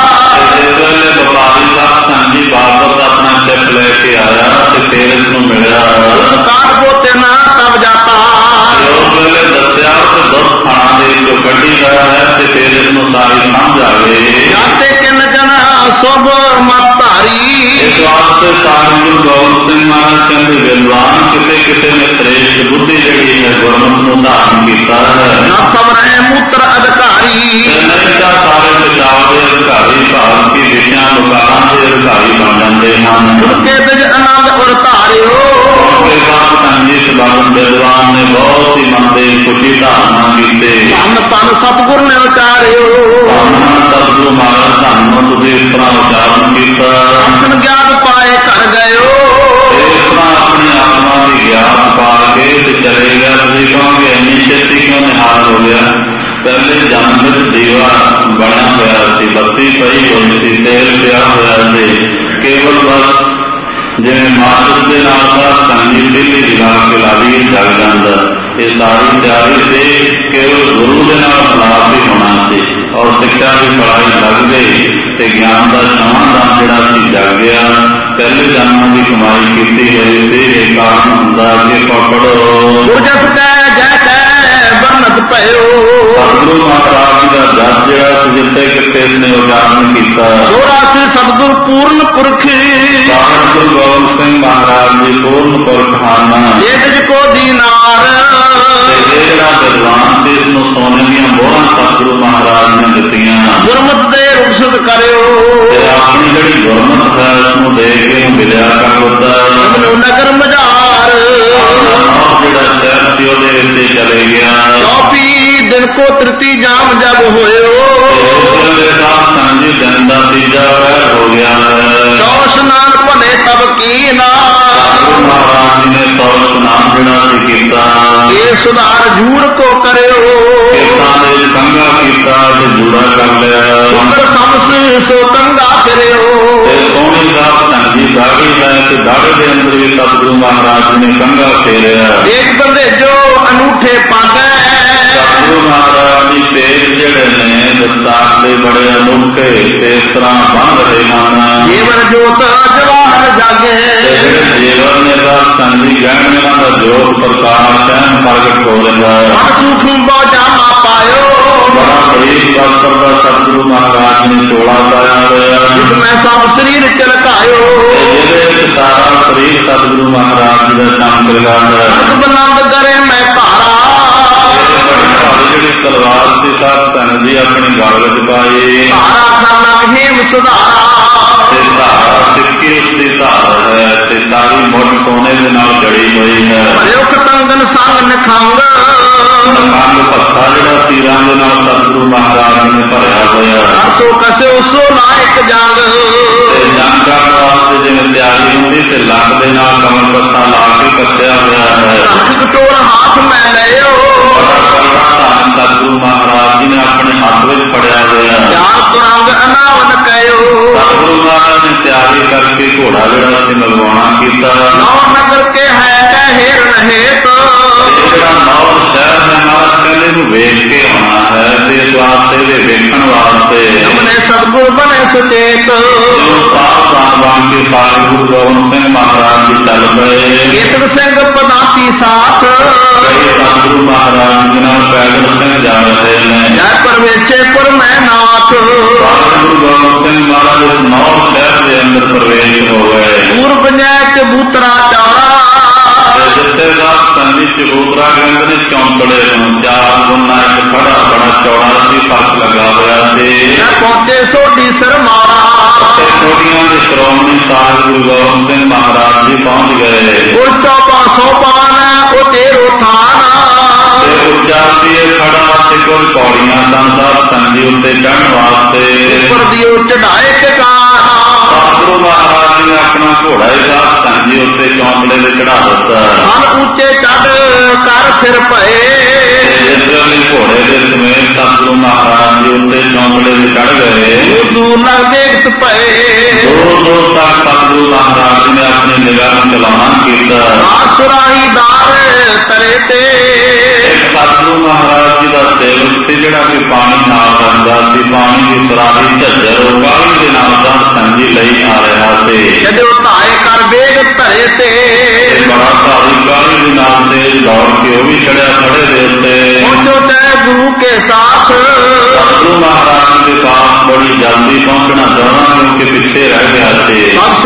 ਇਸ ਵੇਲੇ ਵਪਾਰੀ ਸਾਹਿਬ ਸੰਜੀ ਵਾਪਸ ਆਪਣਾ ਚਿੱਪ ਲੈ ਕੇ ਆਇਆ ਤੇ ਫੇਰ ਇਸ ਨੂੰ ਮਿਲਿਆ। ਕਾਟ ਪੋਤੇ ਨਾ ਤਬ ਜਾਤਾ, ਉਸ ਵੇਲੇ ਦੱਸਿਆ ਕਿ ਦੁੱਧ ਖਾਣਾ ਦੇ ਵਿੱਚੋਂ ਕੱਢੀ ਗਿਆ ਹੈ ਤੇ ਫੇਰ ਇਸ ਨੂੰ ਸਾਰੀ ਸਮਝ ਆ ਗਈ। ਜਾਤੇ ਕਿਨ ਜਨ ਸੁਭ ਮਤ ਧਾਰੀ, ਇਸ ਵਾਸਤੇ ਸਾਹਿਬ ਗੁਰੂ ਗੋਬਿੰਦ ਸਿੰਘ ਮਹਾਰਾਜ ਕਹਿੰਦੇ ਵਿਦਵਾਨ ਕਿਸੇ ਕਿਸੇ ਨੇ ਸ੍ਰੇਸ਼ਟ ਬੁੱਧੀ ਜਿਹੜੀ ਹੈ ਗੁਰਮੁਖ ਨੂੰ ਧਾਰਨ ਕੀਤਾ ਹੈ। ਨਾ ਸਵਰੈ ਮੂਤਰ ਅਧਿਕਾਰੀ ਨਹੀਂ ਤਾਂ ਸਾਰੇ ਵਿਚਾਰ ਦੇ ਅਧਿਕਾਰੀ ਭਾਵ ਕਿ ਵਿਸ਼ਿਆਂ ਵਿਕਾਰਾਂ ਦੇ ਅਧਿਕਾਰੀ ਬਣ ਜਾਂਦੇ ਹਨ। ਕੇ ਬਿਜ ਆਨੰਦ ਉਰ ਧਾਰਿਓ ਉਸਕੇ ਬਾਅਦ ਸੰਗੀਤ ਬਾਬਨ ਵਿਦਵਾਨ ਨੇ ਬਹੁਤ ਹੀ ਮਨ ਦੇ ਖੁਸ਼ੀ ਧਾਰਨਾ ਕੀਤੇ। ਧੰਨ ਧੰਨ ਸਤਿਗੁਰ ਨੇ ਉਚਾਰਿਓ ਸਤਿਗੁਰੂ ਮਹਾਰਾਜ ਧੰਨ ਤੁਸੀਂ ਇਸ ਤਰ੍ਹਾਂ ਉਚਾਰਨ ਕੀਤਾ। ਦਰਸ਼ਨ ਗਿਆਨ ਪਾਏ ਕਰ ਗਇਓ ਇਸ ਤਰ੍ਹਾਂ ਆਪਣੀ ਆਤਮਾ ਦੀ ਗਿਆਨ ਪਾ ਕੇ ਤੇ ਚਲੇ ਗਿਆ। ਤੁਸੀਂ ਕਹੋਗੇ ਇੰਨੀ ਛੇਤੀ ਕਿਉਂ ਨਿਹਾਲ ਹੋ ਗਿਆ? ਪਹਿਲੇ ਜਨਮ ਵਿੱਚ ਦੀਵਾ ਬਣਿਆ ਹੋਇਆ ਸੀ, ਬੱਤੀ ਪਈ ਹੋਈ ਸੀ, ਤੇਲ ਪਿਆ ਹੋਇਆ ਸੀ, ਕੇਵਲ ਬਸ ਜਿਵੇਂ ਮਾਰਚ ਦੇ ਨਾਲ ਦਾ ਸੰਗੀਤ ਦਿੱਲੀ ਜਗਾ ਕੇ ਲਾਦੀ ਜਗ ਜਾਂਦਾ। ਇਹ ਸਾਰੀ ਤਿਆਰੀ ਸੀ ਕੇਵਲ ਗੁਰੂ ਦੇ ਨਾਲ ਮਿਲਾਪ ਹੀ ਹੋਣਾ ਸੀ ਔਰ ਸਿੱਖਿਆ ਦੀ ਪੜ੍ਹਾਈ ਲੱਗ ਗਈ ਤੇ ਗਿਆਨ ਦਾ ਸਮਾਧਾਨ ਜਿਹੜਾ ਸੀ ਜਗ ਗਿਆ। ਪਹਿਲੇ ਜਨਮ ਦੀ ਕਮਾਈ ਕੀਤੀ ਹੋਈ ਸੀ। ਇਹ ਕਾਰਨ ਹੁੰਦਾ ਕਿ ਪਕੜੋ ਗੁਰਜਸ ਕੈ ਜੈ ਕੈ ਬਰਨਤ ਪਇਓ ਸਤਿਗੁਰੂ ਮਹਾਰਾਜ ਦਾ ਜਸ ਜਿਹੜਾ ਜਿੱਥੇ ਕਿਤੇ ਨੇ ਉਚਾਰਨ ਕੀਤਾ। ਸੋਰਾ ਸੀ ਸਤਿਗੁਰ ਪੂਰਨ ਪੁਰਖੀ ਸਾਹਿਬ ਗੁਰੂ ਗੋਬਿੰਦ ਸਿੰਘ ਮਹਾਰਾਜ ਜੀ ਪੂਰਨ ਪੁਰਖ ਹਨ। ਇਹ ਜਿ ਕੋ ਦੀਨਾਰ ਇਹ ਜਿਹੜਾ ਵਿਦਵਾਨ ਸੀ ਇਸ ਨੂੰ ਸੋਨੇ ਦੀਆਂ ਮੋਹਰਾਂ ਸਤਿਗੁਰੂ ਮਹਾਰਾਜ ਨੇ ਦਿੱਤੀਆਂ। ਗੁਰਮਤਿ ਦੇ ਰੁਖਸਤ ਕਰਿਓ ਤੇ ਆਪਣੀ ਜਿਹੜੀ ਗੁਰਮਤਿ ਹੈ ਉਸ ਨੂੰ ਦੇ ਕੇ ਮਿਲਿਆ ਕਰ ਦਿੱਤਾ। ਨਗਰ ਮਝਾਰ ਜਿਹੜਾ ਸ਼ਹਿਰ ਸੀ ਉਹਦੇ ਉੱਤੇ ਚਲੇ ਗਿਆ। 24 ਦਿਨ ਕੋ ਤ੍ਰਿਤੀ ਜਾਮ ਜਬ ਹੋਇਓ ਸੰਜੀ ਦਿਨ ਦਾ ਤੀਜਾ ਪਹਿਰ ਹੋ ਗਿਆ ਹੈ। ਚੌ ਸਨਾਨ ਭਲੇ ਤਬ ਕੀ ਨਾ ਮਹਾਰਾਜ ਜੀ ਨੇ ਸੌ ਸਨਾਨ ਜਿਹੜਾ ਸੀ ਕੀਤਾ। ਇਹ ਸੁਧਾਰ ਜੂੜ ਕੋ ਕਰਿਓ ਖੇਤਾਂ ਦੇ ਕੰਗਾ ਕੀਤਾ ਤੇ ਜੂੜਾ ਕਰ ਲਿਆ। ਸੁੰਦਰ ਸਮਸ ਸੋ ਕੰਗਾ ਫਿਰਿਓ ਤੇ ਸੋਹਣੀ ਸਾਹਿਬ ਸੰਜੀ ਦਾੜੀ ਲੈ ਤੇ ਦਾੜੇ ਦੇ ਅੰਦਰ ਵੀ ਸਤਿਗੁਰੂ ਮਹਾਰਾਜ ਜੀ ਨੇ ਕੰਗਾ ਫੇਰਿਆ। ਇੱਕ ਬੰਦੇ ਜੋ ਅਨੂਠੇ ਪਾਗੈ ਸਤਿਗੁਰੂ ਮਹਾਰਾਜ ਦੀ ਪੇਟ ਜਿਹੜੇ ਨੇ ਦਸਤਾਰ ਦੇ ਬੜੇ ਅਨੋਖੇ ਤੇ ਇਸ ਤਰ੍ਹਾਂ ਬੰਦ ਰਹੇ ਹਨ। ਜੀਵਨ ਜੋਤ ਜਵਾਹਰ ਜਾਗੇ ਜਿਹੜੇ ਜੀਵਨ ਨੇ ਦਾ ਸੰਜੀ ਗਹਿਣਿਆਂ ਦਾ ਜੋਤ ਪ੍ਰਕਾਸ਼ ਐਨ ਪ੍ਰਗਟ ਹੋ ਰਿਹਾ ਹੈ। ਸੂਖਮ ਬਾਜਾਮਾ ਪਾਇਓ ਬੜਾ ਬਰੀਕ ਵਸਤਰ ਦਾ ਸਤਿਗੁਰੂ ਮਹਾਰਾਜ ਨੇ ਚੋਲਾ ਪਾਇਆ ਹੋਇਆ। ਜਿਸ ਮੈਂ ਸਭ ਸਰੀਰ ਚਲਕਾਇਓ ਜਿਹਦੇ ਵਿੱਚ ਸਾਰਾ ਸਰੀਰ ਸਤਿਗੁਰੂ ਮਹਾਰਾਜ ਜੀ ਦਾ ਚਮਕ ਰਿਹਾ ਹੈ। ਬਲੰਦ ਕਰੇ ਮੈਂ ਧਾਰਾ ਜਿਹੜੀ ਤਲਵਾਰ ਸੀ ਸਾਹਿਬ ਧੰਨ ਜੀ ਆਪਣੀ ਗਲ ਵਿੱਚ ਪਾਈ। ਧਾਰਾ ਕਰਨਾ ਹੇਮ ਸੁਧਾਰਾ ਤੇ ਧਾਰਾ ਸਿੱਕੀ ਉਸਦੀ ਧਾਰ ਹੈ ਤੇ ਸਾਰੀ ਮੁੱਢ ਸੋਨੇ ਦੇ ਨਾਲ ਜੜੀ ਹੋਈ ਹੈ। ਭਰਿਓ ਕਤੰਗਨ ਸੰਗ ਨਖੰਗ ਨਖੰਗ ਪੱਥਾ ਜਿਹੜਾ ਤੀਰਾਂ ਦੇ ਨਾਲ ਸਤਿਗੁਰੂ ਮਹਾਰਾਜ ਨੇ ਭਰਿਆ ਹੋਇਆ। ਸੋ ਕਸੇ ਉਸੋ ਲਾਇਕ ਜੰਗ ਤੇ ਜੰਗ ਕਰਨ ਵਾਸਤੇ ਜਿਵੇਂ ਤਿਆਰੀ ਹੁੰਦੀ ਤੇ ਲੱਕ ਦੇ ਨਾਲ ਕਮਲ ਪੱਤਾ ਲਾ ਕੇ ਕੱਸਿਆ ਹੋਇਆ ਹੈ। ਕਟੋਰ ਹੱਥ ਮੈਂ ਲਿਓ ਸਤਿਗੁਰੂ ਮਹਾਰਾਜ ਜੀ ਨੇ ਆਪਣੇ ਹੱਥ ਵਿੱਚ ਫੜਿਆ ਹੋਇਆ। ਚਾਰ ਤੁਰੰਗ ਅਨਾਵਨ ਕਹਿਓ ਸਤਿਗੁਰੂ ਮਹਾਰਾਜ ਨੇ ਤਿਆਰੀ ਕਰਕੇ ਘੋੜਾ ਜਿਹੜਾ ਸੀ ਮਲਵਾਉਣਾ ਕੀਤਾ। ਨੌ ਨਗਰ ਕੇ ਹੈ ਕਹਿ ਰਹੇ ਜਿਹੜਾ ਨੌ ਸ਼ਹਿਰ ਹੈ ਮਹਾਰਾਜ ਕਹਿੰਦੇ ਨੂੰ ਵੇਖ ਕੇ ਆਉਣਾ ਹੈ ਤੇ ਇਸ ਵਾਸਤੇ ਦੇ ਵੇਖਣ ਵਾਸਤੇ ਆਪਣੇ ਸਤਿਗੁਰ ਬਣੇ ਸੁਚੇਤ ਸਾਵਧਾਨ ਬਣ ਕੇ ਸਾਰੇ ਗੁਰੂ ਗੋਬਿੰਦ ਸਿੰਘ ਮਹਾਰਾਜ ਜੀ ਚੱਲ ਪਏ। ਕੇਤਕ ਸਿੰਘ ਪਦਾਤੀ ਸਾਥ ਸਤਿਗੁਰੂ ਮਹਾਰਾਜ ਜੀ ਨਾਲ ਪੈਦਲ ਸਿੰਘ ਜਾ ਰਹੇ ਨੇ। ਜੈ ਪਰਵੇਚੇ ਪੁਰ ਮੈਂ ਨਾਥ ਗੁਰੂ ਗੋਬਿੰਦ ਸਿੰਘ ਮਹਾਰਾਜ ਇਸ ਨੌ ਸ਼ਹਿਰ ਦੇ ਅੰਦਰ ਪ੍ਰਵੇਸ਼ ਹੋ ਗਏ। ਪੂਰਬ ਜੈ ਚਬੂਤਰਾ ਚਾਰਾ ਜਿੱਥੇ ਦਾ ਸੰਜੀ ਚਬੂਤਰਾ ਕਹਿੰਦੇ ਨੇ ਚੌਂਕੜੇ ਨੂੰ ਚਾਰ ਗੁਣਾ ਇੱਕ ਖੜਾ ਬੜਾ ਚੌੜਾ ਸੀ ਫਰਕ ਲੱਗਾ ਹੋਇਆ ਸੀ। ਪਹੁੰਚੇ ਸੋਢੀ ਸਰਮਾਰਾ ਤੇ ਛੋਟੀਆਂ ਦੇ ਸ਼੍ਰੋਮਣੀ ਸਾਹਿਬ ਗੁਰੂ ਗੋਬਿੰਦ ਸਿੰਘ ਮਹਾਰਾਜ ਜੀ ਪਹੁੰਚ ਗਏ। ਉਸ ਤੋਂ ਪਾਸੋਂ ਪਾਨ ਉਹ ਤੇਰੋ ਥਾਨ ਤੇ ਉੱਚਾ ਸੀ ਇਹ ਖੜਾ ਤੇ ਕੋਈ ਪੌੜੀਆਂ ਸਨ ਸਾਹਿਬ ਸੰਜੀ ਉੱਤੇ ਚੜ੍ਹਨ ਵਾਸਤੇ। ਉੱਪਰ ਦਿਓ ਚੜਾਏ ਟਿਕਾਣਾ ਸਤਿਗੁਰੂ ਮਹਾਰਾਜ ਜੀ ਨੇ ਆਪਣਾ ਘੋੜਾ ਹੀ ਸਾਹਿਬ ਸੰਜੀ ਉੱਤੇ ਚੌਂਕੜੇ ਤੇ ਚੜਾ ਦਿੱਤਾ। ਹਲ ਉੱਚੇ ਚੜ ਕਰ ਫਿਰ ਪਏ ਜਿਸ ਵੇਲੇ ਘੋੜੇ ਦੇ ਸਮੇਤ ਸਤਿਗੁਰੂ ਮਹਾਰਾਜ ਜੀ ਉੱਤੇ ਚੌਂਕੜੇ ਤੇ ਚੜ੍ਹ ਗਏ। ਦੂਰ ਲੱਗ ਦੇਖਤ ਪਏ ਦੂਰ ਦੂਰ ਤੱਕ ਸਤਿਗੁਰੂ ਮਹਾਰਾਜ ਜੀ ਨੇ ਆਪਣੀ ਨਿਗਾਹ ਨੂੰ ਚਲਾਉਣਾ ਕੀਤਾ। ਸੁਰਾਹੀ ਦਾਰ ਤਰੇ ਤੇ ਸਤਿਗੁਰੂ ਮਹਾਰਾਜ ਜੀ ਦਾ ਸੇਵਕ ਸੀ ਜਿਹੜਾ ਕਿ ਪਾਣੀ ਨਾਲ ਰਹਿੰਦਾ ਸੀ। ਪਾਣੀ ਦੀ ਸੁਰਾਹੀ ਝੱਜਰ ਉਹ ਕਾਹਲੀ ਦੇ ਨਾਲ ਦਾ ਸੰਜੀ ਲਈ ਆ ਰਿਹਾ ਸੀ। ਜਦੋਂ ਧਾਏ ਕਰ ਵੇਗ ਧਰੇ ਤੇ ਬੜਾ ਭਾਰੀ ਕਾਹਲੀ ਦੇ ਨਾਲ ਤੇ ਦੌੜ ਕੇ ਉਹ ਵੀ ਚੜਿਆ ਖੜੇ ਦੇ ਉੱਤੇ। ਪਹੁੰਚੋ ਤੈ ਗੁਰੂ ਕੇ ਸਾਥ ਸਤਿਗੁਰੂ ਮਹਾਰਾਜ ਦੇ ਪਾਸ ਬੜੀ ਜਲਦੀ ਪਹੁੰਚਣਾ ਚਾਹੁੰਦਾ ਕਿਉਂਕਿ ਪਿੱਛੇ ਰਹਿ ਗਿਆ ਸੀ। ਸਭ ਸੋ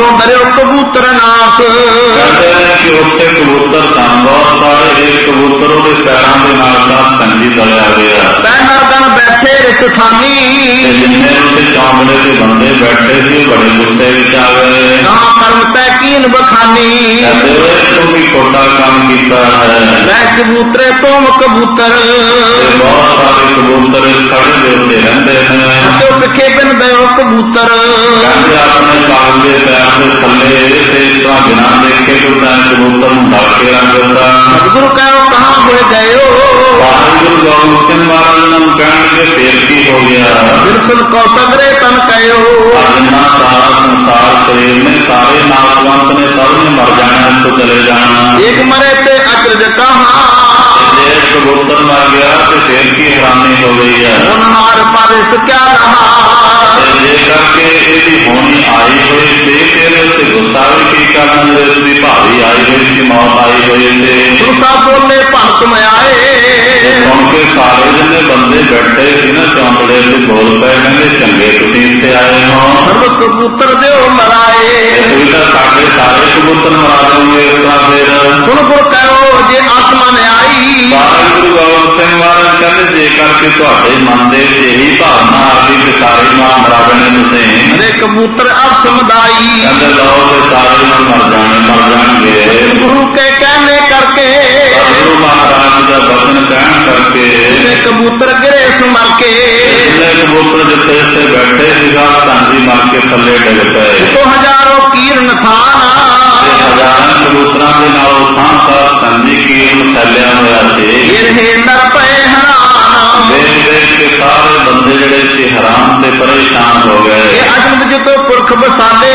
ਡਰਿਓ ਕਬੂਤਰ ਨਾਸ। ਕਹਿੰਦੇ ਨੇ ਕਿ ਉੱਥੇ ਕਬੂਤਰ ਸਨ ਬਹੁਤ ਸਾਰੇ, ਇੱਕ ਕਬੂਤਰ ਉਹਦੇ ਪੈਰਾਂ ਦੇ ਨਾਲ ਸਾਧ ਸੰਜੀ ਦਲਿਆ ਗਿਆ। ਪੈਨਰਦਨ ਬੈਠੇ ਰਿਸਥਾਨੀ, ਜਿੰਨੇ ਉੱਥੇ ਚੌਂਕੜੇ ਦੇ ਬੰਦੇ ਬੈਠੇ ਸੀ ਬੜੇ ਗੁੱਸੇ ਵਿੱਚ ਆ ਗਏ। ਨਾ ਕਰਮ ਤੈ ਕੀਨ ਬਖਾਨੀ, ਤੂੰ ਵੀ ਛੋਟਾ ਕੰਮ ਕੀਤਾ ਹੈ। ਮੈਂ ਕਬੂਤਰੇ ਤੁਮ ਕਬੂਤਰ, ਬਹੁਤ ਸਾਰੇ ਕਬੂਤਰ ਇਸ ਖੜੇ ਦੇ ਉੱਤੇ ਰਹਿੰਦੇ ਨੇ। ਤੇ ਪਿੱਛੇ ਬਿਨ ਦਿਓ ਕਬੂਤਰ, ਕਹਿੰਦੇ ਆਪਣੇ ਪਾਗ ਦੇ ਪੈਰ ਦੇ ਥੱਲੇ ਤੇ ਇਸ ਤਰ੍ਹਾਂ ਬਿਨਾਂ ਦੇਖੇ ਤੂੰ ਤਾਂ ਕਬੂਤਰ ਨੂੰ ਢੱਕ ਕੇ ਰੱਖ ਦਿੱਤਾ। ਸਤਿਗੁਰੂ ਕਹਿਓ ਕਹਾਂ ਹੋਏ ਗਇਓ, ਵਾਹਿਗੁਰੂ ਗੋਬਿੰਦ ਸਿੰਘ ਮਹਾਰਾਜ ਨੂੰ ਕਹਿਣਗੇ ਫੇਰ ਕੀ ਹੋ ਗਿਆ। ਬਿਲਕੁਲ ਕੋ ਸਗਰੇ ਤਨ ਕਹਿਓ, ਜਿੰਨਾ ਸਾਰਾ ਸੰਸਾਰ ਸਰੀਰ ਨੇ ਸਾਰੇ ਨਾਸਵੰਤ ਨੇ ਸਭ ਨੇ ਮਰ ਜਾਣਾ, ਇੱਥੋਂ ਚਲੇ ਜਾਣਾ। ਇੱਕ ਮਰੇ ਤੇ ਅਚਰਜ ਕਹਾਂ, ਜੇ ਕਬੂਤਰ ਮਰ ਗਿਆ ਤੇ ਫੇਰ ਕੀ ਹੈਰਾਨੀ ਹੋ ਗਈ ਹੈ। ਹੁਣ ਹਾਰ ਪਾਰਿਸ ਕਿਆ ਰਹਾ, ਜੇ ਕਰਕੇ ਇਹਦੀ ਹੋਣੀ ਆਈ ਹੋਈ ਸੀ ਤੇ ਇਹਦੇ ਉੱਤੇ ਗੁੱਸਾ ਵੀ ਕੀ ਕਰਨਾ, ਜਿਹੜੇ ਉਸਦੀ ਭਾਰੀ ਆਈ ਹੋਈ ਸੀ, ਮੌਤ ਆਈ ਹੋਈ ਸੀ। ਤੂੰ ਸਭ ਬੋਲੇ ਭਗਤ ਆਏ, ਸੁਣ ਕੇ ਸਾਰੇ ਜਿਹਨੇ ਬੰਦੇ ਬੈਠੇ ਸੀ ਨਾ ਚੌਂਕੜੇ ਤੇ ਬੋਲ ਪਏ, ਕਹਿੰਦੇ ਚੰਗੇ ਤੁਸੀਂ ਇੱਥੇ ਆਏ ਹੋ। ਸਰਬ ਕਬੂਤਰ ਦਿਓ ਮਰਾਏ, ਤੁਸੀਂ ਤਾਂ ਸਾਡੇ ਸਾਰੇ ਕਬੂਤਰ ਮਰਾ ਦੋਗੇ ਇਸ ਤਰ੍ਹਾਂ ਫੇਰ। ਹੁਣ ਗੁਰ ਕਹਿਓ ਜੇ ਆਸਮਾਨ ਆਈ, ਵਾਹਿਗੁਰੂ ਗੋਬਿੰਦ ਸਿੰਘ ਮਹਾਰਾਜ ਕਹਿੰਦੇ ਜੇ ਕਰਕੇ ਤੁਹਾਡੇ ਮਨ ਦੇ ਵਿੱਚ ਇਹੀ ਭਾਵਨਾ ਆ ਗਈ ਕਿ ਸਾਰੇ ਮਾਂ ਮਰਾਵਣੇ ਤੁਸੀਂ, ਅਰੇ ਕਬੂਤਰ ਅਬ ਸਮਦਾਈ, ਕਹਿੰਦੇ ਲਓ ਤੇ ਸਾਰੇ ਨੂੰ ਮਰ ਜਾਣਗੇ। ਗੁਰੂ ਕੇ ਕਹਿਣੇ ਕਰਕੇ, ਗੁਰੂ ਮਹਾਰਾਜ ਦਾ ਬਚਨ ਕਹਿਣ ਕਰਕੇ ਕਬੂਤਰ ਗਿਰੇ ਸਮਰ ਕੇ, ਕਬੂਤਰ ਜਿੱਥੇ ਜਿੱਥੇ ਬੈਠੇ ਸੀਗਾ ਧੰਜੀ ਮਰ ਕੇ ਥੱਲੇ ਡਿੱਗ ਪਏ। ਤੋ ਹਜ਼ਾਰੋਂ ਕੀਰਨ ਥਾਨ, ਹਜ਼ਾਰਾਂ ਕਬੂਤਰਾਂ ਦੇ ਨਾਲ ਥਾਂ ਥਾਂ ਧੰਜੀ ਕੀਰਨ ਫੈਲਿਆ ਹੋਇਆ ਸੀ। ਇਹ ਨਰ ਪਏ ਹਰਾਨ, ਦੇਖ ਦੇਖ ਕੇ ਸਾਰੇ ਬੰਦੇ ਜਿਹੜੇ ਸੀ ਹੈਰਾਨ ਤੇ ਪਰੇਸ਼ਾਨ ਹੋ ਗਏ। ਇਹ ਅਜਮਤ ਜਿਤੋਂ ਪੁਰਖ ਬਸਾਦੇ,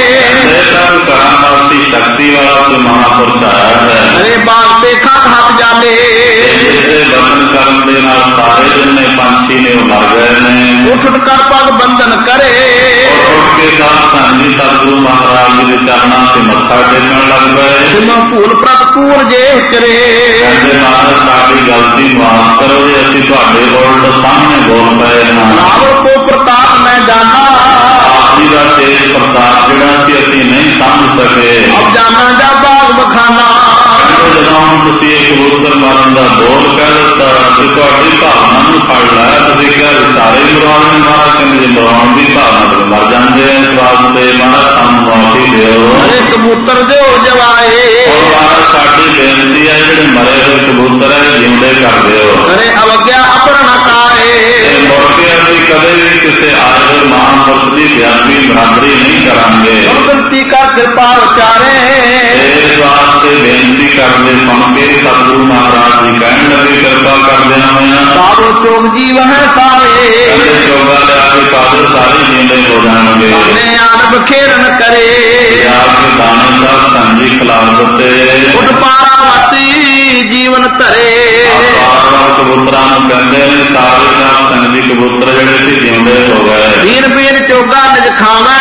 ਕਰਾਂ ਵਾਲੀ ਸ਼ਕਤੀ ਵਾਲਾ ਕੋਈ ਮਹਾਂਪੁਰਸ਼ ਆਇਆ ਹੈ। ਅਰੇ ਬਾਗ ਤੇ ਖਾਤ ਹੱਥ ਜਾਲੇ, ਇਸਦੇ ਬਚਨ ਕਰਨ ਦੇ ਨਾਲ ਸਾਰੇ ਜਿੰਨੇ ਪੰਛੀ ਨੇ ਉਹ ਮਰ ਗਏ ਨੇ। ਉੱਠ ਉੱਠ ਕਰ ਪਗ ਬੰਧਨ ਕਰੇ, ਉੱਠ ਕੇ ਸਾਧ ਸੰਗਤ ਸਤਿਗੁਰੂ ਮਹਾਰਾਜ ਜੀ ਦੇ ਚਰਨਾਂ ਤੇ ਮੱਥਾ ਟੇਕਣ ਲੱਗ ਪਏ। ਤੁਮ ਭੂਲ ਪ੍ਰਤਪੂਰ ਜੇ ਕਰੇ, ਕਹਿੰਦੇ ਮਹਾਰਾਜ ਸਾਡੀ ਗਲਤੀ ਮਾਫ ਕਰੋ ਜੇ ਅਸੀਂ ਤੁਹਾਡੇ ਉਲਟ ਸਾਹਮਣੇ ਬੋਲ ਪਏ ਹਾਂ। ਰਾਵਣ ਕੋ ਪ੍ਰਤਾਪ ਮੈਂ ਜਾਣਾ, ਆਪ ਜੀ ਦਾ ਤੇਜ ਪ੍ਰਤਾਪ ਜਿਹੜਾ ਸੀ ਅਸੀਂ ਨਹੀਂ ਸਮਝ ਸਕੇ। ਅਬ ਜਾਣਾ ਜਾ ਬਾਗ ਬਖਾਨਾ, ਜਦੋਂ ਤੁਸੀਂ ਇੱਕ ਕਬੂਤਰ ਮਾਰਨ ਦਾ ਬੋਲ ਕਹਿ ਦਿੱਤਾ ਤੇ ਤੁਹਾਡੀ ਭਾਵਨਾ ਨੂੰ ਫੜ ਲਿਆ, ਤੁਸੀਂ ਕਿਹਾ ਸਾਰੇ ਮਰਾਉਣ ਮਹਾਰਾਜ ਕਹਿੰਦੇ ਜੇ ਮਰਾਉਣ ਦੀ ਭਾਵਨਾ ਤੋਂ ਮਰ ਜਾਂਦੇ ਇਸ ਵਾਸਤੇ ਮਹਾਰਾਜ ਸਾਨੂੰ ਮਾਫੀ ਦਿਓ। ਅਰੇ ਕਬੂਤਰ ਦਿਓ ਜਵਾਏ, ਮਹਾਰਾਜ ਸਾਡੀ ਬੇਨਤੀ ਹੈ ਜਿਹੜੇ ਮਰੇ ਹੋਏ ਕਬੂਤਰ ਹੈ ਜਿਉਂਦੇ ਕਰ ਦਿਓ। ਅਰੇ ਅਵਗਿਆ ਅਪਰਣ ਕਾਏ, ਮੁੜ ਕੇ ਅਸੀਂ ਕਦੇ ਵੀ ਕਿਸੇ ਆਏ ਹੋਏ ਮਹਾਂਪੁਰਸ਼ ਦੀ ਵਿਆਪੀ ਬਰਾਬਰੀ ਨਹੀਂ ਕਰਾਂਗੇ। ਗਲਤੀ ਕਰ ਕਿਰਪਾ ਵਿਚਾਰੇ, ਇਸ ਵਾਸਤੇ ਬੇਨਤੀ ਕਰਦੇ ਸੁਣ ਕੇ ਸਤਿਗੁਰੂ ਮਹਾਰਾਜ ਜੀ ਕਹਿਣ ਲੱਗੇ ਕਿਰਪਾ ਕਰਦਿਆਂ ਹੋਇਆਂ ਸਾਰੋ ਚੋਗ ਜੀਵ ਹੈ ਸਾਰੇ, ਚੋਗਾ ਲਿਆ ਕੇ ਪਾਦਰ ਸਾਰੇ ਜਿੰਦੇ ਹੋ ਜਾਣਗੇ। ਨੇ ਆਨ ਬਖੇਰਨ ਕਰੇ, ਆਪ ਦੇ ਦਾਣੇ ਸਾਹਿਬ ਸੰਜੀ ਖਿਲਾਫ ਦਿੱਤੇ। ਉੱਠ ਪਾਰਾਵਤੀ ਜੀਵਨ ਧਰੇ, ਕਬੂਤਰਾਂ ਨੂੰ ਕਹਿੰਦੇ ਨੇ ਸਾਰੇ ਸਾਹਿਬ ਸੰਜੀ ਕਬੂਤਰ ਜਿਹੜੇ ਸੀ ਜਿਉਂਦੇ ਹੋ ਗਏ। ਦੀਨ ਪੀਰ ਚੋਗਾ ਨਿਜ ਖਾਵੈ,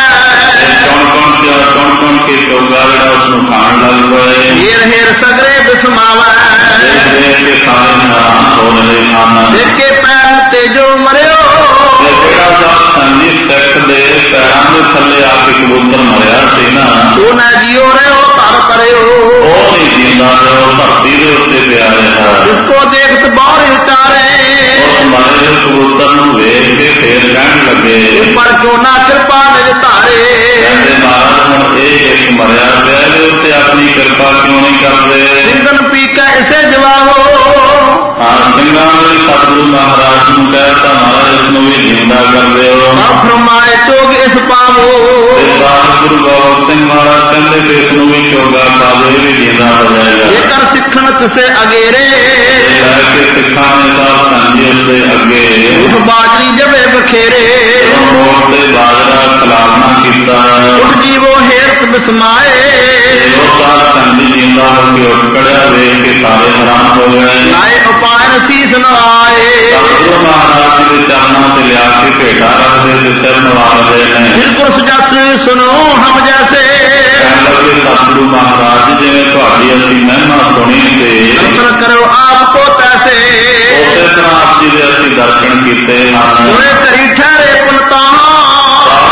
ਕੌਣ ਕੇ ਚੋਗਾ ਜਿਹੜਾ ਉਸਨੂੰ ਖਾਣ ਲੱਗ ਪਏ। ਹੀਰ ਹੀਰ ਸਗਰੇ ਬਿਸਮਾਵੈ, ਦੇਖ ਕੇ ਸਾਰੇ ਹੈਰਾਨ ਹੋ ਰਹੇ ਹਨ। ਦੇਖ ਕੇ ਪੈਰ ਤੇ ਜੋ ਮਰਿਓ, ਜਿਹੜਾ ਸਾਹਿਬ ਸੰਜੀ ਸਿੱਖ ਦੇ ਪੈਰਾਂ ਦੇ ਥੱਲੇ ਆ ਕੇ ਕਬੂਤਰ ਮਰਿਆ ਸੀ ਨਾ, ਉਹ ਨਾ ਜਿਉ ਰਿਓ ਧਰ ਕਰਿਓ, ਉਹ ਨਹੀਂ ਜਿੰਦਾ ਰਿਹਾ, ਧਰਤੀ ਦੇ ਉੱਤੇ ਪਿਆ ਰਿਹਾ। ਜਿਸਕੋ ਦੇਖਤ ਬਾਹਰ ਉਤਾਰੇ, ਉਹ ਮਰੇ ਹੋਏ ਕਬੂਤਰ ਨੂੰ ਵੇਖ ਕੇ ਫੇਰ ਕਹਿਣ ਲੱਗੇ ਪਰ ਕਿਉਂ ਨਾ ਕਿਰਪਾ ਨਿਜ ਧਾਰੇ। ਕਹਿੰਦੇ ਮਹਾਰਾਜ ਹੁਣ ਇਹ ਇੱਕ ਮਰਿਆ ਪਿਆ ਇਹਦੇ ਉੱਤੇ ਆਪਣੀ ਕਿਰਪਾ ਕਿਉਂ ਨਹੀਂ ਕਰਦੇ। ਸਿੰਗਨ ਪੀ ਕੇ ਇਸੇ ਜਵਾਬੋ, ਸਿੰਘਾਂ ਨੇ ਸਤਿਗੁਰੂ ਮਹਾਰਾਜ ਨੂੰ ਕਹਿਤਾ ਮਹਾਰਾਜ ਇਸ ਨੂੰ ਵੀ ਜਿੰਦਾ ਕਰ ਦਿਓ। ਫਰਮਾਏ ਚੋਗ ਇਸ ਪਾਵੋ, ਗੁਰੂ ਗੋਬਿੰਦ ਸਿੰਘ ਮਹਾਰਾਜ ਕਹਿੰਦੇ ਕਿ ਇਸ ਨੂੰ ਵੀ ਚੋਗਾ ਪਾ ਦਿਓ, ਇਹ ਵੀ ਜਿੰਦਾ ਹੋ ਜਾਏਗਾ। ਜੇਕਰ ਸਿੱਖਣ ਕਿਸੇ ਅਗੇਰੇ, ਲੈ ਕੇ ਸਿੱਖਾਂ ਨੇ ਸਾਹਿਬ ਸੰਜੀ ਉਸਦੇ ਅੱਗੇ ਉਸ ਬਾਜਰੀ ਜਵੇ ਬਖੇਰੇ, ਮੋੜ ਤੇ ਬਾਜਰਾ ਖਲਾਫਨਾ ਕੀਤਾ। ਉਸ ਜੀਵੋ ਹੇਰਤ ਬਿਸਮਾਏ, ਉਹ ਸਾਹਿਬ ਸੰਜੀ ਜਿੰਦਾ ਹੋ ਕੇ ਉੱਠ ਖੜਿਆ, ਵੇਖ ਕੇ ਸਾਰੇ ਹੈਰਾਨ ਹੋ ਗਏ। ਨਾਏ ਉਪਾਇਨ ਸੀਸ ਨਵਾਏ, ਸਤਿਗੁਰੂ ਮਹਾਰਾਜ ਜੀ ਦੇ ਚਰਨਾਂ ਤੇ ਲਿਆ ਕੇ ਭੇਟਾ ਰੱਖਦੇ ਤੇ ਸਿਰ ਨਵਾਉਂਦੇ ਨੇ। ਬਿਲਕੁਲ ਸਜਸ ਸੁਣੋ ਹਮ ਜੈਸੇ, ਕਹਿਣ ਲੱਗੇ ਸਤਿਗੁਰੂ ਮਹਾਰਾਜ ਜਿਵੇਂ ਤੁਹਾਡੀ ਅਸੀਂ ਮਹਿਮਾ ਸੁਣੀ ਤੇ ਦਰਸ਼ਨ ਕਰੋ ਆਪ ਕੋ ਤੈਸੇ, ਉਸੇ ਤਰ੍ਹਾਂ ਆਪ ਜੀ ਦੇ ਅਸੀਂ ਦਰਸ਼ਨ ਕੀਤੇ ਹਨ। ਦੋਏ ਧਰੀ ਠਹਿਰੇ ਪੁਨਤਾ, ਸਤਿਗੁਰੂ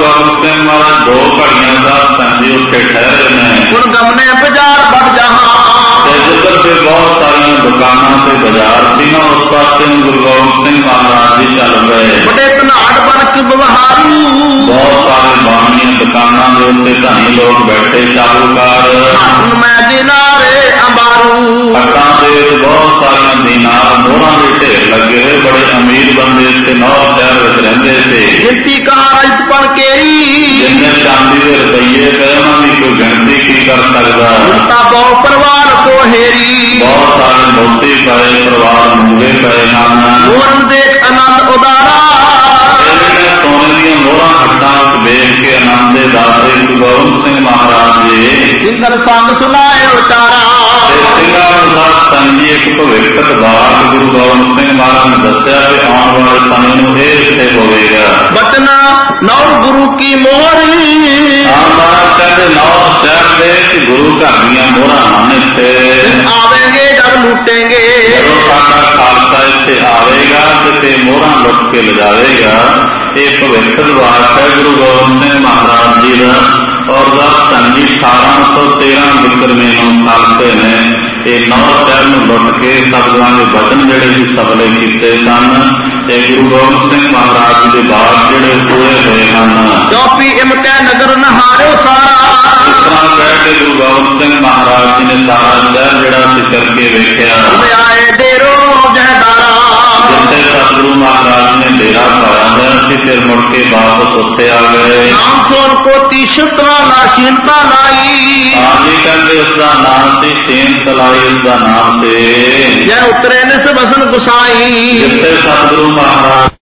ਗੋਬਿੰਦ ਸਿੰਘ ਮਹਾਰਾਜ 2 ਘੜੀਆਂ ਦਾ ਸੰਜੀ ਉੱਥੇ ਠਹਿਰੇ ਨੇ। ਹੁਣ ਗਮਨੇ ਬਾਜ਼ਾਰ ਵੱਡ ਜਹਾਂ ਤੇ ਜਿੱਧਰ ਤੇ ਬਹੁਤ ਸਾਰੀਆਂ ਦੁਕਾਨਾਂ ਤੇ ਬਾਜ਼ਾਰ ਸੀ ਨਾ, ਉਸ ਪਾਸੇ ਨੂੰ ਗੁਰੂ ਗੋਬਿੰਦ ਸਿੰਘ ਮਹਾਰਾਜ ਜੀ ਚੱਲ ਪਏ। ਬੜੇ ਧਨਾੜ ਬਣ ਕੇ ਬਵਹਾਰੂ ਬਹੁਤ ਸਾਰੇ ਬਾਣੀਆਂ ਦੁਕਾਨਾਂ ਦੇ ਉੱਤੇ ਧਨੀ ਲੋਕ ਬੈਠੇ ਚਾਲੂਕਾਰ। ਹੁਣ ਮੈਂ ਦਿਨਾਰੇ ਅੰਬਾਰੂ ਹੱਟਾਂ ਦੇ ਬਹੁਤ ਸਾਰੀਆਂ ਦੀਨਾਰ ਮੋਹਰਾਂ ਦੇ ਢੇਰ ਲੱਗੇ ਹੋਏ। ਬੜੇ ਅਮੀਰ ਬੰਦੇ ਇੱਥੇ ਨੌਰ ਸ਼ਹਿਰ ਵਿੱਚ ਰਹਿੰਦੇ ਸੀ। ਗਿਣਤੀ ਕਾਰ ਅਜਤ ਪਣ ਕੇਰੀ ਜਿੰਨੇ ਚਾਂਦੀ ਦੇ ਰੁਪਈਏ ਪਏ ਉਹਨਾਂ ਦੀ ਕੋਈ ਗਿਣਤੀ ਕੀ ਕਰ ਸਕਦਾ। ਤਾਂ ਬਹੁ ਪਰਿਵਾਰ ਕੋ ਹੇਰੀ ਬਹੁਤ ਸਾਰੇ ਮੋਤੀ ਪਏ, ਪਰਿਵਾਰ ਮੂਹਰੇ ਪਏ ਹਨ। ਮੋਰਨ ਦੇਖ ਆਨੰਦ ਉਦਾਰਾ ਸੋਨੇ ਦੀਆਂ ਮੋਹਰਾਂ ਹੱਟਾਂ ਵਿੱਚ ਵੇਖ ਕੇ ਆਨੰਦ ਦੇ ਦਾਤੇ ਗੁਰੂ ਗੋਬਿੰਦ ਸਿੰਘ ਮਹਾਰਾਜ ਜੀ ਸਿੰਦਰ ਸੰਗ ਸੁਨਾਏ ਉਚਾਰਾ ਸਿੰਘਾਂ ਦਾ ਸੰਜੀ ਇੱਕ ਭਵਿੱਖਤ ਬਾਤ ਗੁਰੂ ਗੋਬਿੰਦ ਸਿੰਘ ਮਹਾਰਾਜ ਨੇ ਦੱਸਿਆ ਕਿ ਆਉਣ ਵਾਲੇ ਸਮੇਂ ਨੂੰ ਇਹ ਇੱਥੇ ਹੋਵੇਗਾ। ਬਚਨਾ ਨੌ ਗੁਰੂ ਕੀ ਮੋਹਰੀ ਮਹਾਰਾਜ ਕਹਿੰਦੇ ਨੌ ਸ਼ਹਿਰ ਦੇ ਗੁਰੂ ਘਰ ਦੀਆਂ ਮੋਹਰਾਂ ਹਨ। ਇੱਥੇ ਆਵੇਂਗੇ ਜਦ ਲੁੱਟੇਂਗੇ ਜਦੋਂ ਸਾਡਾ ਖਾਲਸਾ ਇੱਥੇ ਆਵੇਗਾ ਤੇ ਮੋਹਰਾਂ ਲੁੱਟ ਕੇ ਲਿਜਾਵੇਗਾ। ਇਹ ਭਵਿੱਖਤ ਬਾਤ ਹੈ ਗੁਰੂ ਗੋਬਿੰਦ ਸਿੰਘ ਮਹਾਰਾਜ ਜੀ ਦਾ। ਔਰ ਦਾ ਸੰਜੀ 1813 ਵਿਕਰਮੀ ਨੂੰ ਖਾਲਸੇ ਨੇ ਇਹ ਨੌ ਸ਼ਹਿਰ ਨੂੰ ਲੁੱਟ ਕੇ ਸਤਿਗੁਰਾਂ ਦੇ ਬਚਨ ਜਿਹੜੇ ਵੀ ਸਫਲੇ ਕੀਤੇ ਸਨ ਤੇ ਗੁਰੂ ਗੋਬਿੰਦ ਸਿੰਘ ਮਹਾਰਾਜ ਜੀ ਦੇ ਬਾਅਦ ਜਿਹੜੇ ਪੂਰੇ ਹੋਏ ਹਨ। ਚੌਪੀ ਇਮਤੈ ਨਗਰ ਨਹਾਰਿਓ ਸਾਰਾ ਇਸ ਤਰ੍ਹਾਂ ਕਹਿ ਕੇ ਗੁਰੂ ਗੋਬਿੰਦ ਸਿੰਘ ਮਹਾਰਾਜ ਜੀ ਨੇ ਸਾਰਾ ਸ਼ਹਿਰ ਜਿਹੜਾ ਸੀ ਕਰਕੇ ਵੇਖਿਆ। ਆਏ ਡੇਰੋ ਜਹਦਾਰਾ ਜਿੱਥੇ ਸਤਿਗੁਰੂ ਮਹਾਰਾਜ ਨੇ ਡੇਰਾ ਪਾਇਆ ਹੋਇਆ ਸੀ ਫਿਰ ਮੁੜ ਕੇ ਵਾਪਸ ਉੱਥੇ ਆ ਗਏ। ਨਾਮ ਸੋਨ ਕੋਤੀ ਸ਼ਤਰਾ ਨਾ ਚਿੰਤਾ ਲਾਈ ਹਾਂਜੀ ਕਹਿੰਦੇ ਉਸਦਾ ਨਾਮ ਸੀ ਸ਼ੇਮ ਤਲਾਈ, ਉਸਦਾ ਨਾਮ ਸੀ ਜੈ ਉਤਰੇ ਨਿਸ ਬਸਨ ਗੁਸਾਈ ਜਿੱਥੇ ਸਤਿਗੁਰੂ ਮਹਾਰਾਜ